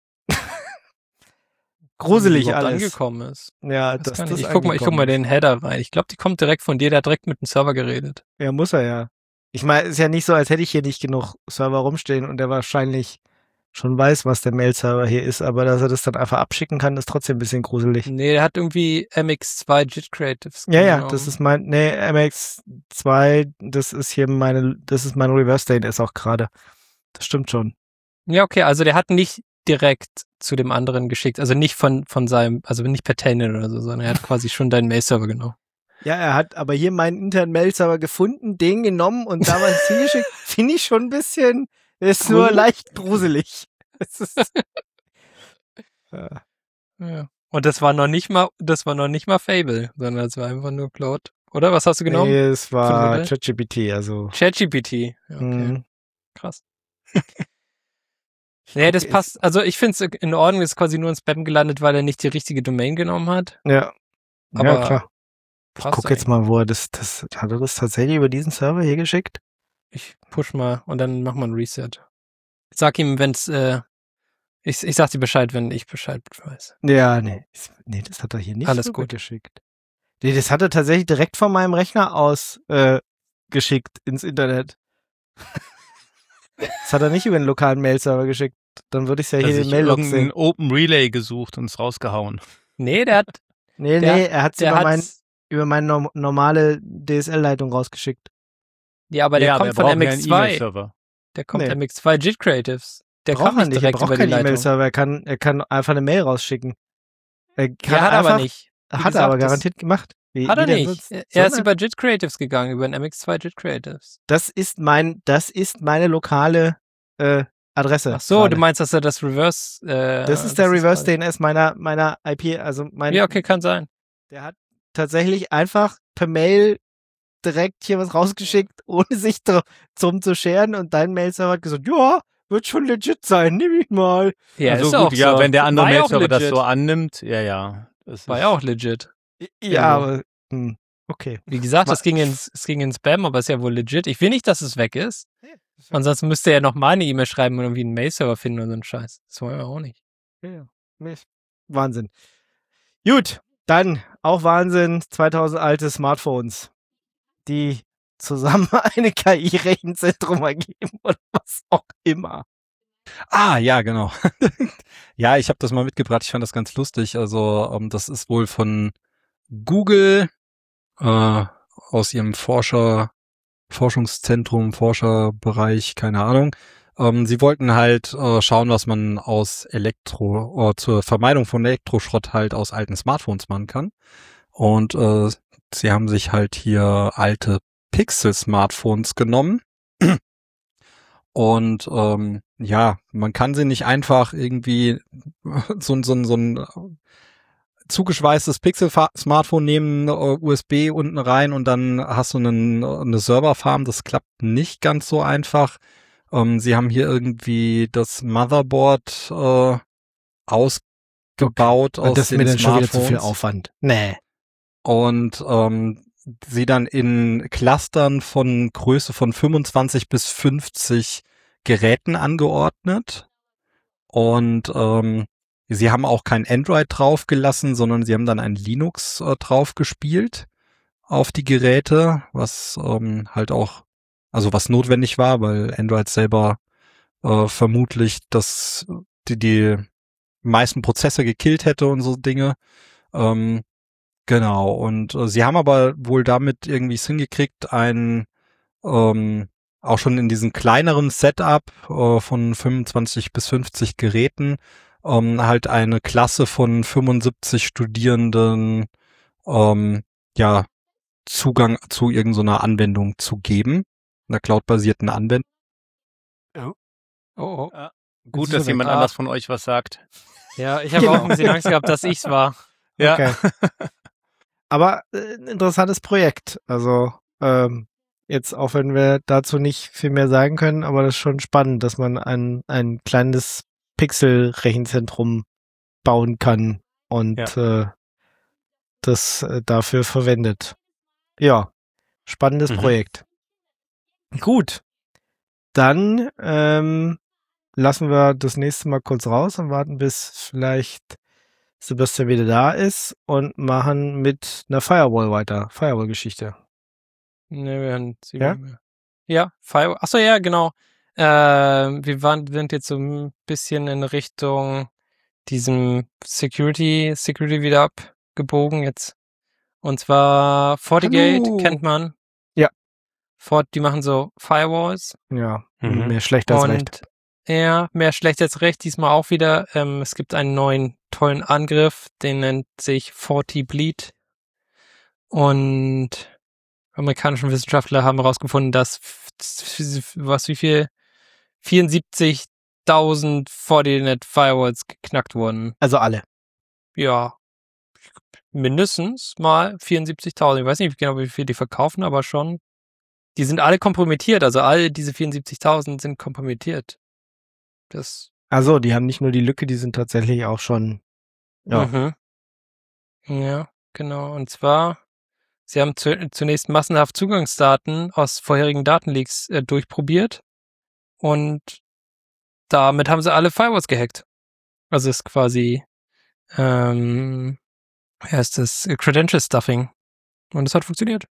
Gruselig Wie die überhaupt alles. angekommen ist. Ja, Das das, kann das ich. Ich guck mal, ich guck mal angekommen den Header rein. Ich glaube, die kommt direkt von dir, der hat direkt mit dem Server geredet. ist. Ja, muss er ja. Ich meine, ist ja nicht so, als hätte ich hier nicht genug Server rumstehen und der wahrscheinlich schon weiß, was der Mail-Server hier ist, aber dass er das dann einfach abschicken kann, ist trotzdem ein bisschen gruselig. Nee, der hat irgendwie M X zwei JIT Creatives. Ja, ja, genommen. das ist mein, nee, M X zwei, das ist hier meine, das ist mein Reverse State ist auch gerade. Das stimmt schon. Ja, okay, also der hat nicht direkt zu dem anderen geschickt, also nicht von, von seinem, also nicht per Telnet oder so, sondern er hat quasi schon deinen Mail-Server genommen. Ja, er hat aber hier meinen internen Mail-Server gefunden, den genommen und da was hingeschickt. Finde ich schon ein bisschen, ist nur Gruselig? leicht gruselig. Es ist, ja. Ja. Und das war noch nicht mal, das war noch nicht mal Fable, sondern das war einfach nur Cloud. Oder? Was hast du genommen? Nee, es Für war ein Modell? ChatGPT, also. ChatGPT. Ja, okay. Mhm. Krass. Nee, das guck, passt. Also ich finde es in Ordnung, ist quasi nur in Spam gelandet, weil er nicht die richtige Domain genommen hat. Ja. Aber ja, klar. Ich passt guck jetzt mal, wo er das, das, hat er das tatsächlich über diesen Server hier geschickt? Ich push mal und dann mach mal ein Reset. Sag ihm, wenn's, äh, ich, ich sag dir Bescheid, wenn ich Bescheid weiß. Ja, nee. Ist- Nee, das hat er hier nicht Alles so gut. geschickt. Nee, das hat er tatsächlich direkt von meinem Rechner aus äh, geschickt ins Internet. Das hat er nicht über den lokalen Mail-Server geschickt. Dann würde ich ja Dass hier den ich Mail-Log irgendein sehen. Open Relay gesucht und es rausgehauen. Nee, der hat, Nee, der- nee, er hat es der über, hat, mein, über meine norm normale D S L-Leitung rausgeschickt. ja, aber der ja, kommt wir von brauchen ja M einen X zwei. E-Mail-Server. Der kommt Nee. M X zwei JIT Creatives. Der Braucht kommt er nicht nicht, er direkt braucht über die keinen Leitung. E-Mail-Server, er kann, er kann einfach eine Mail rausschicken. Er kann Ja, hat er einfach, aber nicht. Wie Hat er gesagt, aber das- garantiert gemacht. Wie, Hat wie er denn nicht. sonst? Er er ist Sondern- über JIT Creatives gegangen, über ein M X zwei JIT Creatives. Das ist mein, das ist meine lokale äh, Adresse. Ach so, gerade. du meinst, dass er das Reverse, äh, Das ist der Reverse quasi- D N S meiner, meiner I P, also mein, Ja, okay, kann sein. der hat tatsächlich einfach per Mail direkt hier was rausgeschickt, ohne sich dr- drum zu scheren und dein Mail-Server hat gesagt, ja, wird schon legit sein, nimm ihn mal. Ja, also ist gut, auch ja, so. wenn der andere War ja auch Mail-Server das legit. so annimmt, ja, ja. Das War ist, ja auch legit. Ja, aber, hm, okay. Wie gesagt, Ma- es ging, ins, es ging in Spam, aber ist ja wohl legit. Ich will nicht, dass es weg ist. Ansonsten müsste er nochmal eine E-Mail schreiben und irgendwie einen Mail-Server finden und so einen Scheiß. Das wollen wir auch nicht. Ja, ja. Mist. Wahnsinn. Gut, dann auch Wahnsinn, zweitausend alte Smartphones, die zusammen eine K I-Rechenzentrum ergeben oder was auch immer. Ah, ja, genau. Ja, ich habe das mal mitgebracht. Ich fand das ganz lustig. Also ähm, das ist wohl von Google äh, aus ihrem Forscher, Forschungszentrum, Forscherbereich, keine Ahnung. Ähm, sie wollten halt äh, schauen, was man aus Elektro, äh, zur Vermeidung von Elektroschrott halt aus alten Smartphones machen kann. Und äh, sie haben sich halt hier alte Pixel-Smartphones genommen. Und ähm, ja, man kann sie nicht einfach irgendwie so, so, so ein zugeschweißtes Pixel-Smartphone nehmen, U S B unten rein und dann hast du einen, eine Serverfarm. Das klappt nicht ganz so einfach. Ähm, sie haben hier irgendwie das Motherboard äh, ausgebaut aus Und das ist den mir dann schon wieder zu viel Smartphones. Aufwand. Nee. Und ähm, sie dann in Clustern von Größe von fünfundzwanzig bis fünfzig Geräten angeordnet. Und ähm, sie haben auch kein Android draufgelassen, sondern sie haben dann ein Linux äh, draufgespielt auf die Geräte, was ähm, halt auch, also was notwendig war, weil Android selber äh, vermutlich das die, die meisten Prozesse gekillt hätte und so Dinge. Ähm, genau, und äh, sie haben aber wohl damit irgendwie es hingekriegt, ein ähm, auch schon in diesem kleineren Setup äh, von fünfundzwanzig bis fünfzig Geräten ähm, halt eine Klasse von fünfundsiebzig Studierenden ähm, ja, Zugang zu irgendeiner Anwendung zu geben, einer cloudbasierten Anwendung. Oh, oh. Ja, Jetzt gut, ist dass er jemand weg. anders von euch was sagt. Ja, ich habe Genau. auch ein bisschen Angst gehabt, dass ich's war. Ja. Okay. Aber äh, ein interessantes Projekt. Also ähm, jetzt, auch wenn wir dazu nicht viel mehr sagen können, aber das ist schon spannend, dass man ein, ein kleines Pixel-Rechenzentrum bauen kann und äh, das äh, dafür verwendet. Ja, spannendes Mhm. Projekt. Gut, dann ähm, lassen wir das nächste Mal kurz raus und warten, bis vielleicht Sebastian wieder da ist und machen mit einer Firewall weiter. Firewall-Geschichte. Ne, wir haben sie Ja? mehr. Ja, Firewall. Achso, ja, genau. Ähm, wir waren, sind jetzt so ein bisschen in Richtung diesem Security, Security wieder abgebogen jetzt. Und zwar FortiGate Hallo. kennt man. Ja. Fort, die machen so Firewalls. Ja, Mhm. mehr schlecht als recht. Und ja, mehr schlecht als recht. Diesmal auch wieder. Ähm, es gibt einen neuen tollen Angriff, den nennt sich FortiBleed. Und amerikanischen Wissenschaftler haben herausgefunden, dass f- was wie viel vierundsiebzigtausend Fortinet Firewalls geknackt wurden. Also alle. Ja, mindestens mal vierundsiebzigtausend. Ich weiß nicht genau, wie viel die verkaufen, aber schon. Die sind alle kompromittiert. Also alle diese vierundsiebzigtausend sind kompromittiert. Das. Also, die haben nicht nur die Lücke, die sind tatsächlich auch schon. Ja. Mhm. Ja, genau. Und zwar, sie haben zu, zunächst massenhaft Zugangsdaten aus vorherigen Datenleaks äh, durchprobiert und damit haben sie alle Firewalls gehackt. Also es ist quasi, ähm, wie heißt das, Credential Stuffing. Und es hat funktioniert.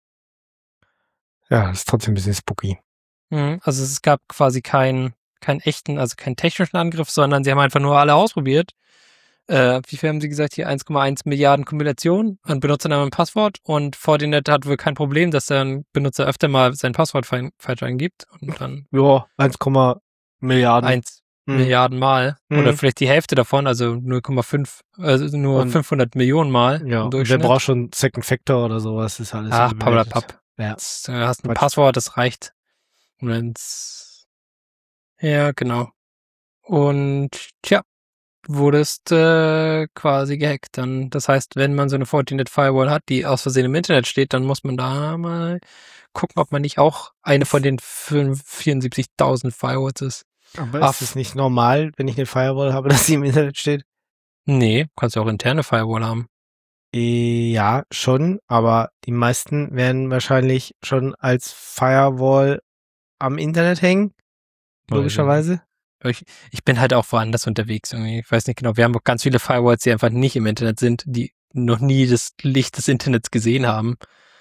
Ja, ist trotzdem ein bisschen spooky. Mhm. Also es gab quasi keinen, keinen echten, also keinen technischen Angriff, sondern sie haben einfach nur alle ausprobiert. Äh, wie viel haben sie gesagt? Hier eins Komma eins Milliarden Kombinationen an Benutzernamen und Passwort. Und Fortinet hat wohl kein Problem, dass der ein Benutzer öfter mal sein Passwort fe- falsch eingibt. Und dann Ja, eins, Milliarden. eins Mhm. Milliarden Mal. Mhm. Oder vielleicht die Hälfte davon, also null Komma fünf, also nur Und- fünfhundert Millionen Mal Ja, im und wer Durchschnitt. braucht schon Second Factor oder sowas? Ist alles Ach, überbewertet. pappelapapp. Ja. Jetzt, Du hast ein Quatsch. Passwort, das reicht. Und wenn's, ja, genau. Und, tja, wurdest äh, quasi gehackt. Dann, das heißt, wenn man so eine Fortinet Firewall hat, die aus Versehen im Internet steht, dann muss man da mal gucken, ob man nicht auch eine von den fünf- vierundsiebzigtausend Firewalls ist. Aber Ach. ist es nicht normal, wenn ich eine Firewall habe, dass sie im Internet steht? Nee, kannst du auch interne Firewall haben. Äh, Ja, schon, aber die meisten werden wahrscheinlich schon als Firewall am Internet hängen, logischerweise. Ich, ich bin halt auch woanders unterwegs irgendwie. Ich weiß nicht genau. Wir haben auch ganz viele Firewalls, die einfach nicht im Internet sind, die noch nie das Licht des Internets gesehen haben.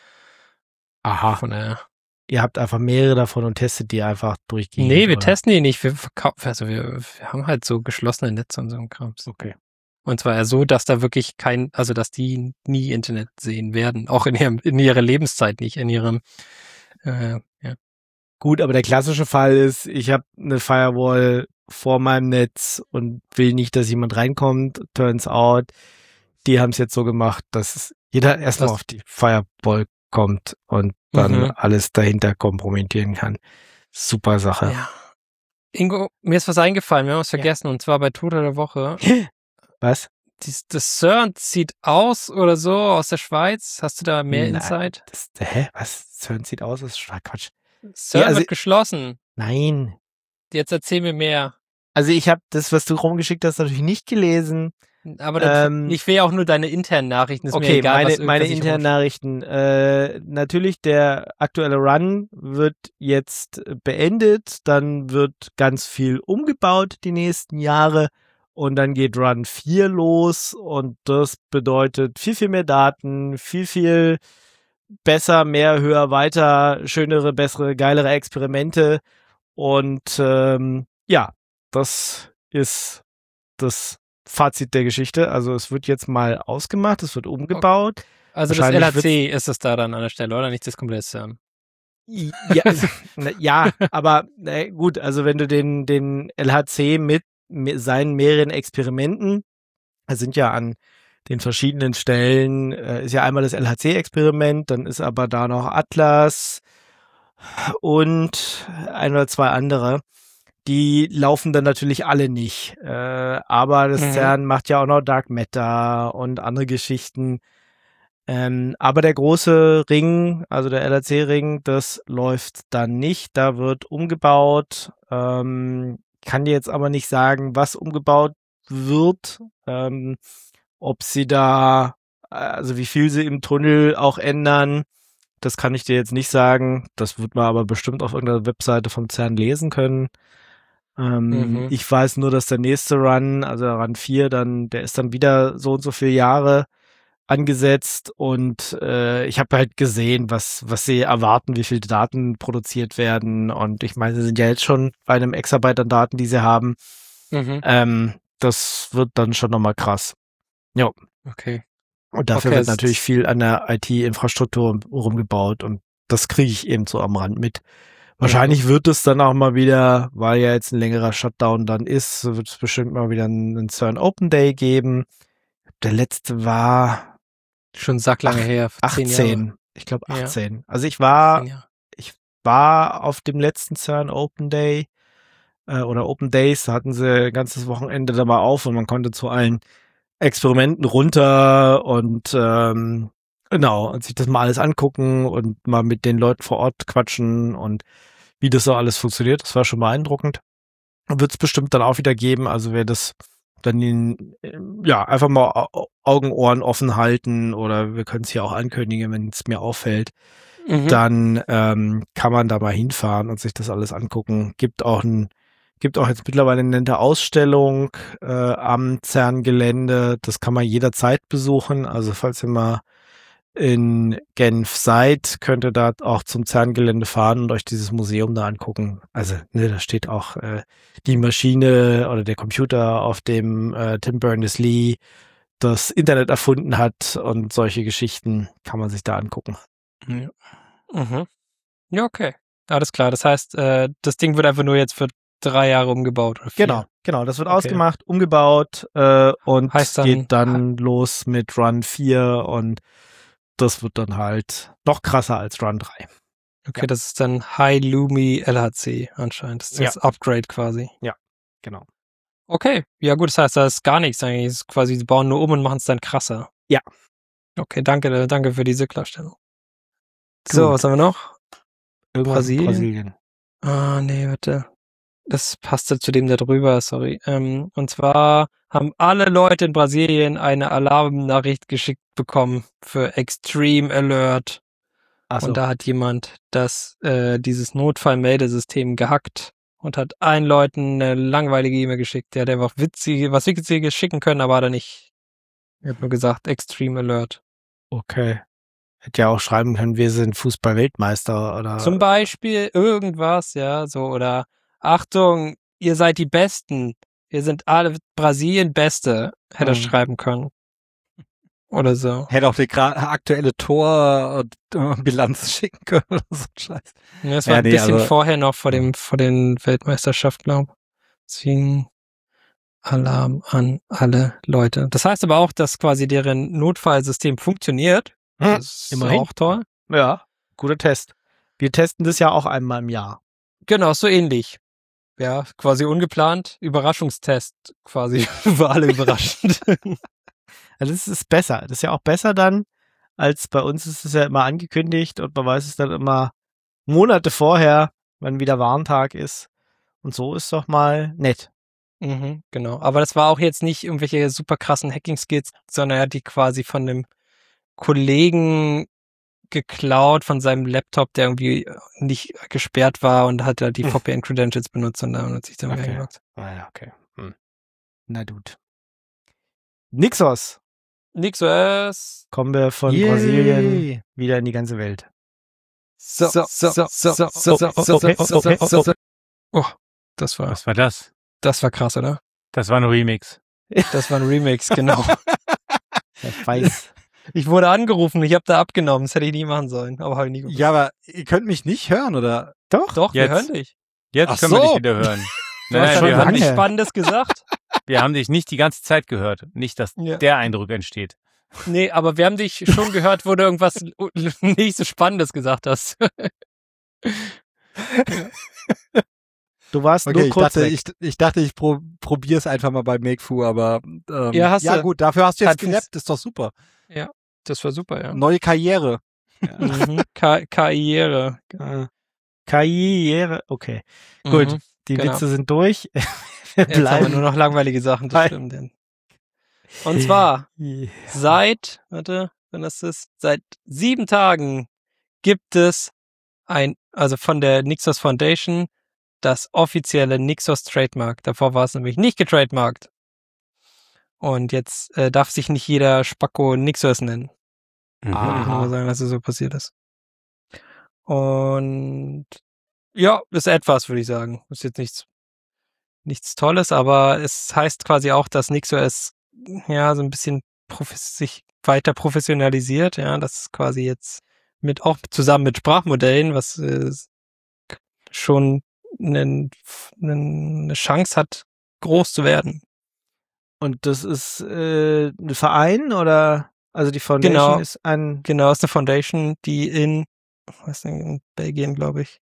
Aha. Von daher. Ihr habt einfach mehrere davon und testet die einfach durchgehend. Nee, wir oder? testen die nicht. Wir verkaufen, also wir, wir haben halt so geschlossene Netze und so ein Krams. Okay. Und zwar so, dass da wirklich kein, also dass die nie Internet sehen werden. Auch in ihrem, in ihrer Lebenszeit nicht, in ihrem, äh, ja. Gut, aber der klassische Fall ist, ich habe eine Firewall vor meinem Netz und will nicht, dass jemand reinkommt. Turns out, die haben es jetzt so gemacht, dass jeder erstmal Das- auf die Firewall kommt und dann Mhm. alles dahinter kompromittieren kann. Super Sache. Ja. Ingo, mir ist was eingefallen, wir haben was Ja. vergessen, und zwar bei Toter der Woche. Was? Dies, das CERN zieht aus oder so aus der Schweiz. Hast du da mehr Nein. Insight? Das, hä? Was? CERN sieht aus? Das ist schon Quatsch. CERN also- wird geschlossen. Nein. Jetzt erzähl mir mehr. Also ich habe das, was du rumgeschickt hast, natürlich nicht gelesen. Aber das, Ähm, ich will ja auch nur deine internen Nachrichten. Ist mir Okay, egal, meine, was meine irgendwas ich internen Nachrichten. Äh, natürlich, der aktuelle Run wird jetzt beendet. Dann wird ganz viel umgebaut die nächsten Jahre. Und dann geht Run vier los. Und das bedeutet viel, viel mehr Daten, viel, viel besser, mehr, höher, weiter, schönere, bessere, geilere Experimente. Und ähm, ja, das ist das Fazit der Geschichte. Also es wird jetzt mal ausgemacht, es wird umgebaut. Also das wahrscheinlich L H C ist es da dann an der Stelle, oder? Nicht das komplette CERN. Ja, na, ja, aber na, gut, also wenn du den, den L H C mit, mit seinen mehreren Experimenten, da sind ja an den verschiedenen Stellen. Äh, ist ja einmal das L H C-Experiment, dann ist aber da noch Atlas und ein oder zwei andere. Die laufen dann natürlich alle nicht. Äh, aber das Mhm. CERN macht ja auch noch Dark Matter und andere Geschichten. Ähm, aber der große Ring, also der L H C-Ring, das läuft dann nicht. Da wird umgebaut. Ähm, kann dir jetzt aber nicht sagen, was umgebaut wird. Ähm, ob sie da, also wie viel sie im Tunnel auch ändern, das kann ich dir jetzt nicht sagen. Das wird man aber bestimmt auf irgendeiner Webseite vom CERN lesen können. Ähm, Mhm. Ich weiß nur, dass der nächste Run, also der Run vier, dann, der ist dann wieder so und so viele Jahre angesetzt und äh, ich habe halt gesehen, was was sie erwarten, wie viele Daten produziert werden und ich meine, sie sind ja jetzt schon bei einem Exabyte an Daten, die sie haben. Mhm. Ähm, das wird dann schon nochmal krass. Ja, Okay. und dafür Okay, wird es- natürlich viel an der I T-Infrastruktur rumgebaut und das kriege ich eben so am Rand mit. Wahrscheinlich wird es dann auch mal wieder, weil ja jetzt ein längerer Shutdown dann ist, wird es bestimmt mal wieder einen, einen CERN Open Day geben. Der letzte war Schon sacklange Ach, her. Zehn Jahre. achtzehn. Ich glaube Ja. achtzehn. Also ich war, Zehn Jahre. ich war auf dem letzten CERN Open Day äh, oder Open Days, da hatten sie ein ganzes Wochenende da mal auf und man konnte zu allen Experimenten runter und ähm, genau, und sich das mal alles angucken und mal mit den Leuten vor Ort quatschen und wie das so alles funktioniert. Das war schon beeindruckend. Wird es bestimmt dann auch wieder geben. Also wer das dann in, ja, einfach mal Au- Augen, Ohren offen halten oder wir können es hier auch ankündigen, wenn es mir auffällt, Mhm. dann ähm, kann man da mal hinfahren und sich das alles angucken. Gibt auch ein, gibt auch jetzt mittlerweile eine nette Ausstellung äh, am CERN-Gelände. Das kann man jederzeit besuchen. Also falls ihr mal in Genf seid, könnt ihr da auch zum CERN-Gelände fahren und euch dieses Museum da angucken. Also, ne, da steht auch äh, die Maschine oder der Computer, auf dem äh, Tim Berners-Lee das Internet erfunden hat und solche Geschichten kann man sich da angucken. Ja. Mhm. Ja, okay. Alles klar. Das heißt, äh, das Ding wird einfach nur jetzt für drei Jahre umgebaut. Oder vier. Genau, genau. Das wird Okay. ausgemacht, umgebaut äh, und Heißt dann- geht dann los mit Run vier und das wird dann halt noch krasser als Run drei. Okay, Ja. das ist dann High Lumi L H C anscheinend. Das ist das Upgrade quasi. Genau. Okay, ja gut, das heißt, da ist gar nichts eigentlich. Es ist quasi, sie bauen nur um und machen es dann krasser. Ja. Okay, danke, danke für diese Klarstellung. So, Gut. was haben wir noch? Irgendwas Brasilien? Brasilien. Ah, nee, warte. Das passte zu dem da drüber, sorry. Ähm, und zwar haben alle Leute in Brasilien eine Alarmnachricht geschickt bekommen für Extreme Alert. Achso. Und da hat jemand das, äh, dieses Notfallmeldesystem gehackt und hat allen Leuten eine langweilige E-Mail geschickt. Der hat einfach witzige, was Witziges schicken können, aber hat er nicht. Er hat nur gesagt, Extreme Alert. Okay. Hätte ja auch schreiben können, wir sind Fußball-Weltmeister oder. Zum Beispiel irgendwas, ja, so, oder Achtung, ihr seid die Besten. Wir sind alle Brasilien Beste, hätte er Mhm. schreiben können. Oder so. Hätte auch die gra- aktuelle Torbilanz schicken können oder so ein Scheiß. Ja, das war Ja, ein nee, bisschen also- vorher noch vor dem, vor den Weltmeisterschaften, glaube ich. Deswegen Alarm an alle Leute. Das heißt aber auch, dass quasi deren Notfallsystem funktioniert. Hm, Das ist immerhin. auch toll. Ja, guter Test. Wir testen das ja auch einmal im Jahr. Genau, so ähnlich. Ja, quasi ungeplant. Überraschungstest quasi für alle überraschend. Also das ist besser. Das ist ja auch besser dann, als bei uns ist es ja immer angekündigt und man weiß es dann immer Monate vorher, wenn wieder Warntag ist. Und so ist doch mal nett. Mhm, genau. Aber das war auch jetzt nicht irgendwelche super krassen Hacking-Skills, sondern er hat die quasi von einem Kollegen geklaut von seinem Laptop, der irgendwie nicht gesperrt war und hat da die Hm. V P N-Credentials benutzt und dann hat sich dann Okay. eingeloggt. Ah ja, okay. Hm. Na gut. Nixos. Nixos. Kommen wir von Yay. Brasilien wieder in die ganze Welt. So, so, so, so, so, so, so, so, okay, so, okay, so, so. Oh, das war, Was war das? das war krass, oder? Das war ein Remix. Das war ein Remix, genau. Ich weiß. Ich wurde angerufen, ich habe da abgenommen, das hätte ich nie machen sollen, aber habe ich nie gemacht. Ja, aber ihr könnt mich nicht hören, oder? Doch. Doch, wir jetzt. hören dich. Jetzt Ach können wir so. dich wieder hören. Du hast schon schon wir lange. was hören Spannendes gesagt. Wir haben dich nicht die ganze Zeit gehört. Nicht, dass Ja. der Eindruck entsteht. Nee, aber wir haben dich schon gehört, wo du irgendwas nicht so Spannendes gesagt hast. Du warst Okay, nur ich kurz dachte, weg. ich, ich dachte, ich pro, probier's einfach mal bei Makefu, aber ähm, Ja, hast ja du. gut, dafür hast du jetzt Hat gerappt, ist doch super. Das war super, ja. Neue Karriere. Mhm. Ka- Karriere. Äh, Karriere, okay. Gut, Mhm. die genau. Witze sind durch. Wir Jetzt haben wir bleiben. nur noch langweilige Sachen, das Hi. stimmt. Denn. Und zwar Ja. seit, warte, wenn das ist, seit sieben Tagen gibt es ein, also von der Nixos Foundation, das offizielle Nixos Trademark. Davor war es nämlich nicht getrademarkt. Und jetzt äh, darf sich nicht jeder Spacko Nixos nennen. Ich kann nur sagen, dass es so passiert ist. Und ja, ist etwas, würde ich sagen. Ist jetzt nichts, nichts Tolles, aber es heißt quasi auch, dass NixOS ja so ein bisschen profes- sich weiter professionalisiert. Ja, das ist quasi jetzt mit auch zusammen mit Sprachmodellen, was äh, schon einen, einen, eine Chance hat, groß zu werden. Und das ist äh, ein Verein oder also die Foundation Genau. ist ein Genau, ist eine Foundation, die in, was denn, in Belgien, glaube ich,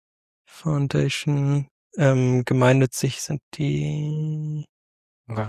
Foundation, ähm, gemeinnützig sind die Okay.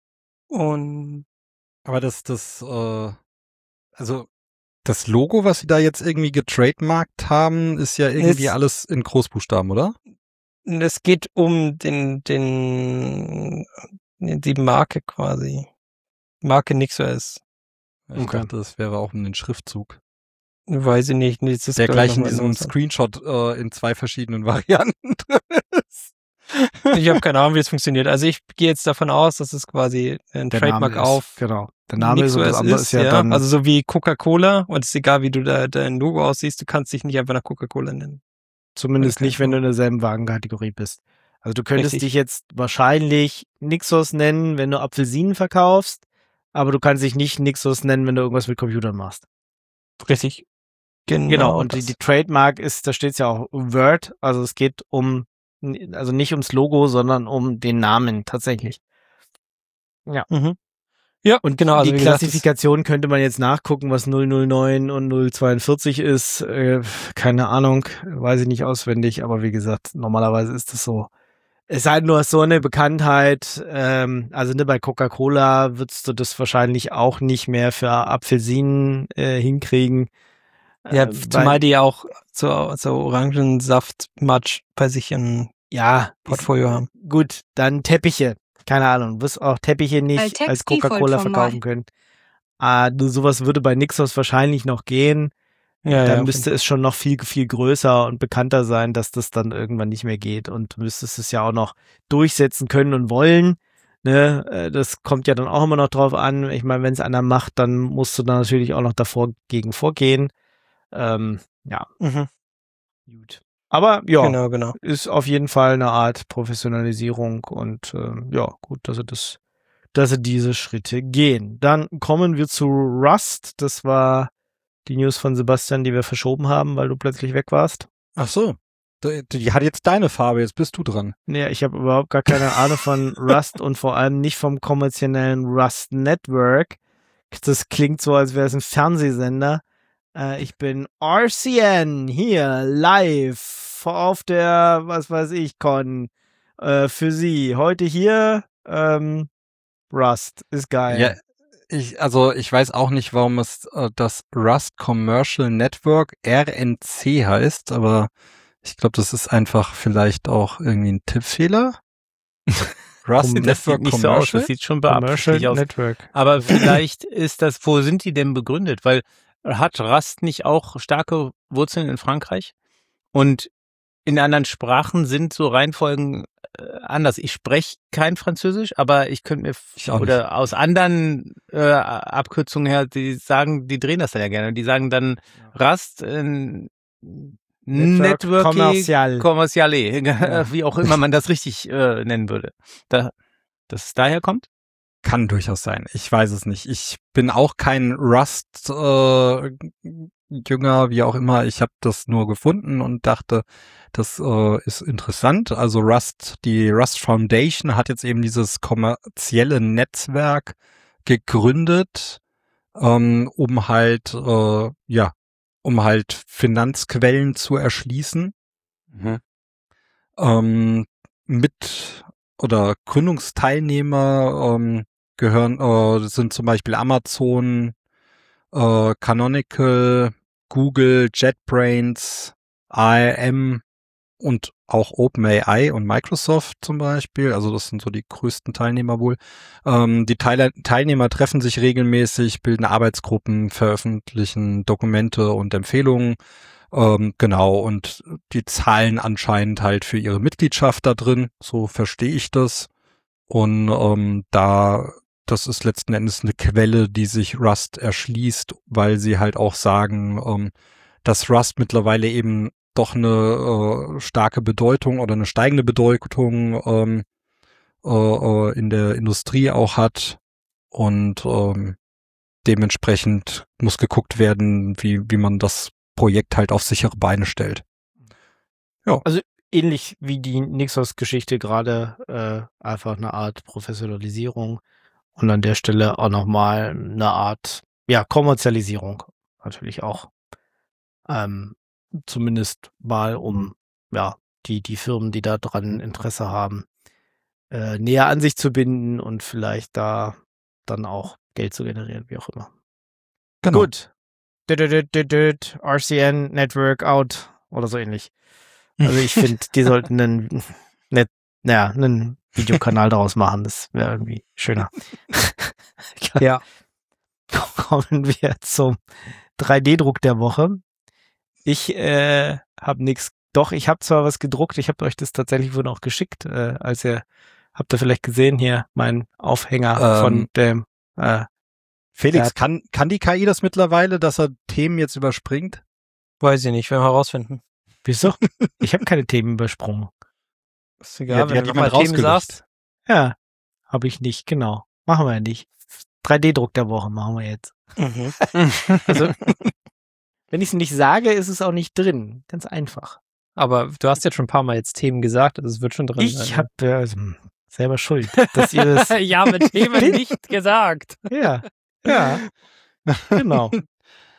und Aber das, das, äh, also das Logo, was sie da jetzt irgendwie getrademarkt haben, ist ja irgendwie Ist- alles in Großbuchstaben, oder? es geht um den, den, die Marke quasi. Marke NixOS. Ich Okay. dachte, das wäre auch um den Schriftzug. Weiß ich nicht. Nee, das ist, Der glaub ich, gleich in noch mal diesem anders. Screenshot äh, in zwei verschiedenen Varianten drin ist. Ich habe keine Ahnung, wie das funktioniert. Also ich gehe jetzt davon aus, dass es quasi ein der Trademark Name ist, auf genau. Der Name ist und das NixOS andere ist, ist ja, ja. dann Also so wie Coca-Cola und es ist egal, wie du da dein Logo aussiehst, du kannst dich nicht einfach nach Coca-Cola nennen. zumindest okay. nicht, wenn du in derselben Wagenkategorie bist. Also du könntest Richtig. dich jetzt wahrscheinlich Nixos nennen, wenn du Apfelsinen verkaufst, aber du kannst dich nicht Nixos nennen, wenn du irgendwas mit Computern machst. Richtig. Genau. Genau, und die, das. die Trademark ist, da steht es ja auch Word, also es geht um, also nicht ums Logo, sondern um den Namen tatsächlich. Mhm. Ja, Und genau. Also die wie gesagt, Klassifikation könnte man jetzt nachgucken, was null null neun und null zweiundvierzig ist. Äh, keine Ahnung, weiß ich nicht auswendig, aber wie gesagt, normalerweise ist das so. Es sei nur so eine Bekanntheit, ähm, also ne, bei Coca-Cola würdest du das wahrscheinlich auch nicht mehr für Apfelsinen äh, hinkriegen. ja, Äh, zumal weil- die auch so, so Orangensaft-Matsch bei sich im ja, Portfolio haben. gut, dann Teppiche. Keine Ahnung, du wirst auch Teppiche nicht Als als Text-Default Coca-Cola formal. verkaufen können. Ah, nur sowas würde bei Nixos wahrscheinlich noch gehen. Ja, dann ja, müsste es schon noch viel, viel größer und bekannter sein, dass das dann irgendwann nicht mehr geht. Und du müsstest es ja auch noch durchsetzen können und wollen. Ne? Äh, Das kommt ja dann auch immer noch drauf an. Ich meine, wenn es einer macht, dann musst du da natürlich auch noch davor gegen vorgehen. Ähm, ja, Mhm. gut. Aber ja, Genau, genau. ist auf jeden Fall eine Art Professionalisierung und ähm, ja, gut, dass sie das, dass sie diese Schritte gehen. Dann kommen wir zu Rust. Das war die News von Sebastian, die wir verschoben haben, weil du plötzlich weg warst. Ach so. Die, die hat jetzt deine Farbe, jetzt bist du dran. Nee, ich habe überhaupt gar keine Ahnung von Rust und vor allem nicht vom kommerziellen Rust Network. Das klingt so, als wäre es ein Fernsehsender. Äh, ich bin R C N hier live auf der, was weiß ich, Con äh, für Sie. Heute hier ähm, Rust ist geil. Ja, ich, also ich weiß auch nicht, warum es äh, das Rust Commercial Network R N C heißt, aber ich glaube, das ist einfach vielleicht auch irgendwie ein Tippfehler. Rust Komm, Das sieht Network nicht so aus, Commercial. das sieht schon Commercial beabsichtigt aus. Network. Aber vielleicht ist das, wo sind die denn begründet? Weil hat Rust nicht auch starke Wurzeln in Frankreich? Und in anderen Sprachen sind so Reihenfolgen äh, anders. Ich spreche kein Französisch, aber ich könnte mir, f- Ich auch oder aus anderen äh, Abkürzungen her, die sagen, die drehen das dann ja gerne. Die sagen dann Rust, äh, Network Network Commercial. Commerciale, Ja. wie auch immer man das richtig äh, nennen würde. Da, dass es daher kommt? kann durchaus sein. Ich weiß es nicht. Ich bin auch kein Rust-Jünger, äh, wie auch immer. Ich habe das nur gefunden und dachte, das äh, ist interessant. Also Rust, die Rust Foundation hat jetzt eben dieses kommerzielle Netzwerk gegründet, ähm, um halt, äh, ja, um halt Finanzquellen zu erschließen. Mhm. Ähm, mit oder Gründungsteilnehmer ähm, gehören, äh, sind zum Beispiel Amazon, äh, Canonical, Google, JetBrains, A R M und auch OpenAI und Microsoft zum Beispiel. Also das sind so die größten Teilnehmer wohl. Ähm, die Teil Teilnehmer treffen sich regelmäßig, bilden Arbeitsgruppen, veröffentlichen Dokumente und Empfehlungen. Ähm, genau, und die zahlen anscheinend halt für ihre Mitgliedschaft da drin, so verstehe ich das. Und ähm, da, das ist letzten Endes eine Quelle, die sich Rust erschließt, weil sie halt auch sagen, ähm, dass Rust mittlerweile eben doch eine äh, starke Bedeutung oder eine steigende Bedeutung ähm, äh, in der Industrie auch hat. Und ähm, dementsprechend muss geguckt werden, wie, wie man das Projekt halt auf sichere Beine stellt. Ja. Also ähnlich wie die Nixos-Geschichte gerade, äh, einfach eine Art Professionalisierung und an der Stelle auch nochmal eine Art, ja, Kommerzialisierung natürlich auch. Ähm, zumindest mal, um, ja, die, die Firmen, die da dran Interesse haben, äh, näher an sich zu binden und vielleicht da dann auch Geld zu generieren, wie auch immer. Genau. Gut. R C N Network out oder so ähnlich. Also ich finde, die sollten einen, net, naja, einen Videokanal daraus machen. Das wäre irgendwie schöner. Ja. Kommen wir zum drei D-Druck der Woche. Ich äh, habe nichts. Doch, ich habe zwar was gedruckt. Ich habe euch das tatsächlich wohl auch geschickt, äh, als ihr habt ihr vielleicht gesehen hier mein Aufhänger Ähm, von dem. Äh, Felix, Ja. kann, kann die K I das mittlerweile, dass er Themen jetzt überspringt? Weiß ich nicht, werden wir herausfinden. wieso? Ich habe keine Themen übersprungen. Ist Ja, egal, die wenn hat du jemand nochmal Themen rausgelöscht. sagst. Ja, habe ich nicht, genau. Machen wir ja nicht. drei D-Druck der Woche machen wir jetzt. Mhm. Also, wenn ich es nicht sage, ist es auch nicht drin. Ganz einfach. Aber du hast jetzt schon ein paar Mal jetzt Themen gesagt, also es wird schon drin sein. Ich habe äh, also, selber Schuld, dass ihr das... ja, mit Themen nicht gesagt. Ja, ja, genau. Genau, hat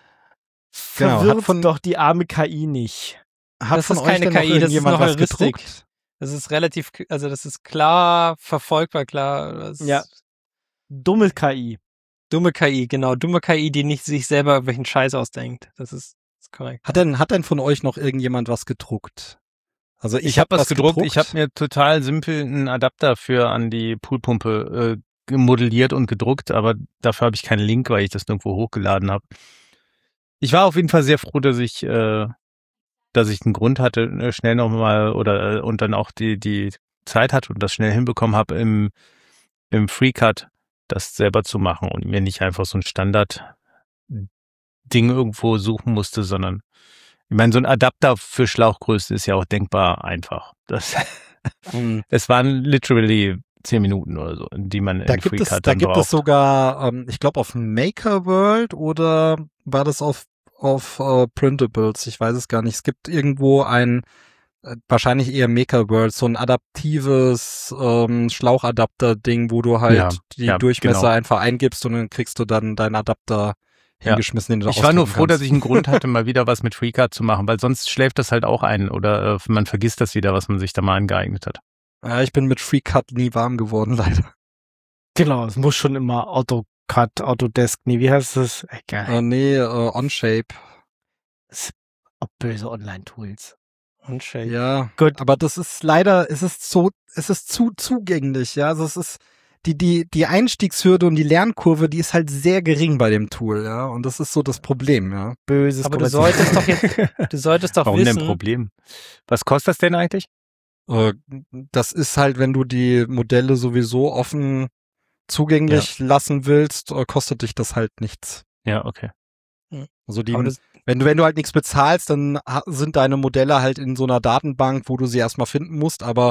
Verwirrt von- doch die arme K I nicht. Hat Das von ist euch keine denn noch K I, das ist irgendjemand noch was Heuristik. gedruckt? Das ist relativ, also das ist klar verfolgbar, klar. Das Ja. ist Dumme K I. Dumme K I, genau. Dumme K I, die nicht sich selber irgendwelchen Scheiß ausdenkt. Das ist, das ist korrekt. Hat denn, hat denn von euch noch irgendjemand was gedruckt? Also ich, Ich habe was gedruckt. Ich habe mir total simpel einen Adapter für an die Poolpumpe äh, modelliert und gedruckt, aber dafür habe ich keinen Link, weil ich das nirgendwo hochgeladen habe. Ich war auf jeden Fall sehr froh, dass ich, äh, dass ich einen Grund hatte, äh, schnell nochmal oder äh, und dann auch die die Zeit hatte und das schnell hinbekommen habe im im FreeCut das selber zu machen und mir nicht einfach so ein Standard-Ding irgendwo suchen musste, sondern ich meine, so ein Adapter für Schlauchgröße ist ja auch denkbar einfach. Das, Hm. es waren literally zehn Minuten oder so, die man Da in gibt es, FreeCut da dann gibt braucht. es sogar, ähm, ich glaube auf Maker World oder war das auf auf äh, Printables? Ich weiß es gar nicht. Es gibt irgendwo ein äh, wahrscheinlich eher Maker World, so ein adaptives ähm, Schlauchadapter-Ding, wo du halt Ja, die ja, Durchmesser genau. einfach eingibst und dann kriegst du dann deinen Adapter Ja. hingeschmissen, den du Ich war nur ausdrucken froh, dass kannst. ich einen Grund hatte, mal wieder was mit FreeCut zu machen, weil sonst schläft das halt auch ein oder äh, man vergisst das wieder, was man sich da mal angeeignet hat. Ja, ich bin mit FreeCut nie warm geworden, leider. Genau, es muss schon immer AutoCAD, Autodesk, nee, wie heißt das? Egal. Äh, nee, äh, OnShape. Ob böse Online-Tools. Und Shake. Ja, Gut. aber das ist leider, es ist so, es ist zu zugänglich, ja. Also es ist die die die Einstiegshürde und die Lernkurve, die ist halt sehr gering bei dem Tool, ja. Und das ist so das Problem, ja. Böses Aber du Kommerziell- solltest doch jetzt, du solltest doch Warum wissen. denn Problem? Was kostet das denn eigentlich? Äh, Das ist halt, wenn du die Modelle sowieso offen zugänglich lassen willst, äh, kostet dich das halt nichts. Ja, okay. Also die, Aber das, wenn du wenn du halt nichts bezahlst, dann ha- sind deine Modelle halt in so einer Datenbank, wo du sie erstmal finden musst, aber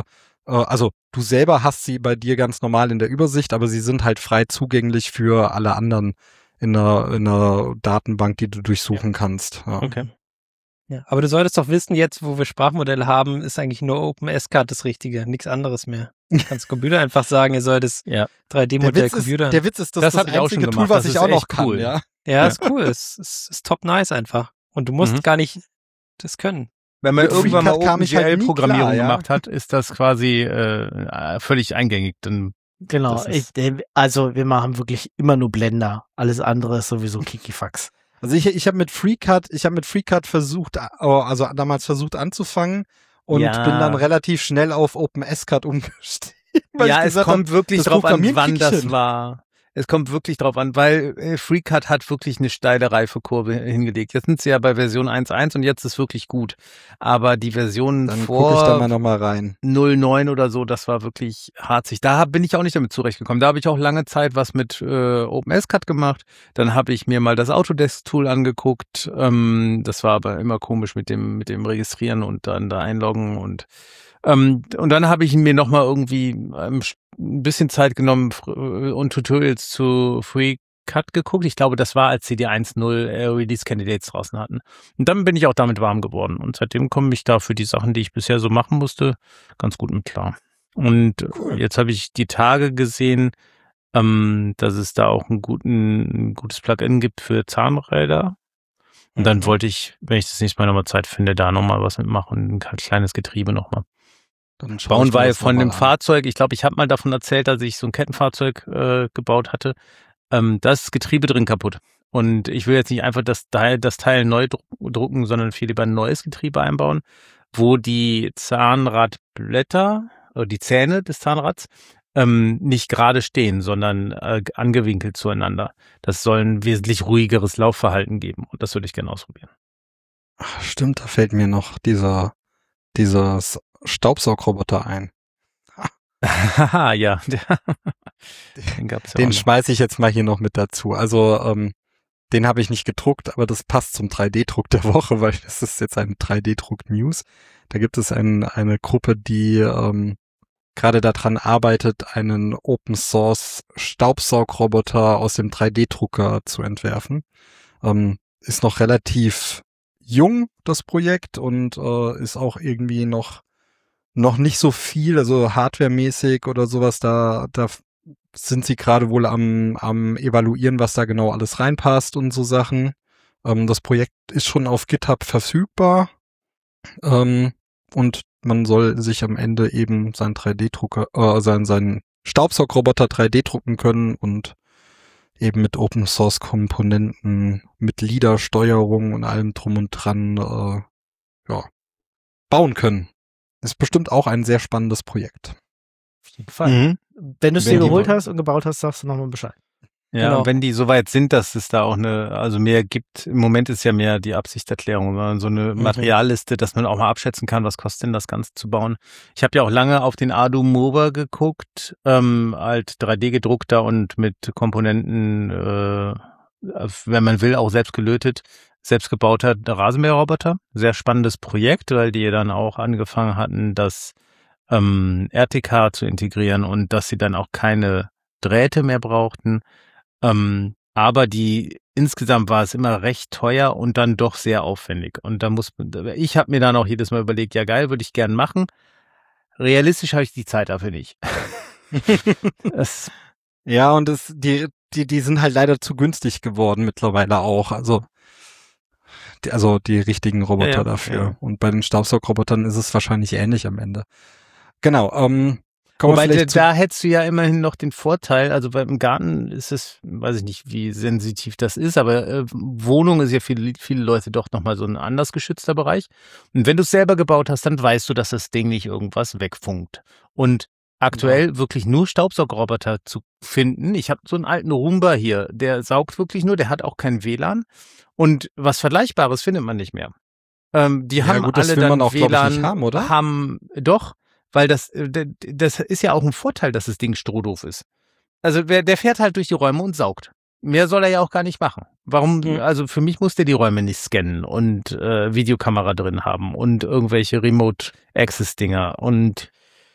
äh, also du selber hast sie bei dir ganz normal in der Übersicht, aber sie sind halt frei zugänglich für alle anderen in einer, in einer Datenbank, die du durchsuchen ja. kannst. Ja. Okay. Ja, aber du solltest doch wissen, jetzt, wo wir Sprachmodelle haben, ist eigentlich nur OpenSCAD das Richtige, nichts anderes mehr. Du kannst Computer einfach sagen, ihr sollt das ja. drei D-Modell Computer. Der Witz ist, dass das, das, das ich auch schon Tool, gemacht. was das ich auch noch cool. kann. Ja, ja, ja. ist cool. Es ist, ist top nice einfach. Und du musst mhm. gar nicht das können. Wenn man Mit irgendwann mal kam ich halt OpenGL-Programmierung ja? gemacht hat, ist das quasi äh, völlig eingängig. Dann genau, ich, also wir machen wirklich immer nur Blender. Alles andere ist sowieso Kikifax. Also ich, ich habe mit FreeCAD, ich habe mit FreeCAD versucht, also damals versucht anzufangen und ja. bin dann relativ schnell auf OpenSCAD umgestiegen. Ja, es kommt hab, wirklich drauf an, wann das war. Es kommt wirklich drauf an, weil äh, FreeCAD hat wirklich eine steile Reifekurve hingelegt. Jetzt sind sie ja bei Version eins Punkt eins und jetzt ist wirklich gut. Aber die Versionen dann vor guck ich da mal noch mal rein. null neun oder so, das war wirklich harzig. Da bin ich auch nicht damit zurechtgekommen. Da habe ich auch lange Zeit was mit äh, OpenSCAD gemacht. Dann habe ich mir mal das Autodesk-Tool angeguckt. Ähm, das war aber immer komisch mit dem mit dem Registrieren und dann da einloggen und Ähm, und dann habe ich mir nochmal irgendwie ähm, ein bisschen Zeit genommen und Tutorials zu FreeCAD geguckt. Ich glaube, das war, als sie die eins Punkt null äh, Release Candidates draußen hatten. Und dann bin ich auch damit warm geworden. Und seitdem komme ich da für die Sachen, die ich bisher so machen musste, ganz gut mit klar. Und cool. Jetzt habe ich die Tage gesehen, ähm, dass es da auch einen guten, ein gutes Plugin gibt für Zahnräder. Und dann mhm. wollte ich, wenn ich das nächste Mal nochmal Zeit finde, da nochmal was mitmachen. Ein kleines Getriebe nochmal. Dann bauen, weil von dem an. Fahrzeug, ich glaube, ich habe mal davon erzählt, dass ich so ein Kettenfahrzeug äh, gebaut hatte, ähm, da ist das Getriebe drin kaputt. Und ich will jetzt nicht einfach das Teil, das Teil neu drucken, sondern viel lieber ein neues Getriebe einbauen, wo die Zahnradblätter, oder die Zähne des Zahnrads, ähm, nicht gerade stehen, sondern äh, angewinkelt zueinander. Das soll ein wesentlich ruhigeres Laufverhalten geben. Und das würde ich gerne ausprobieren. Ach, stimmt, da fällt mir noch dieser, dieses Staubsaugroboter ein. Haha, ja. Den gab's ja Den auch schmeiße ich jetzt mal hier noch mit dazu. Also, ähm, den habe ich nicht gedruckt, aber das passt zum drei D-Druck der Woche, weil das ist jetzt ein drei D-Druck-News. Da gibt es ein, eine Gruppe, die ähm, gerade daran arbeitet, einen Open-Source-Staubsaugroboter aus dem drei D-Drucker zu entwerfen. Ähm, ist noch relativ jung, das Projekt, und äh, ist auch irgendwie noch noch nicht so viel, also hardwaremäßig oder sowas, da da sind sie gerade wohl am am evaluieren, was da genau alles reinpasst und so Sachen. Ähm, das Projekt ist schon auf GitHub verfügbar, ähm, und man soll sich am Ende eben seinen drei D-Drucker, äh, seinen seinen Staubsaugroboter drei D drucken können und eben mit Open-Source-Komponenten, mit L I D A-Steuerung und allem drum und dran, äh, ja, bauen können. Ist bestimmt auch ein sehr spannendes Projekt. Auf jeden Fall. Mhm. Wenn du es dir geholt hast und gebaut hast, sagst du nochmal Bescheid. Ja, genau. Wenn die so weit sind, dass es da auch eine, also mehr gibt, im Moment ist ja mehr die Absichtserklärung, sondern so eine Materialliste, dass man auch mal abschätzen kann, was kostet denn das Ganze zu bauen. Ich habe ja auch lange auf den Ardu Mova geguckt, ähm, halt drei D gedruckter und mit Komponenten, äh, wenn man will, auch selbst gelötet, selbst gebauter Rasenmäherroboter. Sehr spannendes Projekt, weil die dann auch angefangen hatten, das ähm, R T K zu integrieren und dass sie dann auch keine Drähte mehr brauchten. Ähm, aber die insgesamt war es immer recht teuer und dann doch sehr aufwendig. Und da muss ich habe mir dann auch jedes Mal überlegt, ja geil, würde ich gern machen. Realistisch habe ich die Zeit dafür nicht. das, ja, und das, die, die, die sind halt leider zu günstig geworden mittlerweile auch. Also, die, also die richtigen Roboter ja, ja, dafür. Ja. Und bei den Staubsaugrobotern ist es wahrscheinlich ähnlich am Ende. Genau, ähm, Wobei, da, da hättest du ja immerhin noch den Vorteil, also beim Garten ist es, weiß ich nicht, wie sensitiv das ist, aber äh, Wohnung ist ja für viele Leute doch nochmal so ein anders geschützter Bereich. Und wenn du es selber gebaut hast, dann weißt du, dass das Ding nicht irgendwas wegfunkt. Und aktuell ja. wirklich nur Staubsaugerroboter zu finden. Ich habe so einen alten Roomba hier, der saugt wirklich nur, der hat auch kein W L A N. Und was Vergleichbares findet man nicht mehr. Ähm, die ja, haben gut, alle dann auch, W L A N, haben, oder? haben doch. Weil das, das ist ja auch ein Vorteil, dass das Ding strohdoof ist. Also der, der fährt halt durch die Räume und saugt. Mehr soll er ja auch gar nicht machen. Warum? Mhm. Also für mich muss der die Räume nicht scannen und äh, Videokamera drin haben und irgendwelche Remote-Access-Dinger. Und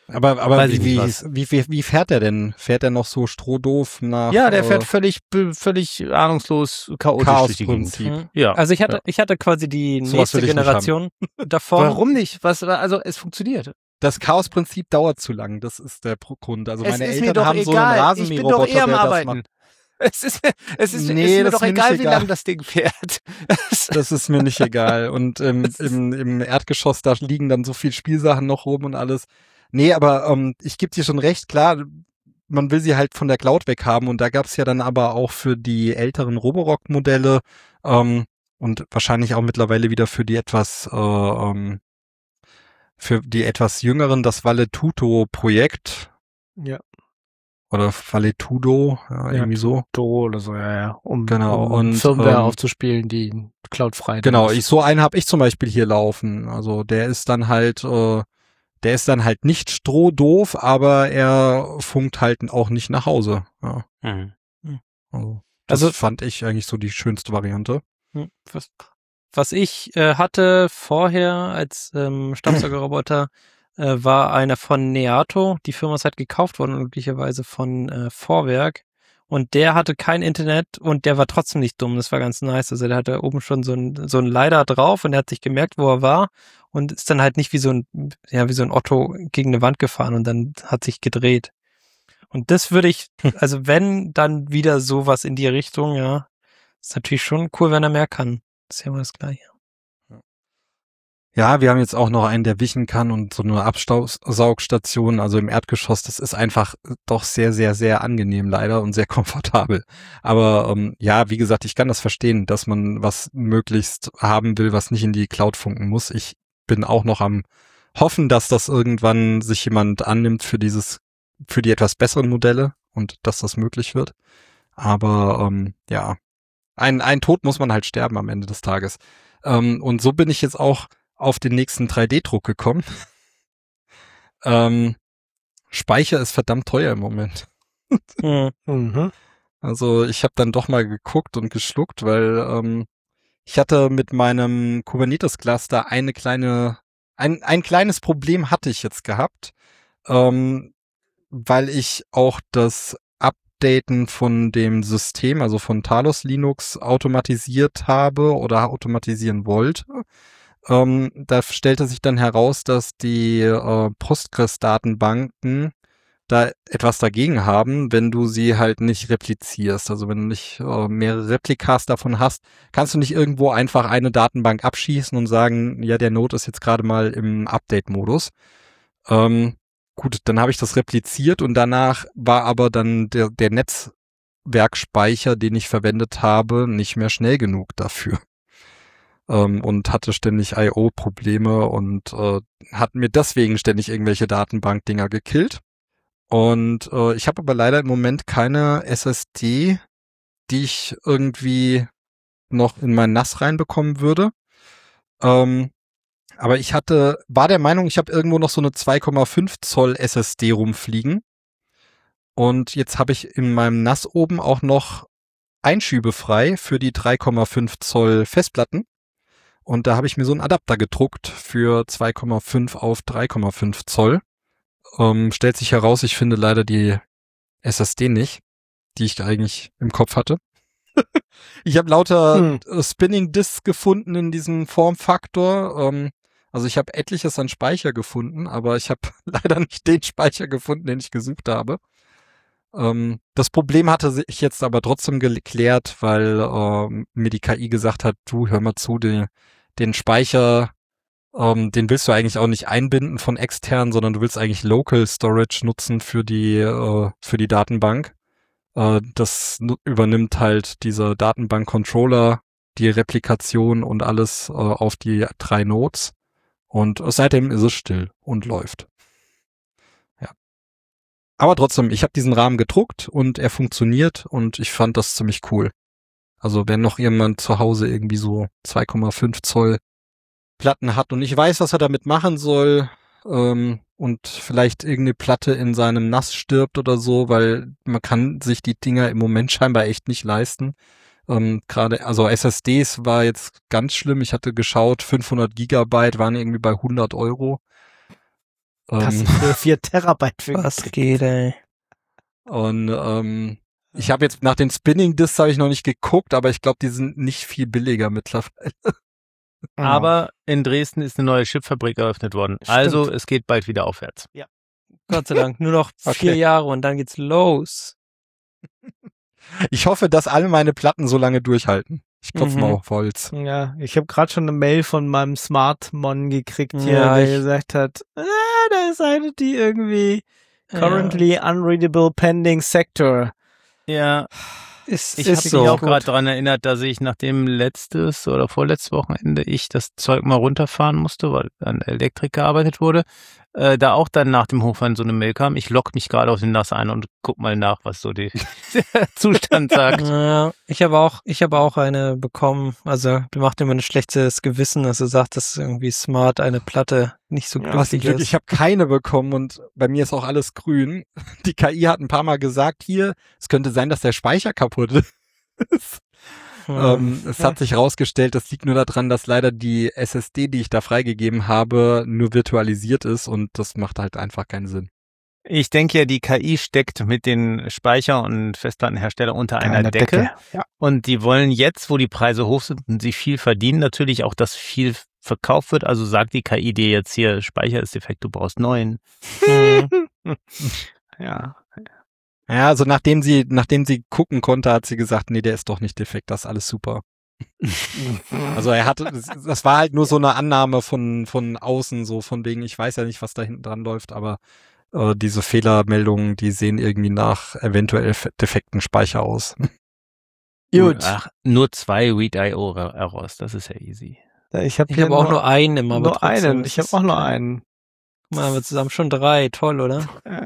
Aber, aber Weiß wie, ich nicht wie, was. wie, wie, wie fährt er denn? Fährt er noch so strohdoof nach Ja, der äh, fährt völlig, völlig ahnungslos, chaotisch durch die Gegend. Chaosprinzip? Mhm. Ja. Also ich hatte, Ja. ich hatte quasi die Sowas nächste will ich nicht Generation davon. Warum nicht? Was, also es funktioniert. Das Chaosprinzip dauert zu lang, das ist der Pro- Grund. Also Es meine ist mir Eltern doch haben so einen egal. Ich bin doch Rasenmäherroboter, eh am der das Arbeiten. macht. Es ist, es ist, Nee, es ist mir das doch ist mir egal, nicht wie egal. lang das Ding fährt. Das- Das ist mir nicht egal. Und ähm, Das ist- im, im Erdgeschoss, da liegen dann so viel Spielsachen noch rum und alles. Nee, aber ähm, ich gebe dir schon recht, klar, man will sie halt von der Cloud weghaben. Und da gab es ja dann aber auch für die älteren Roborock-Modelle ähm, und wahrscheinlich auch mittlerweile wieder für die etwas äh, ähm, für die etwas jüngeren das Valetudo-Projekt. Ja. Oder Valetudo, ja, Ja, irgendwie so. Do oder so, ja, ja. Um, Genau, um und, Firmware ähm, aufzuspielen, die cloudfrei Genau, ist. ich, so einen habe ich zum Beispiel hier laufen. Also der ist dann halt, äh, der ist dann halt nicht strohdoof, aber er funkt halt auch nicht nach Hause. Ja, Mhm. also das Also- fand ich eigentlich so die schönste Variante. Hm, Was, was ich äh, hatte vorher als ähm, Staubsaugerroboter, äh, war einer von Neato. Die Firma ist halt gekauft worden, glücklicherweise von äh, Vorwerk. Und der hatte kein Internet und der war trotzdem nicht dumm. Das war ganz nice. Also der hatte oben schon so ein, so ein Leider drauf und er hat sich gemerkt, wo er war und ist dann halt nicht wie so ein, ja, wie so ein Otto gegen eine Wand gefahren und dann hat sich gedreht. Und das würde ich, also wenn, dann wieder sowas in die Richtung, ja. Ist natürlich schon cool, wenn er mehr kann. Das ist ja immer das Gleiche. Ja, wir haben jetzt auch noch einen, der wischen kann und so eine Abstaugsaugstation, also im Erdgeschoss. Das ist einfach doch sehr, sehr, sehr angenehm leider und sehr komfortabel. Aber ähm, ja, wie gesagt, ich kann das verstehen, dass man was möglichst haben will, was nicht in die Cloud funken muss. Ich bin auch noch am hoffen, dass das irgendwann sich jemand annimmt für dieses, für die etwas besseren Modelle und dass das möglich wird. Aber ähm, ja, ein, ein Tod muss man halt sterben am Ende des Tages. Ähm, und so bin ich jetzt auch auf den nächsten drei D Druck gekommen. ähm, Speicher ist verdammt teuer im Moment. Hm. Mhm. Also ich habe dann doch mal geguckt und geschluckt, weil ähm, ich hatte mit meinem Kubernetes-Cluster eine kleine, ein, ein kleines Problem hatte ich jetzt gehabt, ähm, weil ich auch das Updaten von dem System, also von Talos Linux, automatisiert habe oder automatisieren wollte. Ähm, da stellte sich dann heraus, dass die äh, Postgres-Datenbanken da etwas dagegen haben, wenn du sie halt nicht replizierst. Also wenn du nicht äh, mehrere Replikas davon hast, kannst du nicht irgendwo einfach eine Datenbank abschießen und sagen, ja, der Node ist jetzt gerade mal im Update-Modus. Ähm, gut, dann habe ich das repliziert und danach war aber dann der, der Netzwerkspeicher, den ich verwendet habe, nicht mehr schnell genug dafür. Ähm, und hatte ständig I O-Probleme und äh, hat mir deswegen ständig irgendwelche Datenbank-Dinger gekillt. Und äh, ich habe aber leider im Moment keine S S D, die ich irgendwie noch in mein N A S reinbekommen würde. Ähm, aber ich hatte, war der Meinung, ich habe irgendwo noch so eine zwei Komma fünf Zoll S S D rumfliegen. Und jetzt habe ich in meinem N A S oben auch noch Einschübe frei für die drei Komma fünf Zoll Festplatten. Und da habe ich mir so einen Adapter gedruckt für zwei Komma fünf auf drei Komma fünf Zoll. Ähm, stellt sich heraus, ich finde leider die S S D nicht, die ich eigentlich im Kopf hatte. Ich habe lauter Hm. äh, Spinning Disks gefunden in diesem Formfaktor. Ähm, also ich habe etliches an Speicher gefunden, aber ich habe leider nicht den Speicher gefunden, den ich gesucht habe. Ähm, das Problem hatte sich jetzt aber trotzdem geklärt, weil ähm, mir die K I gesagt hat, du, hör mal zu, den, den Speicher, ähm, den willst du eigentlich auch nicht einbinden von extern, sondern du willst eigentlich Local Storage nutzen für die, äh, für die Datenbank. Äh, das nu- übernimmt halt dieser Datenbank-Controller, die Replikation und alles äh, auf die drei Nodes. Und seitdem ist es still und läuft. Ja. Aber trotzdem, ich habe diesen Rahmen gedruckt und er funktioniert und ich fand das ziemlich cool. Also wenn noch jemand zu Hause irgendwie so zwei Komma fünf Zoll Platten hat und ich weiß, was er damit machen soll ähm, und vielleicht irgendeine Platte in seinem N A S stirbt oder so, weil man kann sich die Dinger im Moment scheinbar echt nicht leisten. Ähm, gerade, also S S Ds war jetzt ganz schlimm. Ich hatte geschaut, fünfhundert Gigabyte waren irgendwie bei hundert Euro. Hast Ähm, du für vier Terabyte für Was gekriegt? geht, ey? und ähm, ich habe jetzt nach den Spinning Discs habe ich noch nicht geguckt, aber ich glaube, die sind nicht viel billiger mittlerweile. Aber in Dresden ist eine neue Chipfabrik eröffnet worden. Stimmt. Also es geht bald wieder aufwärts. Gott sei Dank. Nur noch Okay. vier Jahre und dann geht's los. Ich hoffe, dass alle meine Platten so lange durchhalten. Ich klopfe Mhm. mal auf Holz. Ja, ich habe gerade schon eine Mail von meinem Smartmon gekriegt hier, Ja, der ich- gesagt hat, ah, da ist eine, die irgendwie Ja. currently unreadable pending sector. Ja, Ist, ich ist habe so. mich auch gerade daran erinnert, dass ich nach dem letztes oder vorletztes Wochenende ich das Zeug mal runterfahren musste, weil an Elektrik gearbeitet wurde. Äh, da auch dann nach dem Hochfahren so eine Mail kam. Ich logge mich gerade auf den N A S ein und guck mal nach, was so die, der Zustand sagt. Ja, ich habe auch, ich habe auch eine bekommen. Also, du macht immer ein schlechtes Gewissen, also sagt, dass irgendwie Smart eine Platte nicht so Ja, Du hast ein glücklich Glück, ist. ich habe keine bekommen und bei mir ist auch alles grün. Die K I hat ein paar Mal gesagt, hier, es könnte sein, dass der Speicher kaputt ist. Hm. Ähm, es hat sich rausgestellt, das liegt nur daran, dass leider die S S D, die ich da freigegeben habe, nur virtualisiert ist und das macht halt einfach keinen Sinn. Ich denke ja, die K I steckt mit den Speicher- und Festplattenherstellern unter einer Decke. Ja. Und die wollen jetzt, wo die Preise hoch sind und sie viel verdienen, natürlich auch, dass viel verkauft wird. Also sagt die K I dir jetzt hier, Speicher ist defekt, du brauchst neuen. Hm. Ja. Ja, also nachdem sie, nachdem sie gucken konnte, hat sie gesagt, nee, der ist doch nicht defekt, das ist alles super. Also er hatte, das- das war halt nur so eine Annahme von, von außen, so von wegen, ich weiß ja nicht, was da hinten dran läuft, aber äh, diese Fehlermeldungen, die sehen irgendwie nach eventuell f- defekten Speicher aus. Gut. Ach, nur zwei Read I O Errors, das ist ja easy. Ich habe Ich habe auch nur einen immer. aber nur trotzdem, einen. das Ich habe ist- auch nur einen. Guck mal, haben wir zusammen schon drei. Toll, oder?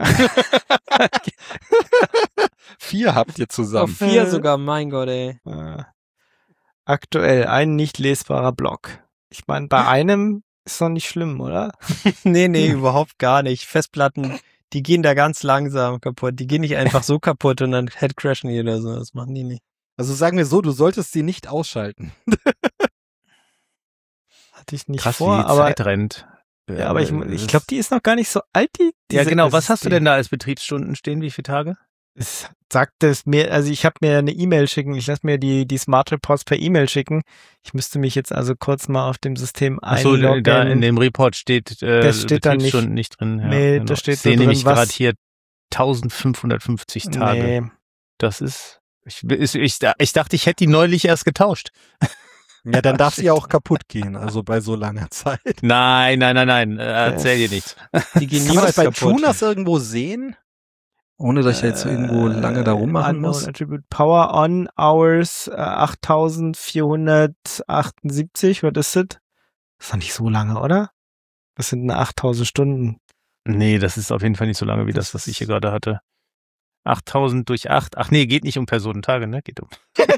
Vier habt ihr Auf zusammen. vier sogar, mein Gott, ey. Äh, Aktuell ein nicht lesbarer Block. Ich meine, bei einem ist doch nicht schlimm, oder? Nee, nee, überhaupt gar nicht. Festplatten, die gehen da ganz langsam kaputt. Die gehen nicht einfach so kaputt und dann headcrashen die oder so. Das machen die nicht. Also sagen wir so, du solltest sie nicht ausschalten. Hatte ich nicht Krass, vor, wie die aber Zeit rennt. ja, aber ich, ich glaube, die ist noch gar nicht so alt, die. Ja, diese genau. Was hast du S S D. denn da als Betriebsstunden stehen? Wie viele Tage? Es sagt es mir, also ich habe mir eine E-Mail schicken, ich lasse mir die, die Smart Reports per E-Mail schicken. Ich müsste mich jetzt also kurz mal auf dem System Achso, einloggen. da in dem Report steht äh, Das steht da Betriebsstunden nicht, drin. Ja, Nee, genau. da steht ich sehe so drin, nämlich was- gerade hier eintausendfünfhundertfünfzig Tage. Nee. Das ist, ich, ich, ich, ich dachte, ich hätte die neulich erst getauscht. Ja, dann darf sie ja auch kaputt gehen, also bei so langer Zeit. Nein, nein, nein, nein, äh, erzähl dir nichts. Die gehen Kann man das niemals bei kaputt. Tunas irgendwo sehen? Ohne dass ich jetzt irgendwo lange da rummachen Unknown muss. Attribute Power on Hours äh, achttausendvierhundertachtundsiebzig, was ist das? Das ist doch nicht so lange, oder? Das sind eine achttausend Stunden. Nee, das ist auf jeden Fall nicht so lange wie das, was ich hier gerade hatte. achttausend durch acht. Ach nee, geht nicht um Personentage, ne? Geht um.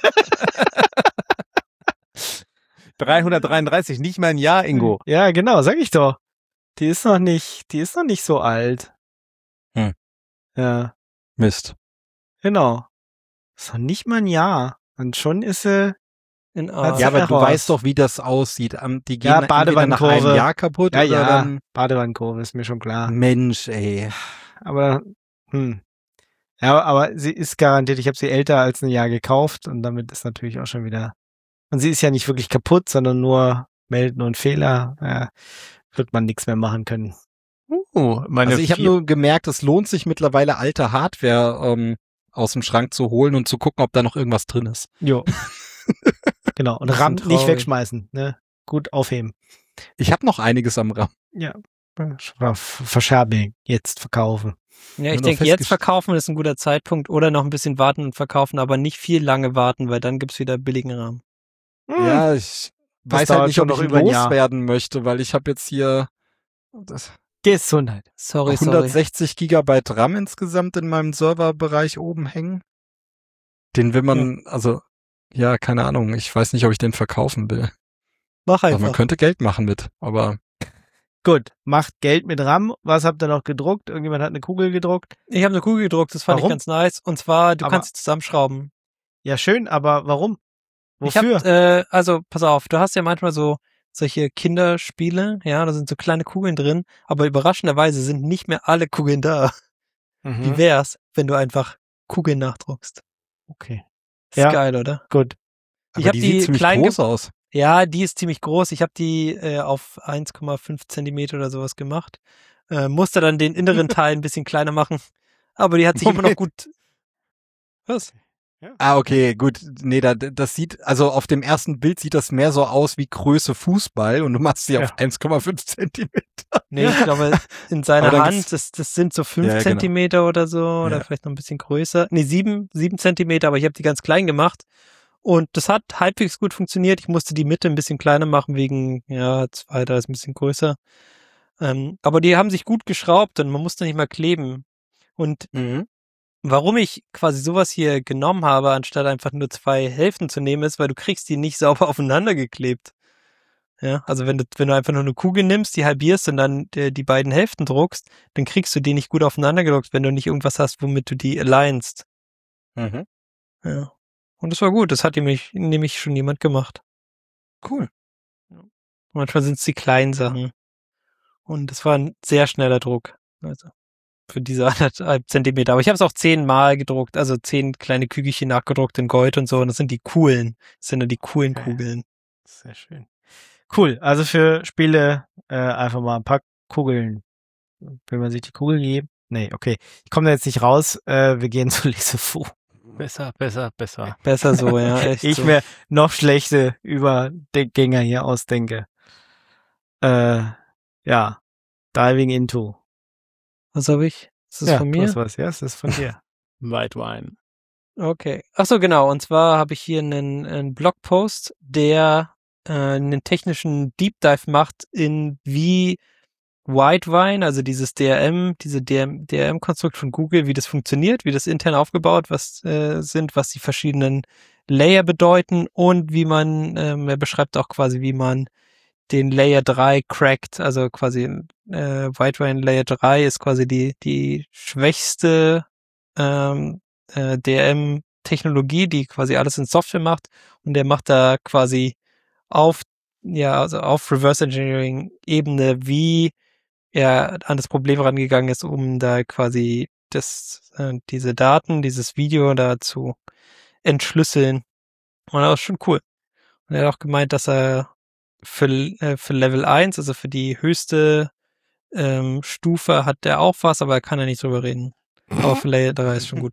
dreihundertdreiunddreißig, nicht mal ein Jahr, Ingo. Ja, genau, sag ich doch. Die ist noch nicht, die ist noch nicht so alt. Hm. Ja, Mist. genau. Ist noch nicht mal ein Jahr. Und schon ist sie, In Hat A. sie Ja, aber du Errors. weißt doch, wie das aussieht. Am- Die gehen Ja, entweder nach Badewannenkurve. einem Jahr kaputt ja, oder ja, dann... Badewannenkurve, ist mir schon klar. Mensch, ey. Aber, hm. Ja, aber sie ist garantiert, ich habe sie älter als ein Jahr gekauft und damit ist natürlich auch schon wieder, und sie ist ja nicht wirklich kaputt, sondern nur melden und Fehler, ja, wird man nichts mehr machen können. Oh, meine Also ich habe vier- nur gemerkt, es lohnt sich mittlerweile alte Hardware ähm, aus dem Schrank zu holen und zu gucken, ob da noch irgendwas drin ist. Jo. Genau, und Das RAM ist nicht traurig. wegschmeißen, ne? Gut aufheben. Ich habe noch einiges am RAM. Ja. Ver- Verscherbeln, jetzt verkaufen. Ja, ich Nur noch denke, jetzt festgest- verkaufen ist ein guter Zeitpunkt oder noch ein bisschen warten und verkaufen, aber nicht viel lange warten, weil dann gibt's wieder billigen Rahmen. Ja, ich Das weiß halt dauert nicht, schon ob ich noch ihn über ein Jahr. loswerden möchte, weil ich habe jetzt hier das Gesundheit. Sorry, sorry. hundertsechzig Gigabyte RAM insgesamt in meinem Serverbereich oben hängen. Den will man, also, ja, keine Ahnung, ich weiß nicht, ob ich den verkaufen will. Mach Aber man einfach. könnte Geld machen mit, aber Gut, macht Geld mit RAM. Was habt ihr noch gedruckt? Irgendjemand hat eine Kugel gedruckt. Ich habe eine Kugel gedruckt, das fand Warum? ich ganz nice. Und zwar, du Aber- kannst sie zusammenschrauben. Ja, schön, aber warum? Ich Wofür? hab, äh, also pass auf, du hast ja manchmal so solche Kinderspiele, ja, da sind so kleine Kugeln drin, aber überraschenderweise sind nicht mehr alle Kugeln da. Mhm. Wie wär's, wenn du einfach Kugeln nachdruckst? Okay. Ist Ja. geil, oder? Gut. Ich Aber hab die die sieht ziemlich klein groß ge- aus. Ja, die ist ziemlich groß. Ich habe die äh, auf eins Komma fünf Zentimeter oder sowas gemacht. Äh, musste dann den inneren Teil ein bisschen kleiner machen. Aber die hat sich immer noch Moment. gut. Was? Ah, okay, gut. Nee, da, das sieht, also auf dem ersten Bild sieht das mehr so aus wie Größe Fußball und du machst sie Ja. auf eins Komma fünf Zentimeter. Nee, ich glaube, in seiner Aber dann Hand, gibt's- das, das sind so fünf Ja, ja, genau. Zentimeter oder so, oder Ja. vielleicht noch ein bisschen größer. Nee, sieben, sieben Zentimeter, aber ich habe die ganz klein gemacht. Und das hat halbwegs gut funktioniert. Ich musste die Mitte ein bisschen kleiner machen, wegen, ja, zwei, da ist ein bisschen größer. Ähm, aber die haben sich gut geschraubt und man musste nicht mal kleben. Und warum ich quasi sowas hier genommen habe, anstatt einfach nur zwei Hälften zu nehmen, ist, weil du kriegst die nicht sauber aufeinander geklebt. Ja, also wenn du, wenn du einfach nur eine Kugel nimmst, die halbierst und dann die, die beiden Hälften druckst, dann kriegst du die nicht gut aufeinander gedruckt, wenn du nicht irgendwas hast, womit du die alignst. Mhm. Ja. Und das war gut, das hat nämlich, nämlich schon jemand gemacht. Cool. Manchmal sind es die kleinen Sachen. Und das war ein sehr schneller Druck. Also für diese anderthalb Zentimeter. Aber ich habe es auch zehnmal gedruckt, also zehn kleine Kügelchen nachgedruckt in Gold und so. Und das sind die coolen. Das sind dann die coolen Okay. Kugeln. Sehr schön. Cool. Also für Spiele äh, einfach mal ein paar Kugeln. Will man sich die Kugel geben? Nee, okay. Ich komme da jetzt nicht raus. Äh, wir gehen zu Lesefu. Besser, besser, besser. Besser so, ja. Echt Ich so. mir noch schlechte Übergänger hier ausdenke. Äh, ja. Diving into. Was habe ich? Ist das ja, von du mir? hast was. Ja, es ist von dir. White Wine. Okay. Ach so, genau. Und zwar habe ich hier einen, einen Blogpost, der äh, einen technischen Deep Dive macht in wie Whitewine, also dieses D R M, diese D R M-Konstrukt von Google, wie das funktioniert, wie das intern aufgebaut was äh, sind, was die verschiedenen Layer bedeuten und wie man, ähm, er beschreibt auch quasi, wie man den Layer drei crackt, also quasi äh, Whitewine Layer drei ist quasi die die schwächste ähm, äh, D R M-Technologie, die quasi alles in Software macht und der macht da quasi auf, ja, also auf Reverse Engineering Ebene, wie er an das Problem rangegangen ist, um da quasi das, äh, diese Daten, dieses Video da zu entschlüsseln. Und das ist schon cool. Und er hat auch gemeint, dass er für, äh, für Level eins, also für die höchste ähm, Stufe, hat er auch was, aber er kann ja nicht drüber reden. Aber für Layer drei ist schon gut.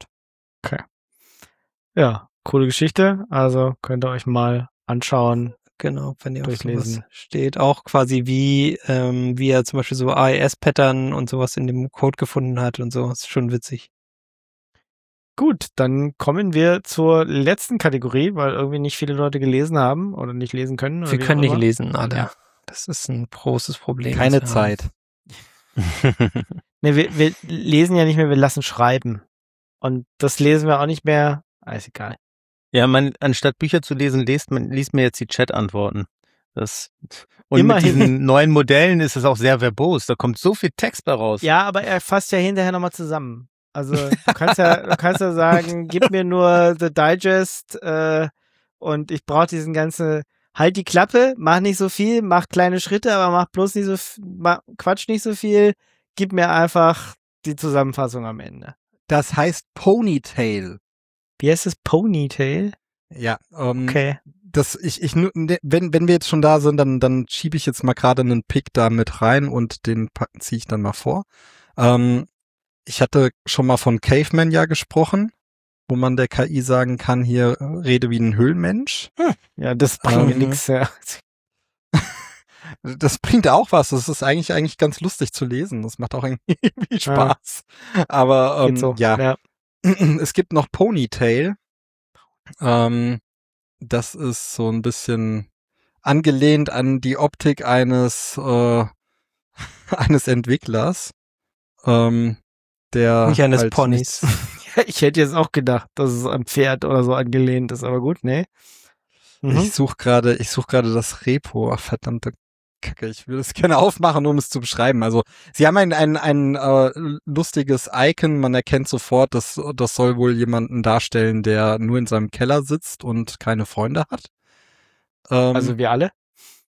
Ja, coole Geschichte. Also könnt ihr euch mal anschauen. Genau, wenn ihr auf sowas Durchlesen. steht. Auch quasi wie, ähm, wie er zum Beispiel so A E S-Pattern und sowas in dem Code gefunden hat und so. Ist schon witzig. Gut, dann kommen wir zur letzten Kategorie, weil irgendwie nicht viele Leute gelesen haben oder nicht lesen können. Oder Wir wie können auch nicht immer. lesen, alle. Ja. Das ist ein großes Problem. Keine das wir haben. Zeit. Nee, wir, wir lesen ja nicht mehr, wir lassen schreiben. Und das lesen wir auch nicht mehr. Ah, ist egal. Ja, man, anstatt Bücher zu lesen, liest man, liest mir jetzt die Chat-Antworten. Das, und Immerhin. mit diesen neuen Modellen ist es auch sehr verbos. Da kommt so viel Text bei raus. Ja, aber er fasst ja hinterher nochmal zusammen. Also du kannst ja, du kannst ja sagen, gib mir nur The Digest äh, und ich brauche diesen ganzen, halt die Klappe, mach nicht so viel, mach kleine Schritte, aber mach bloß nicht so, f- mach, quatsch nicht so viel, gib mir einfach die Zusammenfassung am Ende. Das heißt Ponytail. Wie heißt das? Ponytail? Ja, ähm, Okay. das ich ich nu- ne, wenn wenn wir jetzt schon da sind, dann dann schiebe ich jetzt mal gerade einen Pick da mit rein und den ziehe ich dann mal vor. Ähm, ich hatte schon mal von Caveman ja gesprochen, wo man der K I sagen kann, hier äh, rede wie ein Höhlenmensch. Ja, das bringt mir Ähm, nix. Ja. Das bringt auch was. Das ist eigentlich eigentlich ganz lustig zu lesen. Das macht auch irgendwie Spaß. Aber ähm, Geht so. ja, ja. es gibt noch Ponytail. Ähm, das ist so ein bisschen angelehnt an die Optik eines äh, eines Entwicklers, ähm, der Nicht eines halt Ponys. nicht- Ich hätte jetzt auch gedacht, dass es am Pferd oder so angelehnt ist, aber gut, nee. Mhm. Ich suche gerade, ich suche gerade das Repo. Ach, verdammte Kacke, ich würde es gerne aufmachen, um es zu beschreiben. Also, sie haben ein ein ein äh, lustiges Icon. Man erkennt sofort, dass das soll wohl jemanden darstellen, der nur in seinem Keller sitzt und keine Freunde hat. Ähm, Also wir alle?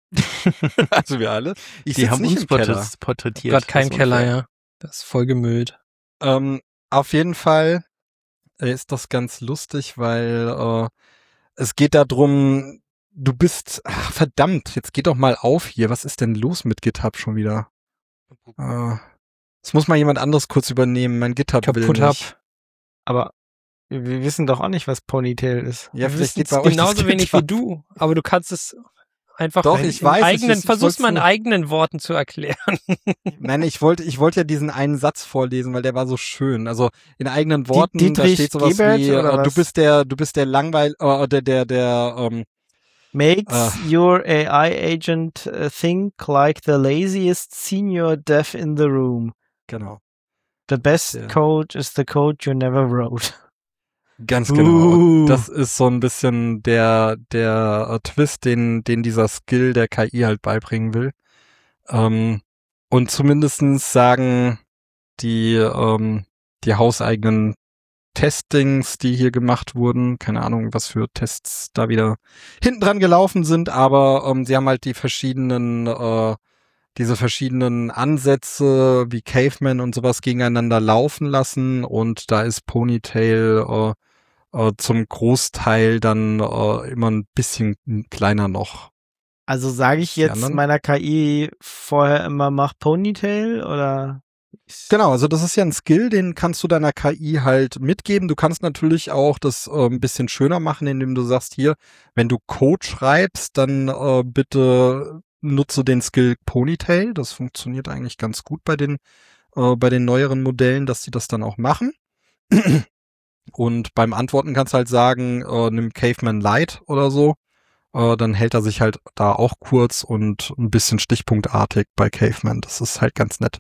Also wir alle. Ich Die sitz haben nicht uns im Keller. porträtiert. porträtiert. Gerade kein Das ist Keller, unfair. ja. Das ist voll gemüllt. Ähm, auf jeden Fall äh, ist das ganz lustig, weil äh, es geht darum, du bist, ach, verdammt, jetzt geht doch mal auf hier. Was ist denn los mit GitHub schon wieder? Äh, das muss mal jemand anderes kurz übernehmen. Mein GitHub will Kaputt nicht. hab. Aber wir wir wissen doch auch nicht, was Ponytail ist. Ja, Wir vielleicht geht wissen's bei euch das genauso wenig wie GitHub. du, aber du kannst es einfach Doch, in, ich in weiß, eigenen, ich- ich versuch's wollt's mal in nur- eigenen Worten zu erklären. Nein, ich wollte, ich wollte ja diesen einen Satz vorlesen, weil der war so schön. Also in eigenen Worten, Dietrich da steht sowas Gebert, wie, oder äh, du was? bist der, du bist der langweil, äh, der, der, der, ähm, Makes Ah. your A I agent uh, think like the laziest senior dev in the room. genau. The best Ja. code is the code you never wrote. Ganz genau. Uh. Und das ist so ein bisschen der, der äh, Twist, den, den dieser Skill der K I halt beibringen will. Ähm, und zumindestens sagen die, ähm, die hauseigenen Testings, die hier gemacht wurden, keine Ahnung, was für Tests da wieder hinten dran gelaufen sind, aber ähm, sie haben halt die verschiedenen, äh, diese verschiedenen Ansätze wie Caveman und sowas gegeneinander laufen lassen und da ist Ponytail äh, äh, zum Großteil dann äh, immer ein bisschen kleiner noch. Also sage ich Die jetzt anderen? meiner K I vorher immer, mach Ponytail oder? Genau, also das ist ja ein Skill, den kannst du deiner K I halt mitgeben. Du kannst natürlich auch das äh, ein bisschen schöner machen, indem du sagst, hier, wenn du Code schreibst, dann äh, bitte nutze den Skill Ponytail. Das funktioniert eigentlich ganz gut bei den, äh, bei den neueren Modellen, dass sie das dann auch machen. Und beim Antworten kannst du halt sagen, äh, nimm Caveman Light oder so. Äh, dann hält er sich halt da auch kurz und ein bisschen stichpunktartig bei Caveman. Das ist halt ganz nett.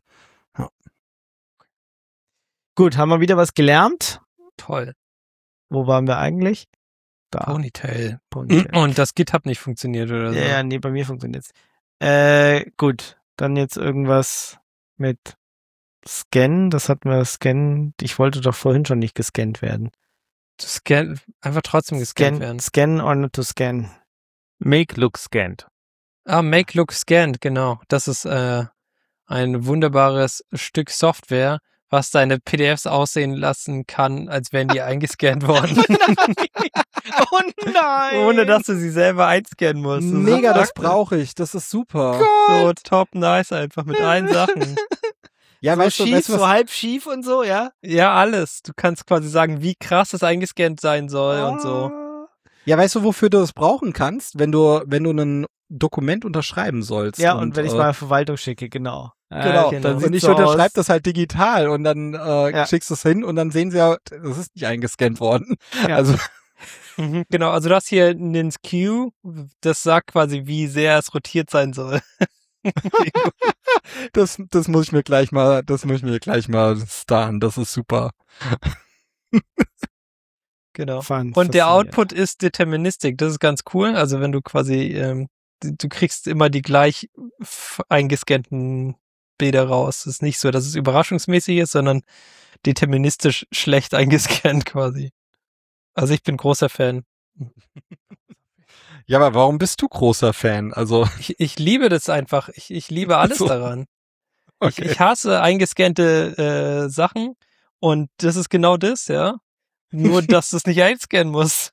Gut, haben wir wieder was gelernt? Toll. Wo waren wir eigentlich? Da. Ponytail. Ponytail. Und das GitHub nicht funktioniert oder so. Ja, ja, nee, bei mir funktioniert's. Äh, gut. Dann jetzt irgendwas mit Scan. Das hatten wir Scan. Ich wollte doch vorhin schon nicht gescannt werden. To scan, einfach trotzdem gescannt Scan, werden. scan or not to scan. Make look scanned. Ah, Make Look Scanned, genau. Das ist äh, ein wunderbares Stück Software, was deine P D Fs aussehen lassen kann, als wären die eingescannt worden. Oh nein! Ohne dass du sie selber einscannen musst. Das ist Mega, das praktisch. brauche ich. Das ist super. So top nice einfach mit allen Sachen. Ja, so weißt du, schief, weißt du, was, so halb schief und so, ja? Ja, alles. Du kannst quasi sagen, wie krass es eingescannt sein soll und so. Ah. ja, weißt du, wofür du das brauchen kannst, wenn du, wenn du ein Dokument unterschreiben sollst. Ja, und, wenn ich äh, mal an Verwaltung schicke, genau. Genau, genau. dann Sieht's und ich so unterschreibe aus. das halt digital und dann äh, Ja. schickst du es hin und dann sehen sie ja, das ist nicht eingescannt worden. Ja. Also Mhm, genau, also das hier Nins Q, das sagt quasi, wie sehr es rotiert sein soll. das, das muss ich mir gleich mal, das muss ich mir gleich mal starren. Das ist super. Genau. Fun, Und der faszinierend. Output ist deterministic. Das ist ganz cool. Also wenn du quasi, ähm, du, du kriegst immer die gleich f- eingescannten Bilder raus. Es ist nicht so, dass es überraschungsmäßig ist, sondern deterministisch schlecht eingescannt quasi. Also ich bin großer Fan. Ja, aber warum bist du großer Fan? Also, Ich, ich liebe das einfach. Ich, ich liebe alles So. daran. okay. Ich, ich hasse eingescannte äh, Sachen und das ist genau das, ja. Nur, dass du es nicht einscannen musst.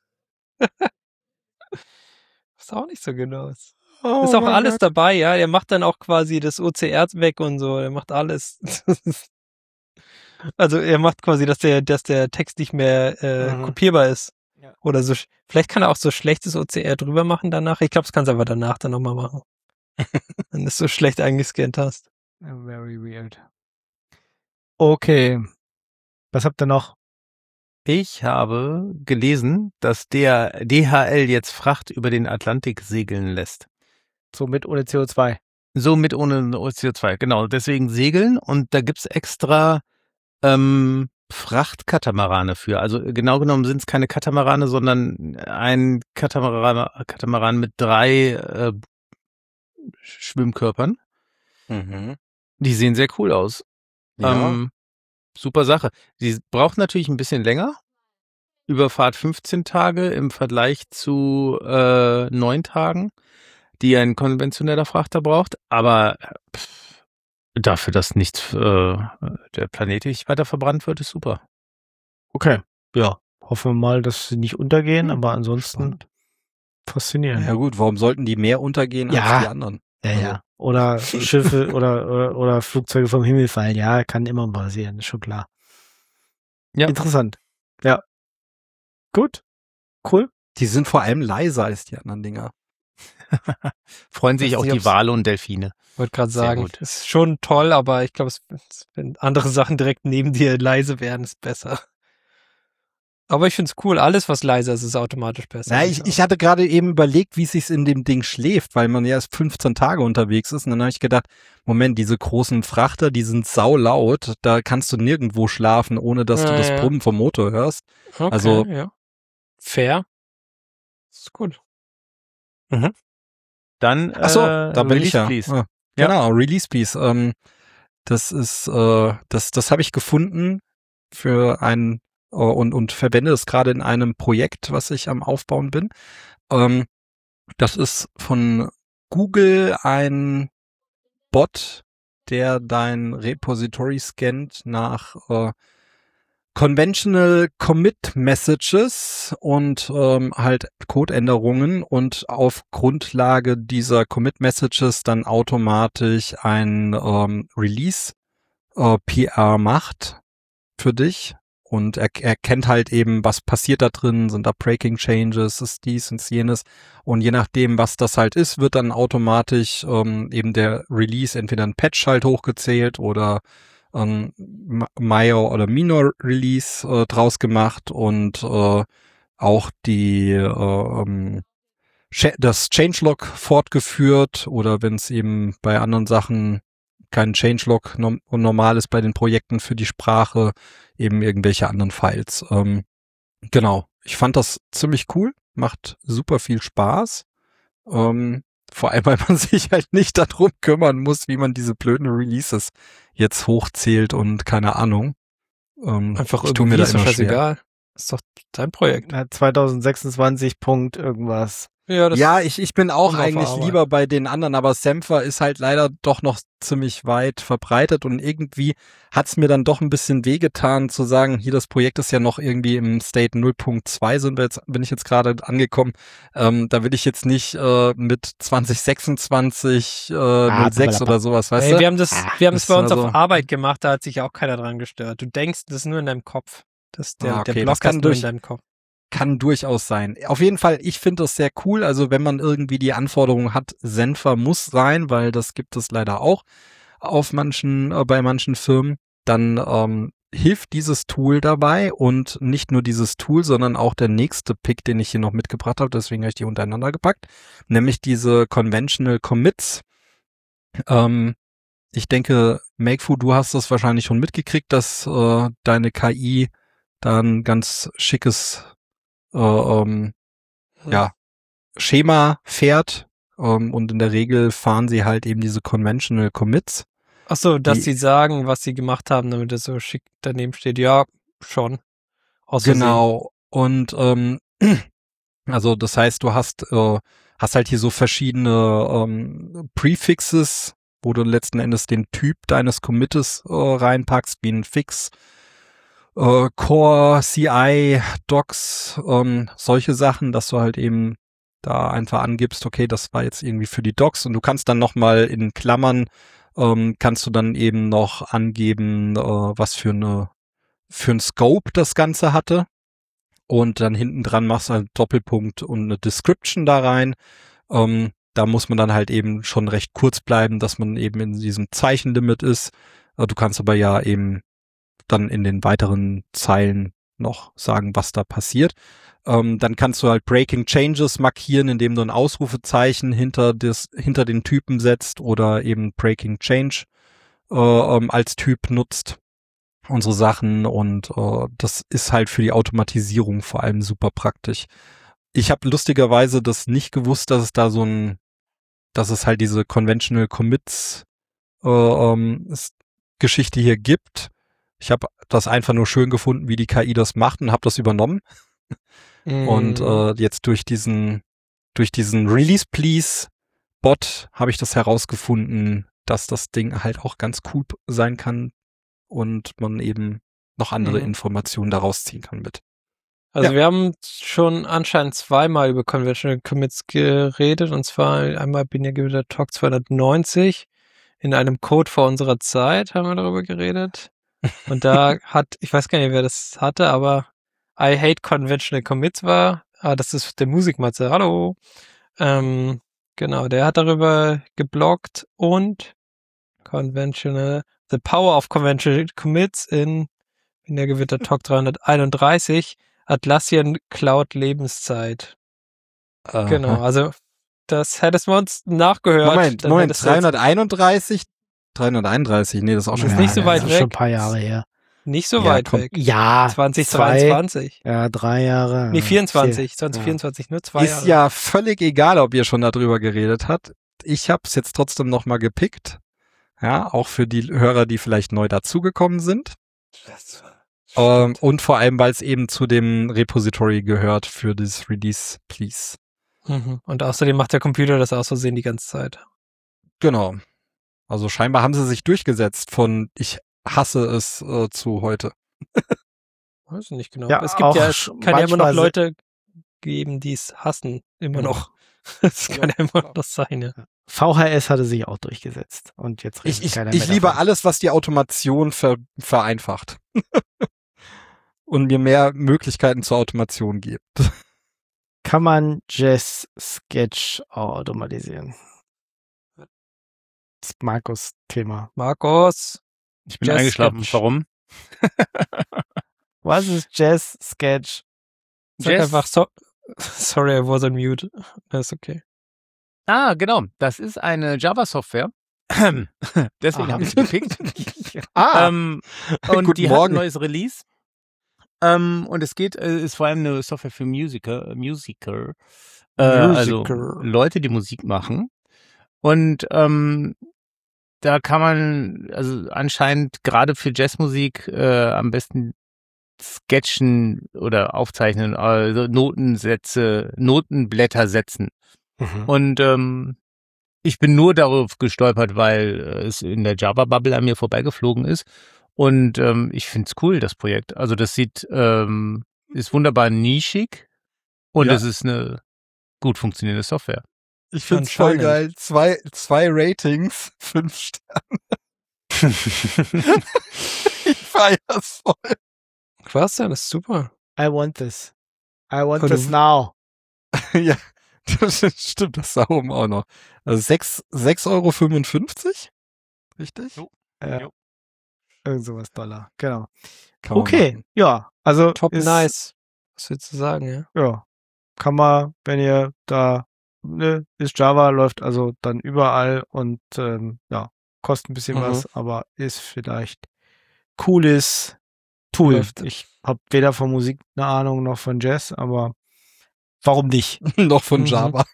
Was auch nicht so genau ist. Oh Ist auch mein alles Gott. dabei, ja. Der macht dann auch quasi das O C R weg und so. Der macht alles. Also er macht quasi, dass der, dass der Text nicht mehr äh, Mhm. kopierbar ist. Ja. Oder so. sch- Vielleicht kann er auch so schlechtes O C R drüber machen danach. Ich glaube, das kannst du aber danach dann nochmal machen. Wenn du es so schlecht eingescannt hast. Very weird. Okay. Was habt ihr noch? Ich habe gelesen, dass der D H L jetzt Fracht über den Atlantik segeln lässt. So mit ohne C O zwei. So mit ohne C O zwei, genau. Deswegen segeln und da gibt's extra ähm, Frachtkatamarane für. Also genau genommen sind es keine Katamarane, sondern ein Katamaran, Katamaran mit drei äh, Schwimmkörpern. Mhm. Die sehen sehr cool aus. Ja. Ähm, super Sache. Die braucht natürlich ein bisschen länger. Überfahrt fünfzehn Tage im Vergleich zu äh, neun Tagen. die ein konventioneller Frachter braucht, aber pff, dafür, dass nicht äh, der Planet nicht weiter verbrannt wird, ist super. Okay, ja. Hoffen wir mal, dass sie nicht untergehen, Hm, aber ansonsten spannend. faszinierend. Ja gut, warum sollten die mehr untergehen Ja. als die anderen? Ja, Also- ja. Oder Schiffe oder, oder, oder Flugzeuge vom Himmel fallen. Ja, kann immer passieren, ist schon klar. Ja. Interessant. Ja. Gut. Cool. Die sind vor allem leiser als die anderen Dinger. Freuen sich Weiß auch nicht, die ob's- Wale und Delfine. Wollte gerade Sehr sagen, gut. ist schon toll, aber ich glaube, es- es- wenn andere Sachen direkt neben dir leise werden, ist besser. Aber ich finde es cool, alles was leiser ist, ist automatisch besser. Ja, ich, ich hatte gerade eben überlegt, wie es sich in dem Ding schläft, weil man ja erst fünfzehn Tage unterwegs ist. Und dann habe ich gedacht, Moment, diese großen Frachter, die sind saulaut, da kannst du nirgendwo schlafen, ohne dass du Ja, das ja. Brummen vom Motor hörst. okay, also- ja. Fair. Ist gut. Dann Ach so, äh, da bin Release, ich ja. please. Ah, Ja. Genau, Release Please. Ähm, das ist, äh, das, das habe ich gefunden für ein äh, und und verwende es gerade in einem Projekt, was ich am Aufbauen bin. Ähm, das ist von Google ein Bot, der dein Repository scannt nach äh, Conventional Commit Messages und ähm, halt Codeänderungen und auf Grundlage dieser Commit Messages dann automatisch ein ähm, Release äh, P R macht für dich und er erkennt halt eben, was passiert da drin, sind da Breaking Changes, ist dies und jenes und je nachdem, was das halt ist, wird dann automatisch ähm, eben der Release, entweder ein Patch halt hochgezählt oder ähm, Major oder Minor Release äh, draus gemacht und äh, auch die äh, ähm, Cha- das Changelog fortgeführt oder wenn es eben bei anderen Sachen kein Changelog nom- normal ist bei den Projekten für die Sprache, eben irgendwelche anderen Files. Ähm, genau, ich fand das ziemlich cool, macht super viel Spaß. Ähm, vor allem, weil man sich halt nicht darum kümmern muss, wie man diese blöden Releases jetzt hochzählt und keine Ahnung. Ähm, Einfach ich tu irgendwie mir da ist doch immer schwer. scheißegal. Ist doch dein Projekt. Ja, zwanzig sechsundzwanzig Punkt irgendwas. Ja, das Ja, ich, ich bin auch kommt auf eigentlich Arbeit. lieber bei den anderen, aber Sampler ist halt leider doch noch ziemlich weit verbreitet und irgendwie hat's mir dann doch ein bisschen wehgetan zu sagen, hier das Projekt ist ja noch irgendwie im State null Punkt zwei sind wir jetzt, bin ich jetzt gerade angekommen. Ähm, da will ich jetzt nicht äh, mit zwanzig sechsundzwanzig äh, null sechs oder sowas, weißt Ey, du? wir haben das, wir haben es das bei uns also- auf Arbeit gemacht, da hat sich auch keiner dran gestört. Du denkst, das ist nur in deinem Kopf. Das ist der, Ah, okay, der das Block kann ist nur durch- in deinem Kopf. Kann durchaus sein. Auf jeden Fall, ich finde das sehr cool. Also wenn man irgendwie die Anforderungen hat, Senfer muss sein, weil das gibt es leider auch auf manchen, äh, bei manchen Firmen, dann ähm, hilft dieses Tool dabei und nicht nur dieses Tool, sondern auch der nächste Pick, den ich hier noch mitgebracht habe, deswegen habe ich die untereinander gepackt, nämlich diese Conventional Commits. Ähm, ich denke, Makefu, du hast das wahrscheinlich schon mitgekriegt, dass äh, deine K I da ein ganz schickes äh, ähm, ja, Schema fährt ähm, und in der Regel fahren sie halt eben diese Conventional Commits. Ach so, dass Die- sie sagen, was sie gemacht haben, damit das so schick daneben steht. Ja, schon. Aus Versehen. Genau. Und ähm, also das heißt, du hast äh, hast halt hier so verschiedene ähm, Prefixes, wo du letzten Endes den Typ deines Committes äh, reinpackst, wie ein Fix, äh, Core, C I, Docs, ähm, solche Sachen, dass du halt eben da einfach angibst, okay, das war jetzt irgendwie für die Docs und du kannst dann nochmal in Klammern, ähm, kannst du dann eben noch angeben, äh, was für eine für ein Scope das Ganze hatte und dann hinten dran machst du einen Doppelpunkt und eine Description da rein. Ähm, da muss man dann halt eben schon recht kurz bleiben, dass man eben in diesem Zeichenlimit ist. Äh, du kannst aber ja eben dann in den weiteren Zeilen noch sagen, was da passiert. Ähm, dann kannst du halt Breaking Changes markieren, indem du ein Ausrufezeichen hinter das, hinter den Typen setzt oder eben Breaking Change äh, ähm, als Typ nutzt. Unsere Sachen und äh, das ist halt für die Automatisierung vor allem super praktisch. Ich habe lustigerweise das nicht gewusst, dass es da so ein, dass es halt diese Conventional Commits äh, ähm, Geschichte hier gibt. Ich habe das einfach nur schön gefunden, wie die K I das macht und habe das übernommen. Mhm. Und äh, jetzt durch diesen durch diesen Release Please Bot habe ich das herausgefunden, dass das Ding halt auch ganz cool sein kann und man eben noch andere Mhm. Informationen daraus ziehen kann mit. Also Ja. wir haben schon anscheinend zweimal über Conventional Commits geredet, und zwar einmal Binär Gewitter Talk zweihundertneunzig. In einem Code vor unserer Zeit haben wir darüber geredet. Und da hat, ich weiß gar nicht, wer das hatte, aber I Hate Conventional Commits war, ah, das ist der Musikmatze, hallo. Ähm, genau, der hat darüber gebloggt, und Conventional, The Power of Conventional Commits in, in der Gewitter Talk dreihunderteinunddreißig, Atlassian Cloud Lebenszeit. Genau, also das hättest du uns nachgehört. Moment, dann Moment, hättest du jetzt- dreihunderteinunddreißig, dreihunderteinunddreißig, nee, das ist auch schon ist wieder nicht so her. weit das ist weg. schon ein paar Jahre her. Nicht so Ja, weit komm. weg. Ja, zwanzig zwei, dreiundzwanzig. ja, drei Jahre. Nee, ja, vierundzwanzig. vier. zwanzig vierundzwanzig, nur zwei Ist Jahre. ja völlig egal, ob ihr schon darüber geredet habt. Ich habe es jetzt trotzdem nochmal gepickt. Ja, auch für die Hörer, die vielleicht neu dazugekommen sind. Ähm, und vor allem, weil es eben zu dem Repository gehört für das Release Please. Mhm. Und außerdem macht der Computer das aus Versehen die ganze Zeit. Genau. Also scheinbar haben sie sich durchgesetzt von ich hasse es äh, zu heute. Weiß ich nicht genau. Ja, Aber es gibt auch ja, es sch- kann ja immer noch manchmal se- Leute geben, die es hassen. Immer noch. Es kann ja immer noch das sein, ja. V H S hatte sich auch durchgesetzt. Und jetzt redet Ich, ich, keiner ich mehr liebe davon. alles, was die Automation ver, vereinfacht. Und mir mehr Möglichkeiten zur Automation gibt. Kann man Jazz Sketch automatisieren? Das ist Markus Thema. Markus. Ich bin Jazz eingeschlafen. Sketch. Warum? Was ist Jazz Sketch? Sag Jazz- einfach so. Sorry, I was on mute. Das ist okay. Ah, genau. Das ist eine Java-Software. Deswegen Aha. habe ich sie gepickt. Ah, ähm, und Guten die hat Morgen. ein neues Release. Ähm, und es geht, äh, ist vor allem eine Software für Musiker, äh, Musiker, äh, also Musiker. Leute, die Musik machen. Und ähm, da kann man, also anscheinend gerade für Jazzmusik äh, am besten sketchen oder aufzeichnen, also Notensätze, Notenblätter setzen. mhm. Und ähm, ich bin nur darauf gestolpert, weil äh, es in der Java-Bubble an mir vorbeigeflogen ist. Und ähm, ich find's cool, das Projekt. Also das sieht, ähm, ist wunderbar nischig und Ja. es ist eine gut funktionierende Software. Ich find's voll Anscheinend. geil. Zwei, zwei Ratings, fünf Sterne. Ich feier's voll. Was denn? Das ist super. I want this. I want Oh, du- this now. Ja, das stimmt, das da oben auch noch. Also sechs Euro fünfundfünfzig? Richtig? Jo. Ja. Jo. Irgend sowas Dollar. Genau. Kann man Okay, machen. ja. Also Top ist, nice. Was willst du sagen, ja? Ja. Kann man, wenn ihr da, ne, ist Java, läuft also dann überall und ähm, ja, kostet ein bisschen Mhm. was, aber ist vielleicht cooles Tool. Läuft. Ich habe weder von Musik eine Ahnung noch von Jazz, aber warum nicht? Noch von Mhm. Java.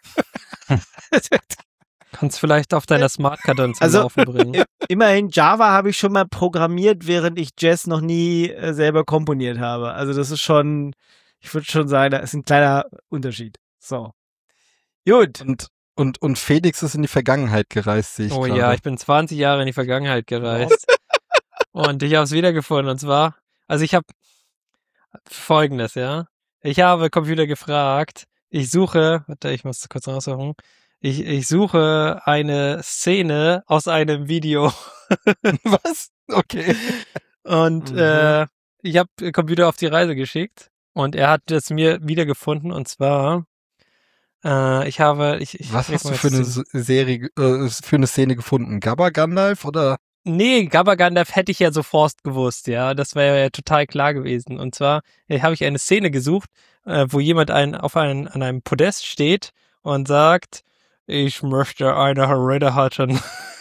Kannst vielleicht auf deiner Smartcard dann zum Also- Laufen bringen. Immerhin Java habe ich schon mal programmiert, während ich Jazz noch nie äh, selber komponiert habe. Also das ist schon, ich würde schon sagen, da ist ein kleiner Unterschied. So. Gut. Und, und, und Felix ist in die Vergangenheit gereist, sehe ich Oh gerade. ja, ich bin zwanzig Jahre in die Vergangenheit gereist. Und ich habe es wiedergefunden. Und zwar, also ich habe Folgendes, ja. Ich habe Computer gefragt, ich suche, warte, ich muss kurz raussuchen. Ich, ich suche eine Szene aus einem Video. Was? Okay. Und Mhm. äh, ich habe Computer auf die Reise geschickt. Und er hat es mir wiedergefunden. Und zwar, äh, ich habe, ich, ich Was leg hast mal du für jetzt eine den- S- Serie, äh, für eine Szene gefunden? Gabba Gandalf oder? Nee, Gabba Gandalf hätte ich ja sofort gewusst, ja. Das wäre ja total klar gewesen. Und zwar äh, habe ich eine Szene gesucht, äh, wo jemand ein, auf ein, an einem Podest steht und sagt, ich möchte eine Rede halten.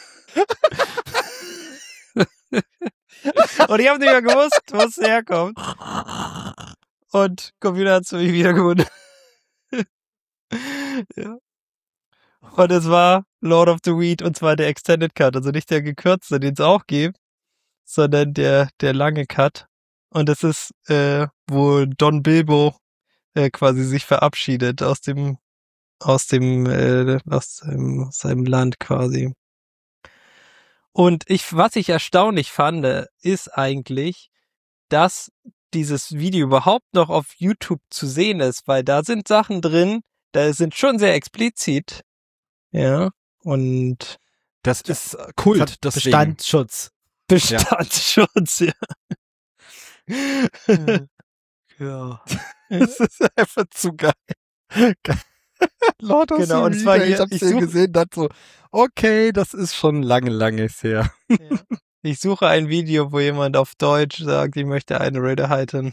Und ich habe nicht mehr gewusst, wo es herkommt. Und Computer hat es mich wiedergefunden. Ja. Und es war Lord of the Weed, und zwar der Extended Cut, also nicht der gekürzte, den es auch gibt, sondern der der lange Cut. Und es ist, äh, wo Don Bilbo äh, quasi sich verabschiedet aus dem aus dem, äh, aus seinem, aus seinem Land quasi. Und ich, was ich erstaunlich fand, ist eigentlich, dass dieses Video überhaupt noch auf YouTube zu sehen ist, weil da sind Sachen drin, da sind schon sehr explizit. Ja, und Das ist Kult, deswegen. Bestandsschutz. Bestandsschutz, ja. Ja. Das ist einfach zu geil. Lord of Genau, the und zwar Rings, hier- ich hab's ich hier such- gesehen, dachte so, okay, das ist schon lange, lange her. Ja. Ich suche ein Video, wo jemand auf Deutsch sagt, ich möchte eine Rede halten.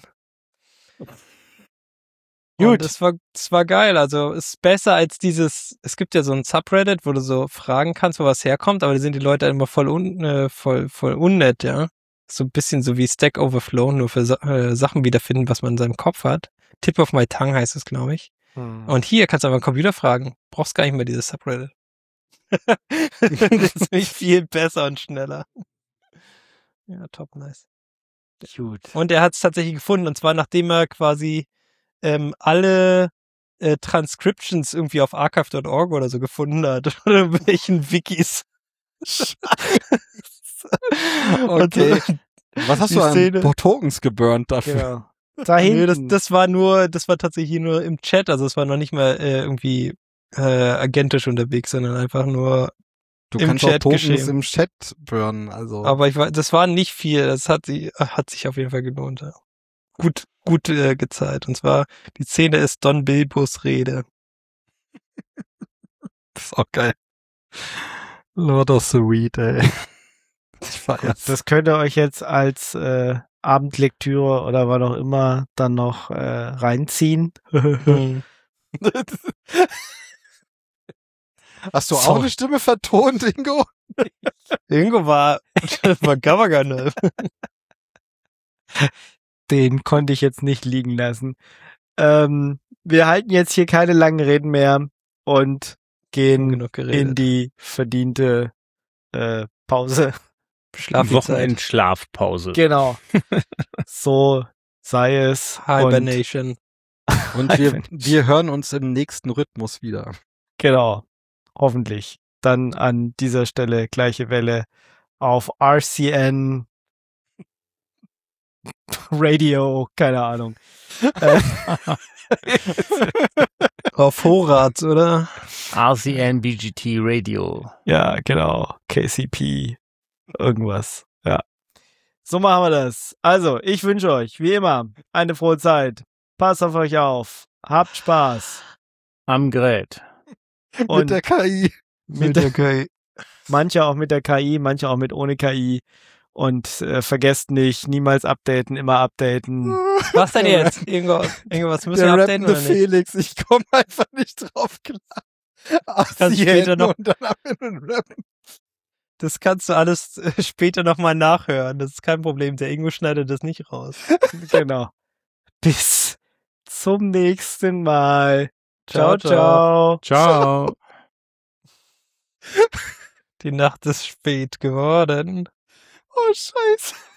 Gut. Und das war, das war geil. Also ist besser als dieses, es gibt ja so ein Subreddit, wo du so fragen kannst, wo was herkommt, aber da sind die Leute immer voll, un, äh, voll, voll unnett, ja. So ein bisschen so wie Stack Overflow, nur für Sa- äh, Sachen wiederfinden, was man in seinem Kopf hat. Tip of my tongue heißt es, glaube ich. Hm. Und hier kannst du einfach einen Computer fragen. Brauchst gar nicht mehr dieses Subreddit. Das ist nämlich viel besser und schneller. Ja, top nice. Gut. Und er hat es tatsächlich gefunden, und zwar nachdem er quasi ähm, alle äh, Transcriptions irgendwie auf archive Punkt org oder so gefunden hat. Oder welchen Wikis. Okay. Und, Was hast Die du an Szene- Tokens geburnt dafür? Genau. Da nee, das, hinten. das war nur, das war tatsächlich nur im Chat, also es war noch nicht mal äh, irgendwie äh, agentisch unterwegs, sondern einfach nur, Du im kannst auch Chat Tokens geschehen. im Chat burnen, also. aber ich war, das war nicht viel, das hat sie, hat sich auf jeden Fall gelohnt. Ja. Gut, gut äh, gezeigt. Und zwar, die Szene ist Don Bilbos Rede. Das ist auch geil. Lord of the Weed, ey. Ich feier's. Das könnt ihr euch jetzt als äh, Abendlektüre oder was auch immer dann noch äh, reinziehen. Hm. Hast du auch Sorry. eine Stimme vertont, Ingo? Ingo war, war Gavaganel. Den konnte ich jetzt nicht liegen lassen. Ähm, wir halten jetzt hier keine langen Reden mehr und gehen Genug geredet. in die verdiente äh, Pause. Schlafzeit. Wochenendschlafpause. Genau. So sei es. Und, Hibernation. Und wir, wir hören uns im nächsten Rhythmus wieder. genau. Hoffentlich. Dann an dieser Stelle gleiche Welle auf R C N Radio, keine Ahnung. Äh, Auf Vorrat, oder? R C N B G T Radio. ja, genau. K C P. Irgendwas. Ja. So machen wir das. Also, ich wünsche euch, wie immer, eine frohe Zeit. Passt auf euch auf. Habt Spaß. Am Gerät. Und Mit der K I. mit der K I. Manche auch mit der K I, manche auch mit ohne K I. Und äh, vergesst nicht, niemals updaten, immer updaten. Was denn jetzt? Irgendwo, irgendwas müssen wir Der updaten rappende oder nicht? Felix, ich komme einfach nicht drauf klar. Kannst Kannst später noch- und dann am Ende rappen. Das kannst du alles äh, später nochmal nachhören. Das ist kein Problem. Der Ingo schneidet das nicht raus. Genau. Bis zum nächsten Mal. Ciao, Ciao, ciao. Ciao. Die Nacht ist spät geworden. Oh, scheiße.